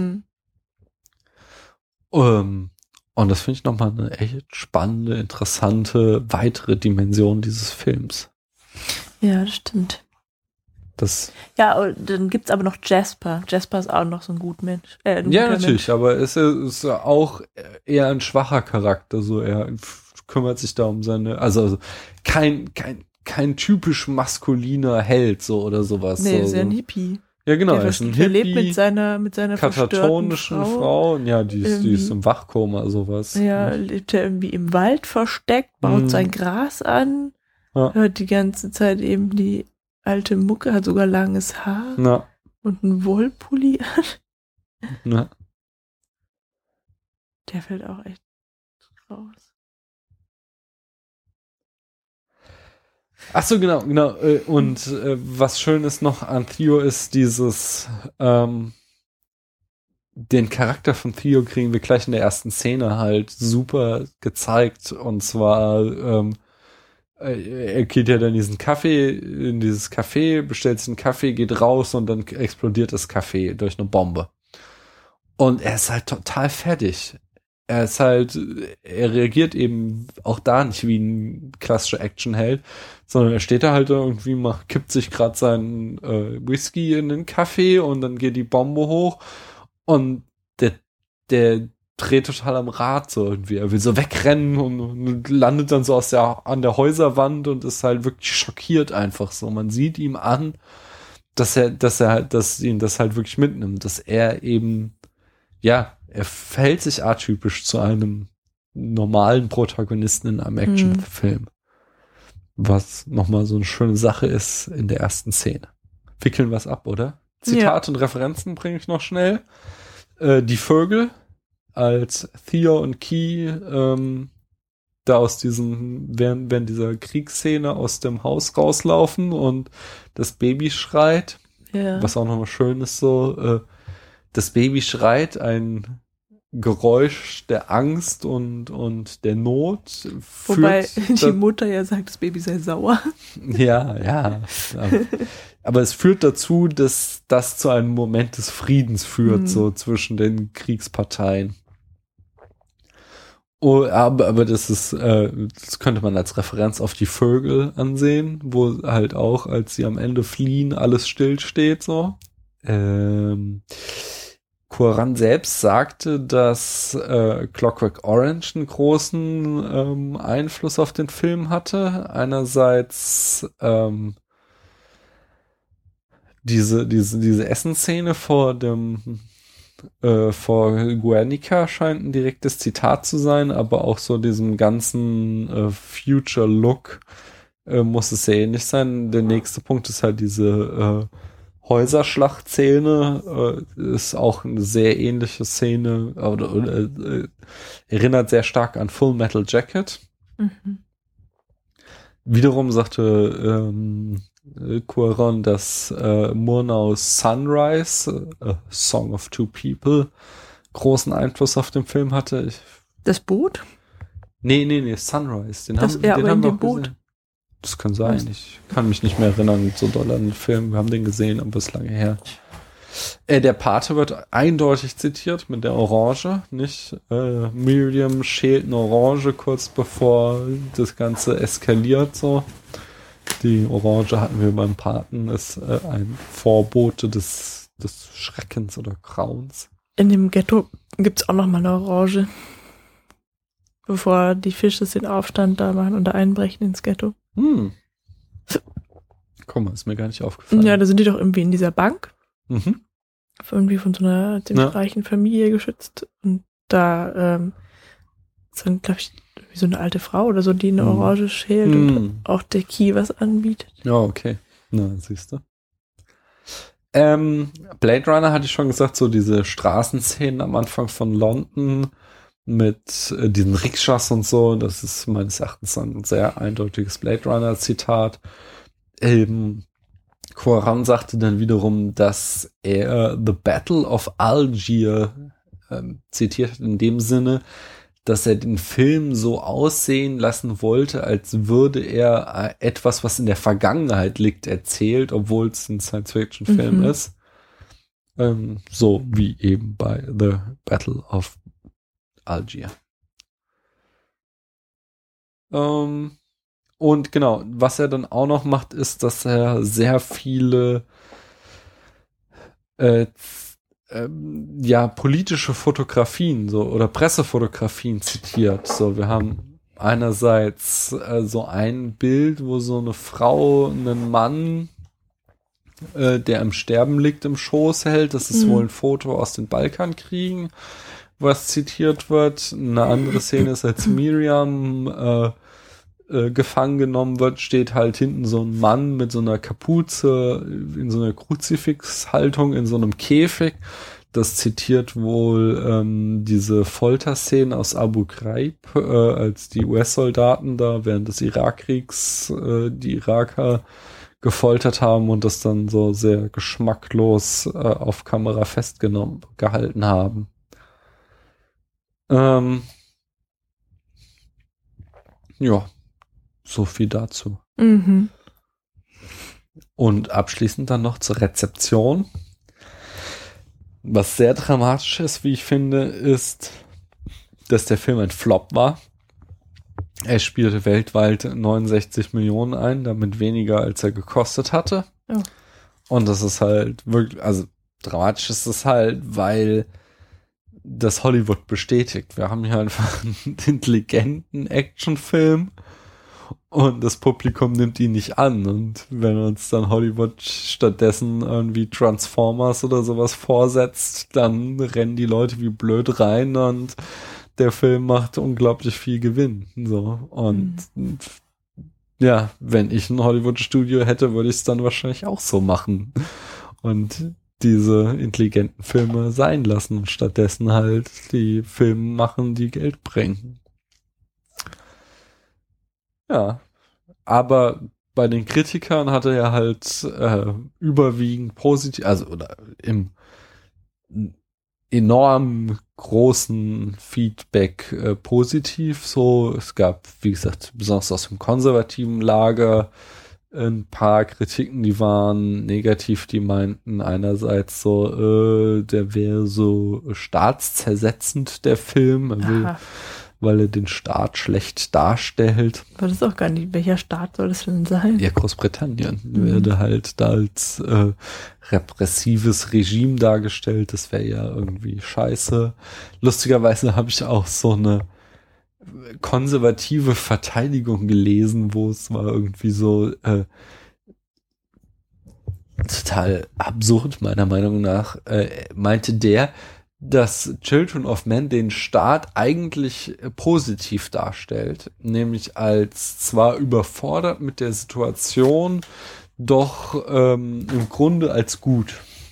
Und das finde ich nochmal eine echt spannende, interessante, weitere Dimension dieses Films. Ja, das stimmt. Ja, und dann gibt's aber noch Jasper. Jasper ist auch noch so ein Gutmensch. Ja, natürlich, Mensch. Aber es ist auch eher ein schwacher Charakter. So, er kümmert sich da um seine, also kein typisch maskuliner Held, so oder sowas. Nee, so, ist ja ein Hippie. Ja, genau, er ist ein Hippie. Er lebt mit seiner katatonischen Frau. Ja, die ist im Wachkoma, sowas. Ja, lebt er irgendwie im Wald versteckt, baut sein Gras an, hört die ganze Zeit eben die alte Mucke, hat sogar langes Haar und einen Wollpulli an. Ja. Der fällt auch echt raus. Ach so, genau. Und was schön ist noch an Theo ist dieses, den Charakter von Theo kriegen wir gleich in der ersten Szene halt super gezeigt. Und zwar er geht ja dann in dieses Café, bestellt sich einen Kaffee, geht raus und dann explodiert das Café durch eine Bombe. Und er ist halt total fertig. Er reagiert eben auch da nicht wie ein klassischer Actionheld, sondern er steht da halt irgendwie, kippt sich gerade seinen Whisky in den Kaffee und dann geht die Bombe hoch und der dreht total am Rad so irgendwie. Er will so wegrennen und landet dann so an der Häuserwand und ist halt wirklich schockiert einfach so. Man sieht ihm an, dass ihn das halt wirklich mitnimmt, dass er eben, er verhält sich atypisch zu einem normalen Protagonisten in einem Actionfilm. Was nochmal so eine schöne Sache ist in der ersten Szene. Wickeln was ab, oder? Zitate und Referenzen bringe ich noch schnell. Die Vögel, als Theo und Key da aus während dieser Kriegsszene aus dem Haus rauslaufen und das Baby schreit. Ja. Was auch nochmal schön ist so, das Baby schreit, ein Geräusch der Angst und der Not. Wobei die Mutter ja sagt, das Baby sei sauer. Ja. Aber es führt dazu, dass das zu einem Moment des Friedens führt, so zwischen den Kriegsparteien. Oh, aber das ist, das könnte man als Referenz auf die Vögel ansehen, wo halt auch, als sie am Ende fliehen, alles stillsteht, so. Cuarón selbst sagte, dass Clockwork Orange einen großen Einfluss auf den Film hatte. Einerseits diese Essensszene vor Guernica scheint ein direktes Zitat zu sein, aber auch so diesem ganzen Future-Look muss es sehr ähnlich sein. Der nächste Punkt ist halt diese Häuserschlachtszene. Ist auch eine sehr ähnliche Szene, erinnert sehr stark an Full Metal Jacket. Mhm. Wiederum sagte Cuarón, dass Murnaus Sunrise, A Song of Two People, großen Einfluss auf den Film hatte. Das Boot? Nee, Sunrise. Den haben wir auch gesehen. Das kann sein. Ich kann mich nicht mehr erinnern so doll an den Film. Wir haben den gesehen, aber es ist lange her. Der Pate wird eindeutig zitiert mit der Orange, nicht? Miriam schält eine Orange kurz bevor das Ganze eskaliert, so. Die Orange hatten wir beim Paten, ist ein Vorbote des Schreckens oder Grauens. In dem Ghetto gibt's auch noch mal eine Orange. Bevor die Fische den Aufstand da machen und da einbrechen ins Ghetto. Guck mal, ist mir gar nicht aufgefallen. Ja, da sind die doch irgendwie in dieser Bank. Mhm. Irgendwie von so einer ziemlich reichen Familie geschützt. Und da ist dann, glaube ich, wie so eine alte Frau oder so, die eine Orange schält und auch der Key was anbietet. Ja, okay. Na, siehst du. Blade Runner hatte ich schon gesagt, so diese Straßenszenen am Anfang von London mit diesen Rikschas und so, das ist meines Erachtens ein sehr eindeutiges Blade Runner Zitat. Cuarón sagte dann wiederum, dass er The Battle of Algiers zitiert hat in dem Sinne, dass er den Film so aussehen lassen wollte, als würde er etwas, was in der Vergangenheit liegt, erzählt, obwohl es ein Science-Fiction-Film ist. So wie eben bei The Battle of Algiers. Und genau, was er dann auch noch macht, ist, dass er sehr viele politische Fotografien so oder Pressefotografien zitiert. So, wir haben einerseits so ein Bild, wo so eine Frau einen Mann, der im Sterben liegt, im Schoß hält. Das ist wohl ein Foto aus den Balkankriegen, was zitiert wird. Eine andere Szene ist, als Miriam gefangen genommen wird, steht halt hinten so ein Mann mit so einer Kapuze in so einer Kruzifixhaltung in so einem Käfig. Das zitiert wohl diese Folterszenen aus Abu Ghraib, als die US-Soldaten da während des Irakkriegs die Iraker gefoltert haben und das dann so sehr geschmacklos auf Kamera gehalten haben. Ja, so viel dazu. Mhm. Und abschließend dann noch zur Rezeption. Was sehr dramatisch ist, wie ich finde, ist, dass der Film ein Flop war. Er spielte weltweit 69 Millionen ein, damit weniger als er gekostet hatte. Oh. Und das ist halt wirklich, also dramatisch ist es halt, weil das Hollywood bestätigt. Wir haben hier einfach einen intelligenten Actionfilm und das Publikum nimmt ihn nicht an. Und wenn uns dann Hollywood stattdessen irgendwie Transformers oder sowas vorsetzt, dann rennen die Leute wie blöd rein und der Film macht unglaublich viel Gewinn. So. Und ja, wenn ich ein Hollywood-Studio hätte, würde ich es dann wahrscheinlich auch so machen. Und diese intelligenten Filme sein lassen und stattdessen halt die Filme machen, die Geld bringen. Ja, aber bei den Kritikern hatte er halt überwiegend positiv, also oder im enorm großen Feedback positiv. So, es gab, wie gesagt, besonders aus dem konservativen Lager ein paar Kritiken, die waren negativ, die meinten einerseits so, der wäre so staatszersetzend, der Film, weil er den Staat schlecht darstellt. Aber das ist auch gar nicht, welcher Staat soll das denn sein? Ja, Großbritannien werde halt da als repressives Regime dargestellt, das wäre ja irgendwie scheiße. Lustigerweise habe ich auch so eine konservative Verteidigung gelesen, wo es war irgendwie so total absurd, meiner Meinung nach, meinte der, dass Children of Men den Staat eigentlich positiv darstellt, nämlich als zwar überfordert mit der Situation, doch im Grunde als gut.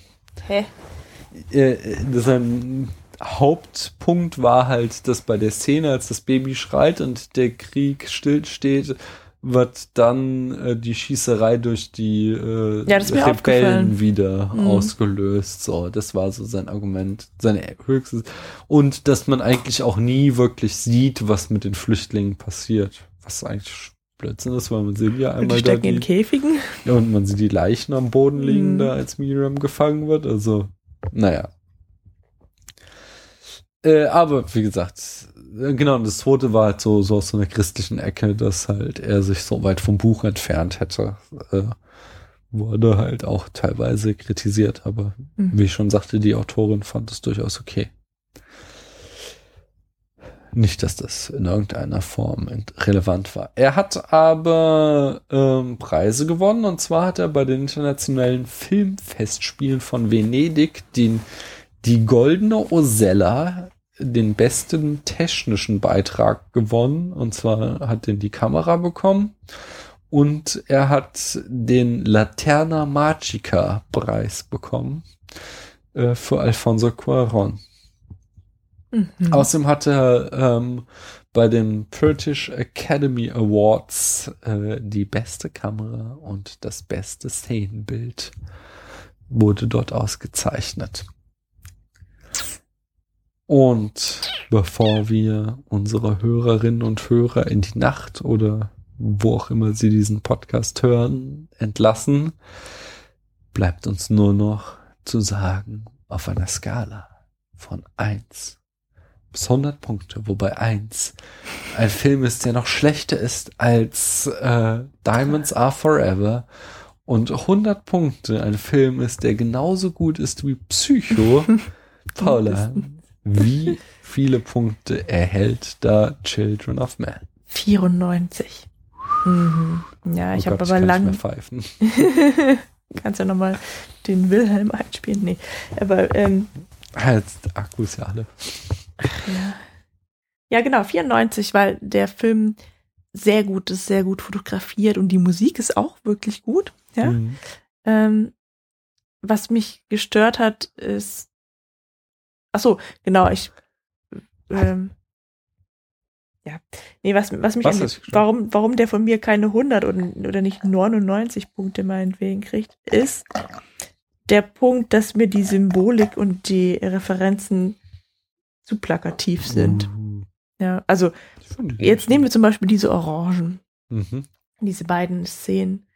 Sein Hauptpunkt war halt, dass bei der Szene, als das Baby schreit und der Krieg stillsteht, wird dann die Schießerei durch die Rebellen wieder ausgelöst. So, das war so sein Argument, seine höchstes. Und dass man eigentlich auch nie wirklich sieht, was mit den Flüchtlingen passiert. Was eigentlich Blödsinn ist, weil man sieht ja einmal die stecken in Käfigen. Ja, und man sieht die Leichen am Boden liegen, da als Miriam gefangen wird. Also, naja. Aber, wie gesagt, genau, das zweite war halt so aus so einer christlichen Ecke, dass halt er sich so weit vom Buch entfernt hätte. Wurde halt auch teilweise kritisiert, aber wie ich schon sagte, die Autorin fand es durchaus okay. Nicht, dass das in irgendeiner Form relevant war. Er hat aber Preise gewonnen, und zwar hat er bei den internationalen Filmfestspielen von Venedig die Goldene Osella, den besten technischen Beitrag gewonnen, und zwar hat den die Kamera bekommen, und er hat den Laterna Magica Preis bekommen für Alfonso Cuarón. Außerdem hat er bei den British Academy Awards die beste Kamera und das beste Szenenbild wurde dort ausgezeichnet. Und bevor wir unsere Hörerinnen und Hörer in die Nacht oder wo auch immer sie diesen Podcast hören, entlassen, bleibt uns nur noch zu sagen, auf einer Skala von 1 bis 100 Punkte, wobei 1 ein Film ist, der noch schlechter ist als Diamonds Are Forever, und 100 Punkte ein Film ist, der genauso gut ist wie Psycho. Paula, wie viele Punkte erhält da Children of Men? 94. Ja, ich habe aber lang. Pfeifen. Kannst ja nochmal den Wilhelm einspielen. Nee, aber Jetzt Akkus ja alle. Ja, genau, 94, weil der Film sehr gut ist, sehr gut fotografiert und die Musik ist auch wirklich gut. Ja. Was mich gestört hat, ist warum der von mir keine 100 oder nicht 99 Punkte meinetwegen kriegt, ist der Punkt, dass mir die Symbolik und die Referenzen zu plakativ sind. Ja, also jetzt nehmen wir zum Beispiel diese Orangen, diese beiden Szenen.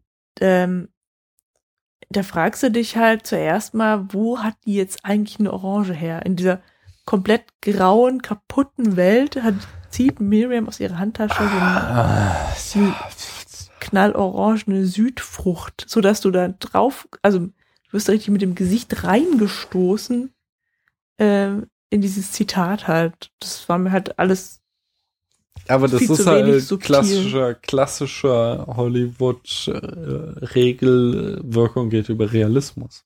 Da fragst du dich halt zuerst mal, wo hat die jetzt eigentlich eine Orange her? In dieser komplett grauen, kaputten Welt zieht Miriam aus ihrer Handtasche so eine knallorangene Südfrucht, sodass du da drauf, also du wirst richtig mit dem Gesicht reingestoßen in dieses Zitat halt. Das war mir halt alles. Aber das ist halt klassischer Hollywood-Regel, Wirkung geht über Realismus.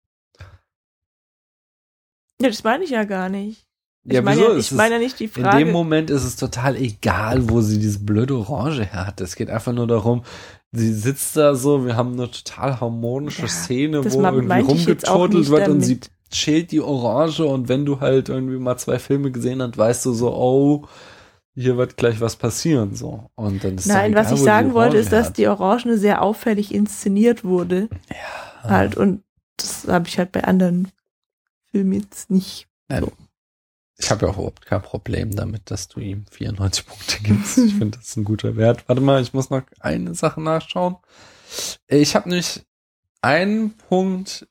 Ja, das meine ich ja gar nicht. Ich meine ja nicht die Frage. In dem Moment ist es total egal, wo sie diese blöde Orange her hat. Es geht einfach nur darum, sie sitzt da so, wir haben eine total harmonische Szene, wo irgendwie rumgeturtelt wird und sie schält die Orange, und wenn du halt irgendwie mal 2 Filme gesehen hast, weißt du so, oh, hier wird gleich was passieren, so. Und dann ist Nein, egal, was ich sagen wollte, ist, dass die Orange sehr auffällig inszeniert wurde. Ja. Halt, und das habe ich halt bei anderen Filmen jetzt nicht. So. Ich habe ja auch überhaupt kein Problem damit, dass du ihm 94 Punkte gibst. Ich finde, das ist ein guter Wert. Warte mal, ich muss noch eine Sache nachschauen. Ich habe nämlich einen Punkt,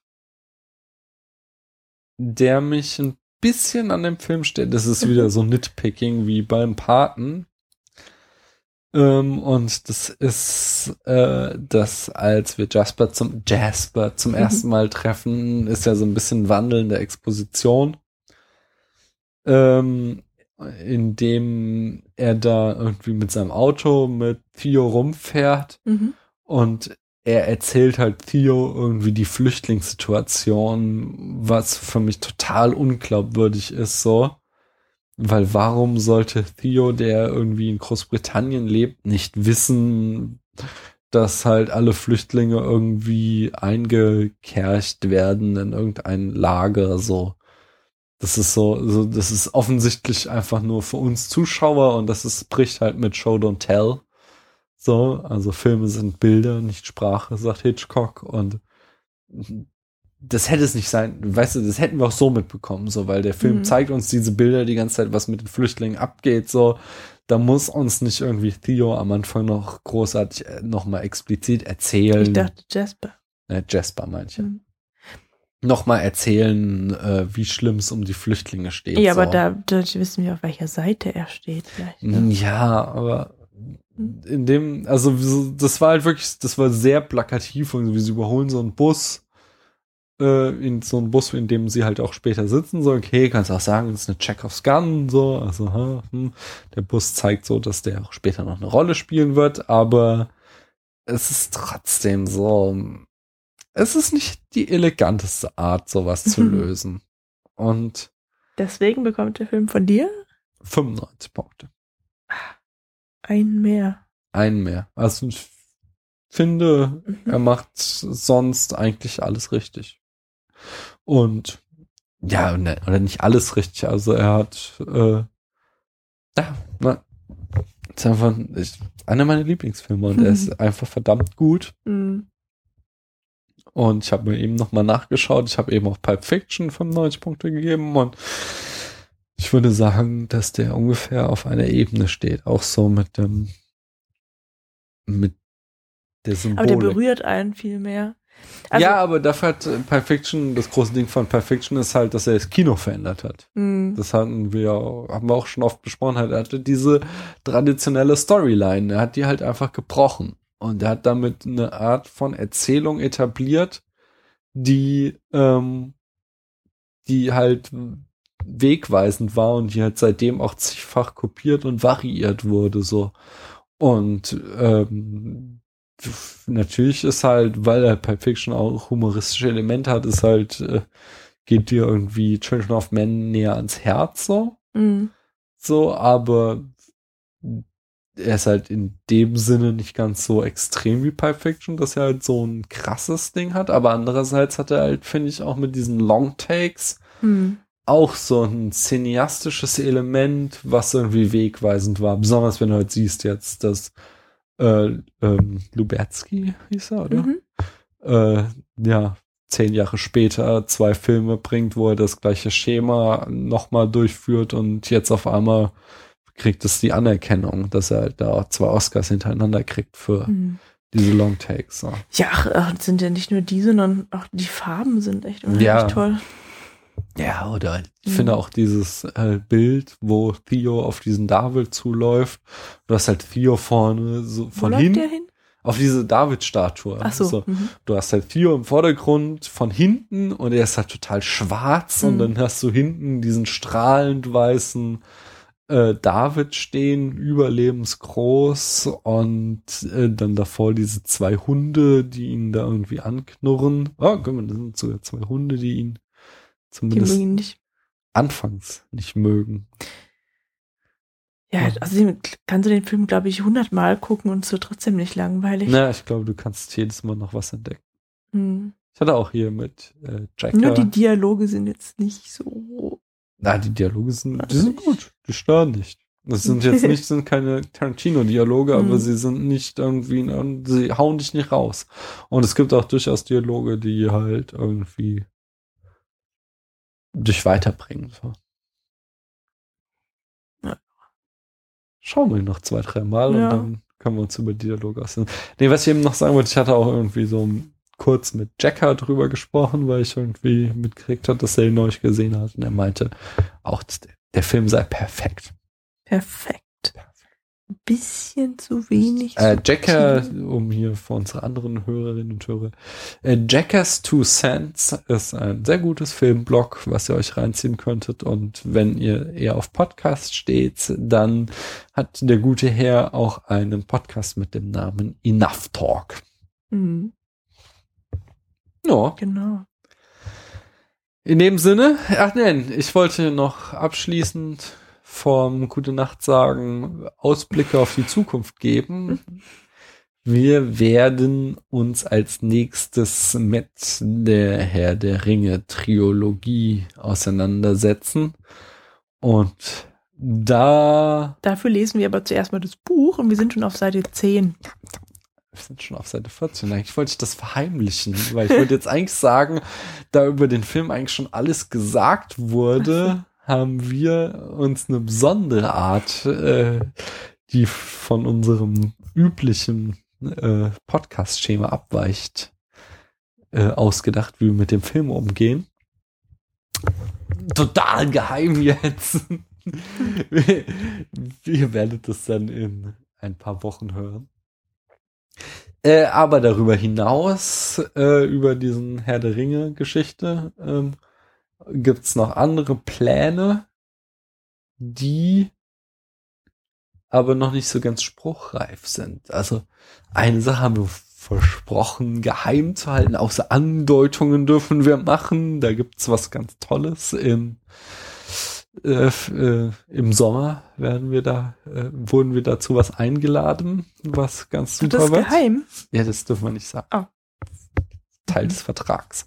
der mich ein bisschen an dem Film steht. Das ist wieder so Nitpicking wie beim Paten. Und das ist, dass als wir Jasper zum ersten Mal treffen, ist ja so ein bisschen Wandel in der Exposition. In dem er da irgendwie mit seinem Auto mit Theo rumfährt und er erzählt halt Theo irgendwie die Flüchtlingssituation, was für mich total unglaubwürdig ist, so. Weil warum sollte Theo, der irgendwie in Großbritannien lebt, nicht wissen, dass halt alle Flüchtlinge irgendwie eingekercht werden in irgendein Lager, so. Das ist so, das ist offensichtlich einfach nur für uns Zuschauer und bricht halt mit Show Don't Tell. So, also Filme sind Bilder, nicht Sprache, sagt Hitchcock, und das hätte es nicht sein, weißt du, das hätten wir auch so mitbekommen, so, weil der Film zeigt uns diese Bilder die ganze Zeit, was mit den Flüchtlingen abgeht, so, da muss uns nicht irgendwie Theo am Anfang noch großartig nochmal explizit erzählen. Ich dachte Jasper. Jasper manche. Nochmal erzählen, wie schlimm es um die Flüchtlinge steht. Ja, so. aber da wissen wir, auf welcher Seite er steht vielleicht. Ne? Ja, aber in dem, also das war halt wirklich, das war sehr plakativ, und wie sie überholen so einen Bus, in so einen Bus, in dem sie halt auch später sitzen, so, okay, kannst auch sagen, das ist eine Chekhovs Gun, so, also, der Bus zeigt so, dass der auch später noch eine Rolle spielen wird, aber es ist trotzdem so, es ist nicht die eleganteste Art, sowas zu lösen. Und deswegen bekommt der Film von dir 95 Punkte. Einen mehr. Also ich finde, er macht sonst eigentlich alles richtig. Und ja, oder nicht alles richtig. Also er hat ist einfach einer meiner Lieblingsfilme, und er ist einfach verdammt gut. Und ich habe mir eben nochmal nachgeschaut. Ich habe eben auch Pulp Fiction 95 Punkte gegeben, und ich würde sagen, dass der ungefähr auf einer Ebene steht. Auch so mit der Symbolik. Aber der berührt einen viel mehr. Also, ja, aber dafür hat Pulp Fiction, das große Ding von Pulp Fiction ist halt, dass er das Kino verändert hat. Das haben wir auch schon oft besprochen. Er hatte diese traditionelle Storyline. Er hat die halt einfach gebrochen. Und er hat damit eine Art von Erzählung etabliert, die halt wegweisend war und die halt seitdem auch zigfach kopiert und variiert wurde, so. Und natürlich ist halt, weil er Pulp Fiction auch humoristische Elemente hat, ist halt, geht dir irgendwie Children of Men näher ans Herz, so. So, aber er ist halt in dem Sinne nicht ganz so extrem wie Pulp Fiction, dass er halt so ein krasses Ding hat, aber andererseits hat er halt, finde ich, auch mit diesen Long Takes auch so ein cineastisches Element, was irgendwie wegweisend war. Besonders wenn du halt siehst jetzt, dass Lubetzky hieß er, oder? 10 Jahre später 2 Filme bringt, wo er das gleiche Schema nochmal durchführt, und jetzt auf einmal kriegt es die Anerkennung, dass er halt da 2 Oscars hintereinander kriegt für diese Long Takes. So. Ja, sind ja nicht nur die, sondern auch die Farben sind echt unheimlich toll. Ja, oder ich finde auch dieses Bild, wo Theo auf diesen David zuläuft. Du hast halt Theo vorne so von hinten. Auf diese David-Statue. Ach so. So. Du hast halt Theo im Vordergrund von hinten, und er ist halt total schwarz, und dann hast du hinten diesen strahlend weißen David stehen, überlebensgroß, und dann davor diese 2 Hunde, die ihn da irgendwie anknurren. Oh, guck mal, das sind sogar 2 Hunde, die ihn zumindest nicht. Anfangs nicht mögen. Ja, also kannst du den Film, glaube ich, 100-mal gucken und es wird trotzdem nicht langweilig. Na, ich glaube, du kannst jedes Mal noch was entdecken. Ich hatte auch hier mit Jacker. Nur die Dialoge sind jetzt nicht so. Na, die Dialoge sind gut. Die stören nicht. Das sind jetzt sind keine Tarantino-Dialoge, aber sie sind nicht irgendwie, sie hauen dich nicht raus. Und es gibt auch durchaus Dialoge, die halt irgendwie dich weiterbringen. So. Ja. Schauen wir noch 2, 3 Mal und dann können wir uns über Dialoge aussehen. Nee, was ich eben noch sagen wollte, ich hatte auch irgendwie so kurz mit Jacker drüber gesprochen, weil ich irgendwie mitgekriegt habe, dass er ihn neulich gesehen hat, und er meinte auch, der Film sei perfekt. Perfekt. Ein bisschen zu wenig. Jacker, um hier für unsere anderen Hörerinnen und Hörer, Jackers 2 Cents ist ein sehr gutes Filmblog, was ihr euch reinziehen könntet, und wenn ihr eher auf Podcast steht, dann hat der gute Herr auch einen Podcast mit dem Namen Enough Talk. Mhm. Ja. Genau. In dem Sinne, ich wollte noch abschließend vom Gute Nacht sagen, Ausblicke auf die Zukunft geben. Wir werden uns als nächstes mit der Herr der Ringe Trilogie auseinandersetzen. Und dafür lesen wir aber zuerst mal das Buch und wir sind schon auf Seite 10. Wir sind schon auf Seite 14. Eigentlich wollte ich das verheimlichen, weil ich wollte jetzt eigentlich sagen, da über den Film eigentlich schon alles gesagt wurde, haben wir uns eine besondere Art, die von unserem üblichen Podcast-Schema abweicht, ausgedacht, wie wir mit dem Film umgehen. Total geheim jetzt. Ihr werdet das dann in ein paar Wochen hören. Aber darüber hinaus, über diesen Herr der Ringe-Geschichte, gibt's noch andere Pläne, die aber noch nicht so ganz spruchreif sind. Also eine Sache haben wir versprochen, geheim zu halten, außer Andeutungen dürfen wir machen. Da gibt's was ganz Tolles im Sommer wurden wir dazu was eingeladen, was ganz super wird. Das ist geheim? Ja, das dürfen wir nicht sagen. Oh. Teil des Vertrags.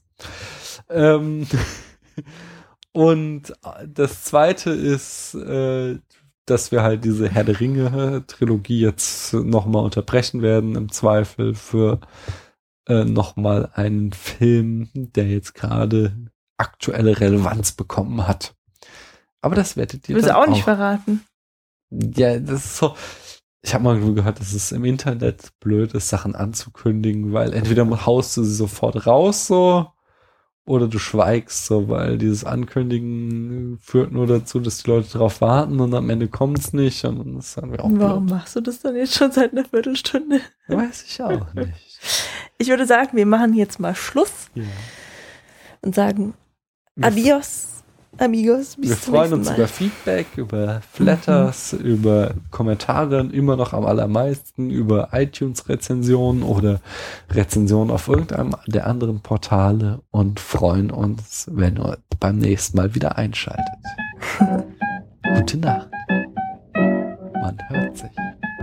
Und das Zweite ist, dass wir halt diese Herr der Ringe-Trilogie jetzt nochmal unterbrechen werden, im Zweifel für nochmal einen Film, der jetzt gerade aktuelle Relevanz bekommen hat. Aber das werdet ihr dann auch nicht verraten. Ja, das ist so. Ich habe mal gehört, dass es im Internet blöd ist, Sachen anzukündigen, weil entweder haust du sie sofort raus so oder du schweigst so, weil dieses Ankündigen führt nur dazu, dass die Leute drauf warten und am Ende kommt es nicht und das haben wir auch. Warum machst du das dann jetzt schon seit einer Viertelstunde? Weiß ich auch nicht. Ich würde sagen, wir machen jetzt mal Schluss und sagen Adios. Amigos, bis wir freuen uns über Feedback, über Flatters, über Kommentare, immer noch am allermeisten, über iTunes-Rezensionen oder Rezensionen auf irgendeinem der anderen Portale und freuen uns, wenn ihr beim nächsten Mal wieder einschaltet. Gute Nacht. Man hört sich.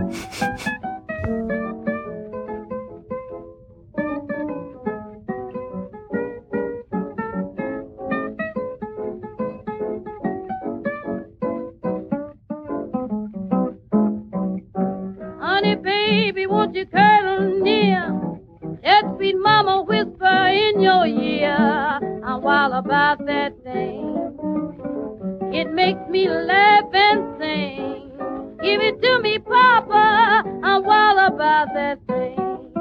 Won't you cuddle near? Let sweet mama whisper in your ear. I'm wild about that thing. It makes me laugh and sing. Give it to me, Papa. I'm wild about that thing.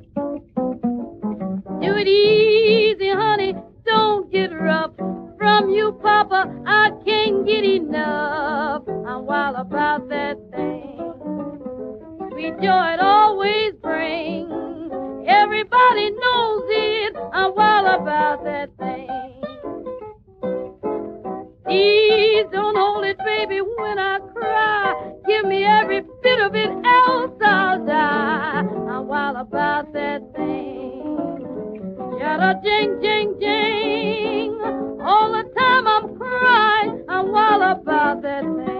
Do it easy, honey. Don't get rough. From you, Papa, I can't get enough. I'm wild about that thing. Sweet joy it always brings. Everybody knows it. I'm wild about that thing. Please don't hold it, baby, when I cry. Give me every bit of it, else I'll die. I'm wild about that thing. Yada jing, jing, jing. All the time I'm crying. I'm wild about that thing.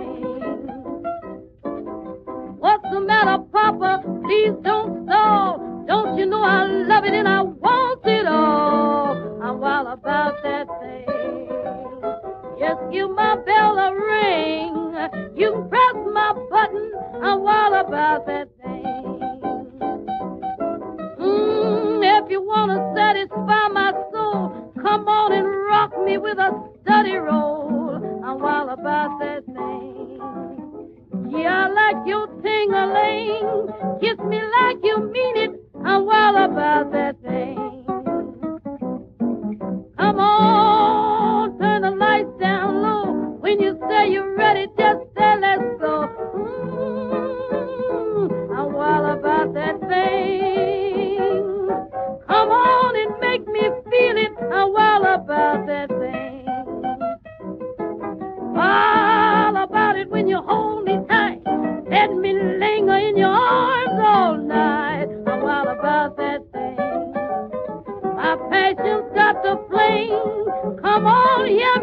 What's the matter, Papa? Please don't stall. Don't you know I love it and I want it all? I'm wild about that thing. Just give my bell a ring. You can press my button. I'm wild about that thing. If you want to satisfy my soul, come on and rock me with a steady roll. I'm wild about that thing. Yeah, I like your ting-a-ling. Kiss me like you mean it. I'm wild about that thing. Come on, turn the lights down low. When you say you're ready, just say let's go. I'm wild about that thing. Come on and make me feel it. I'm wild about that thing. Wild about it when you hold me tight. Let me linger in your arms all night. I'm wild about that thing. Come on, here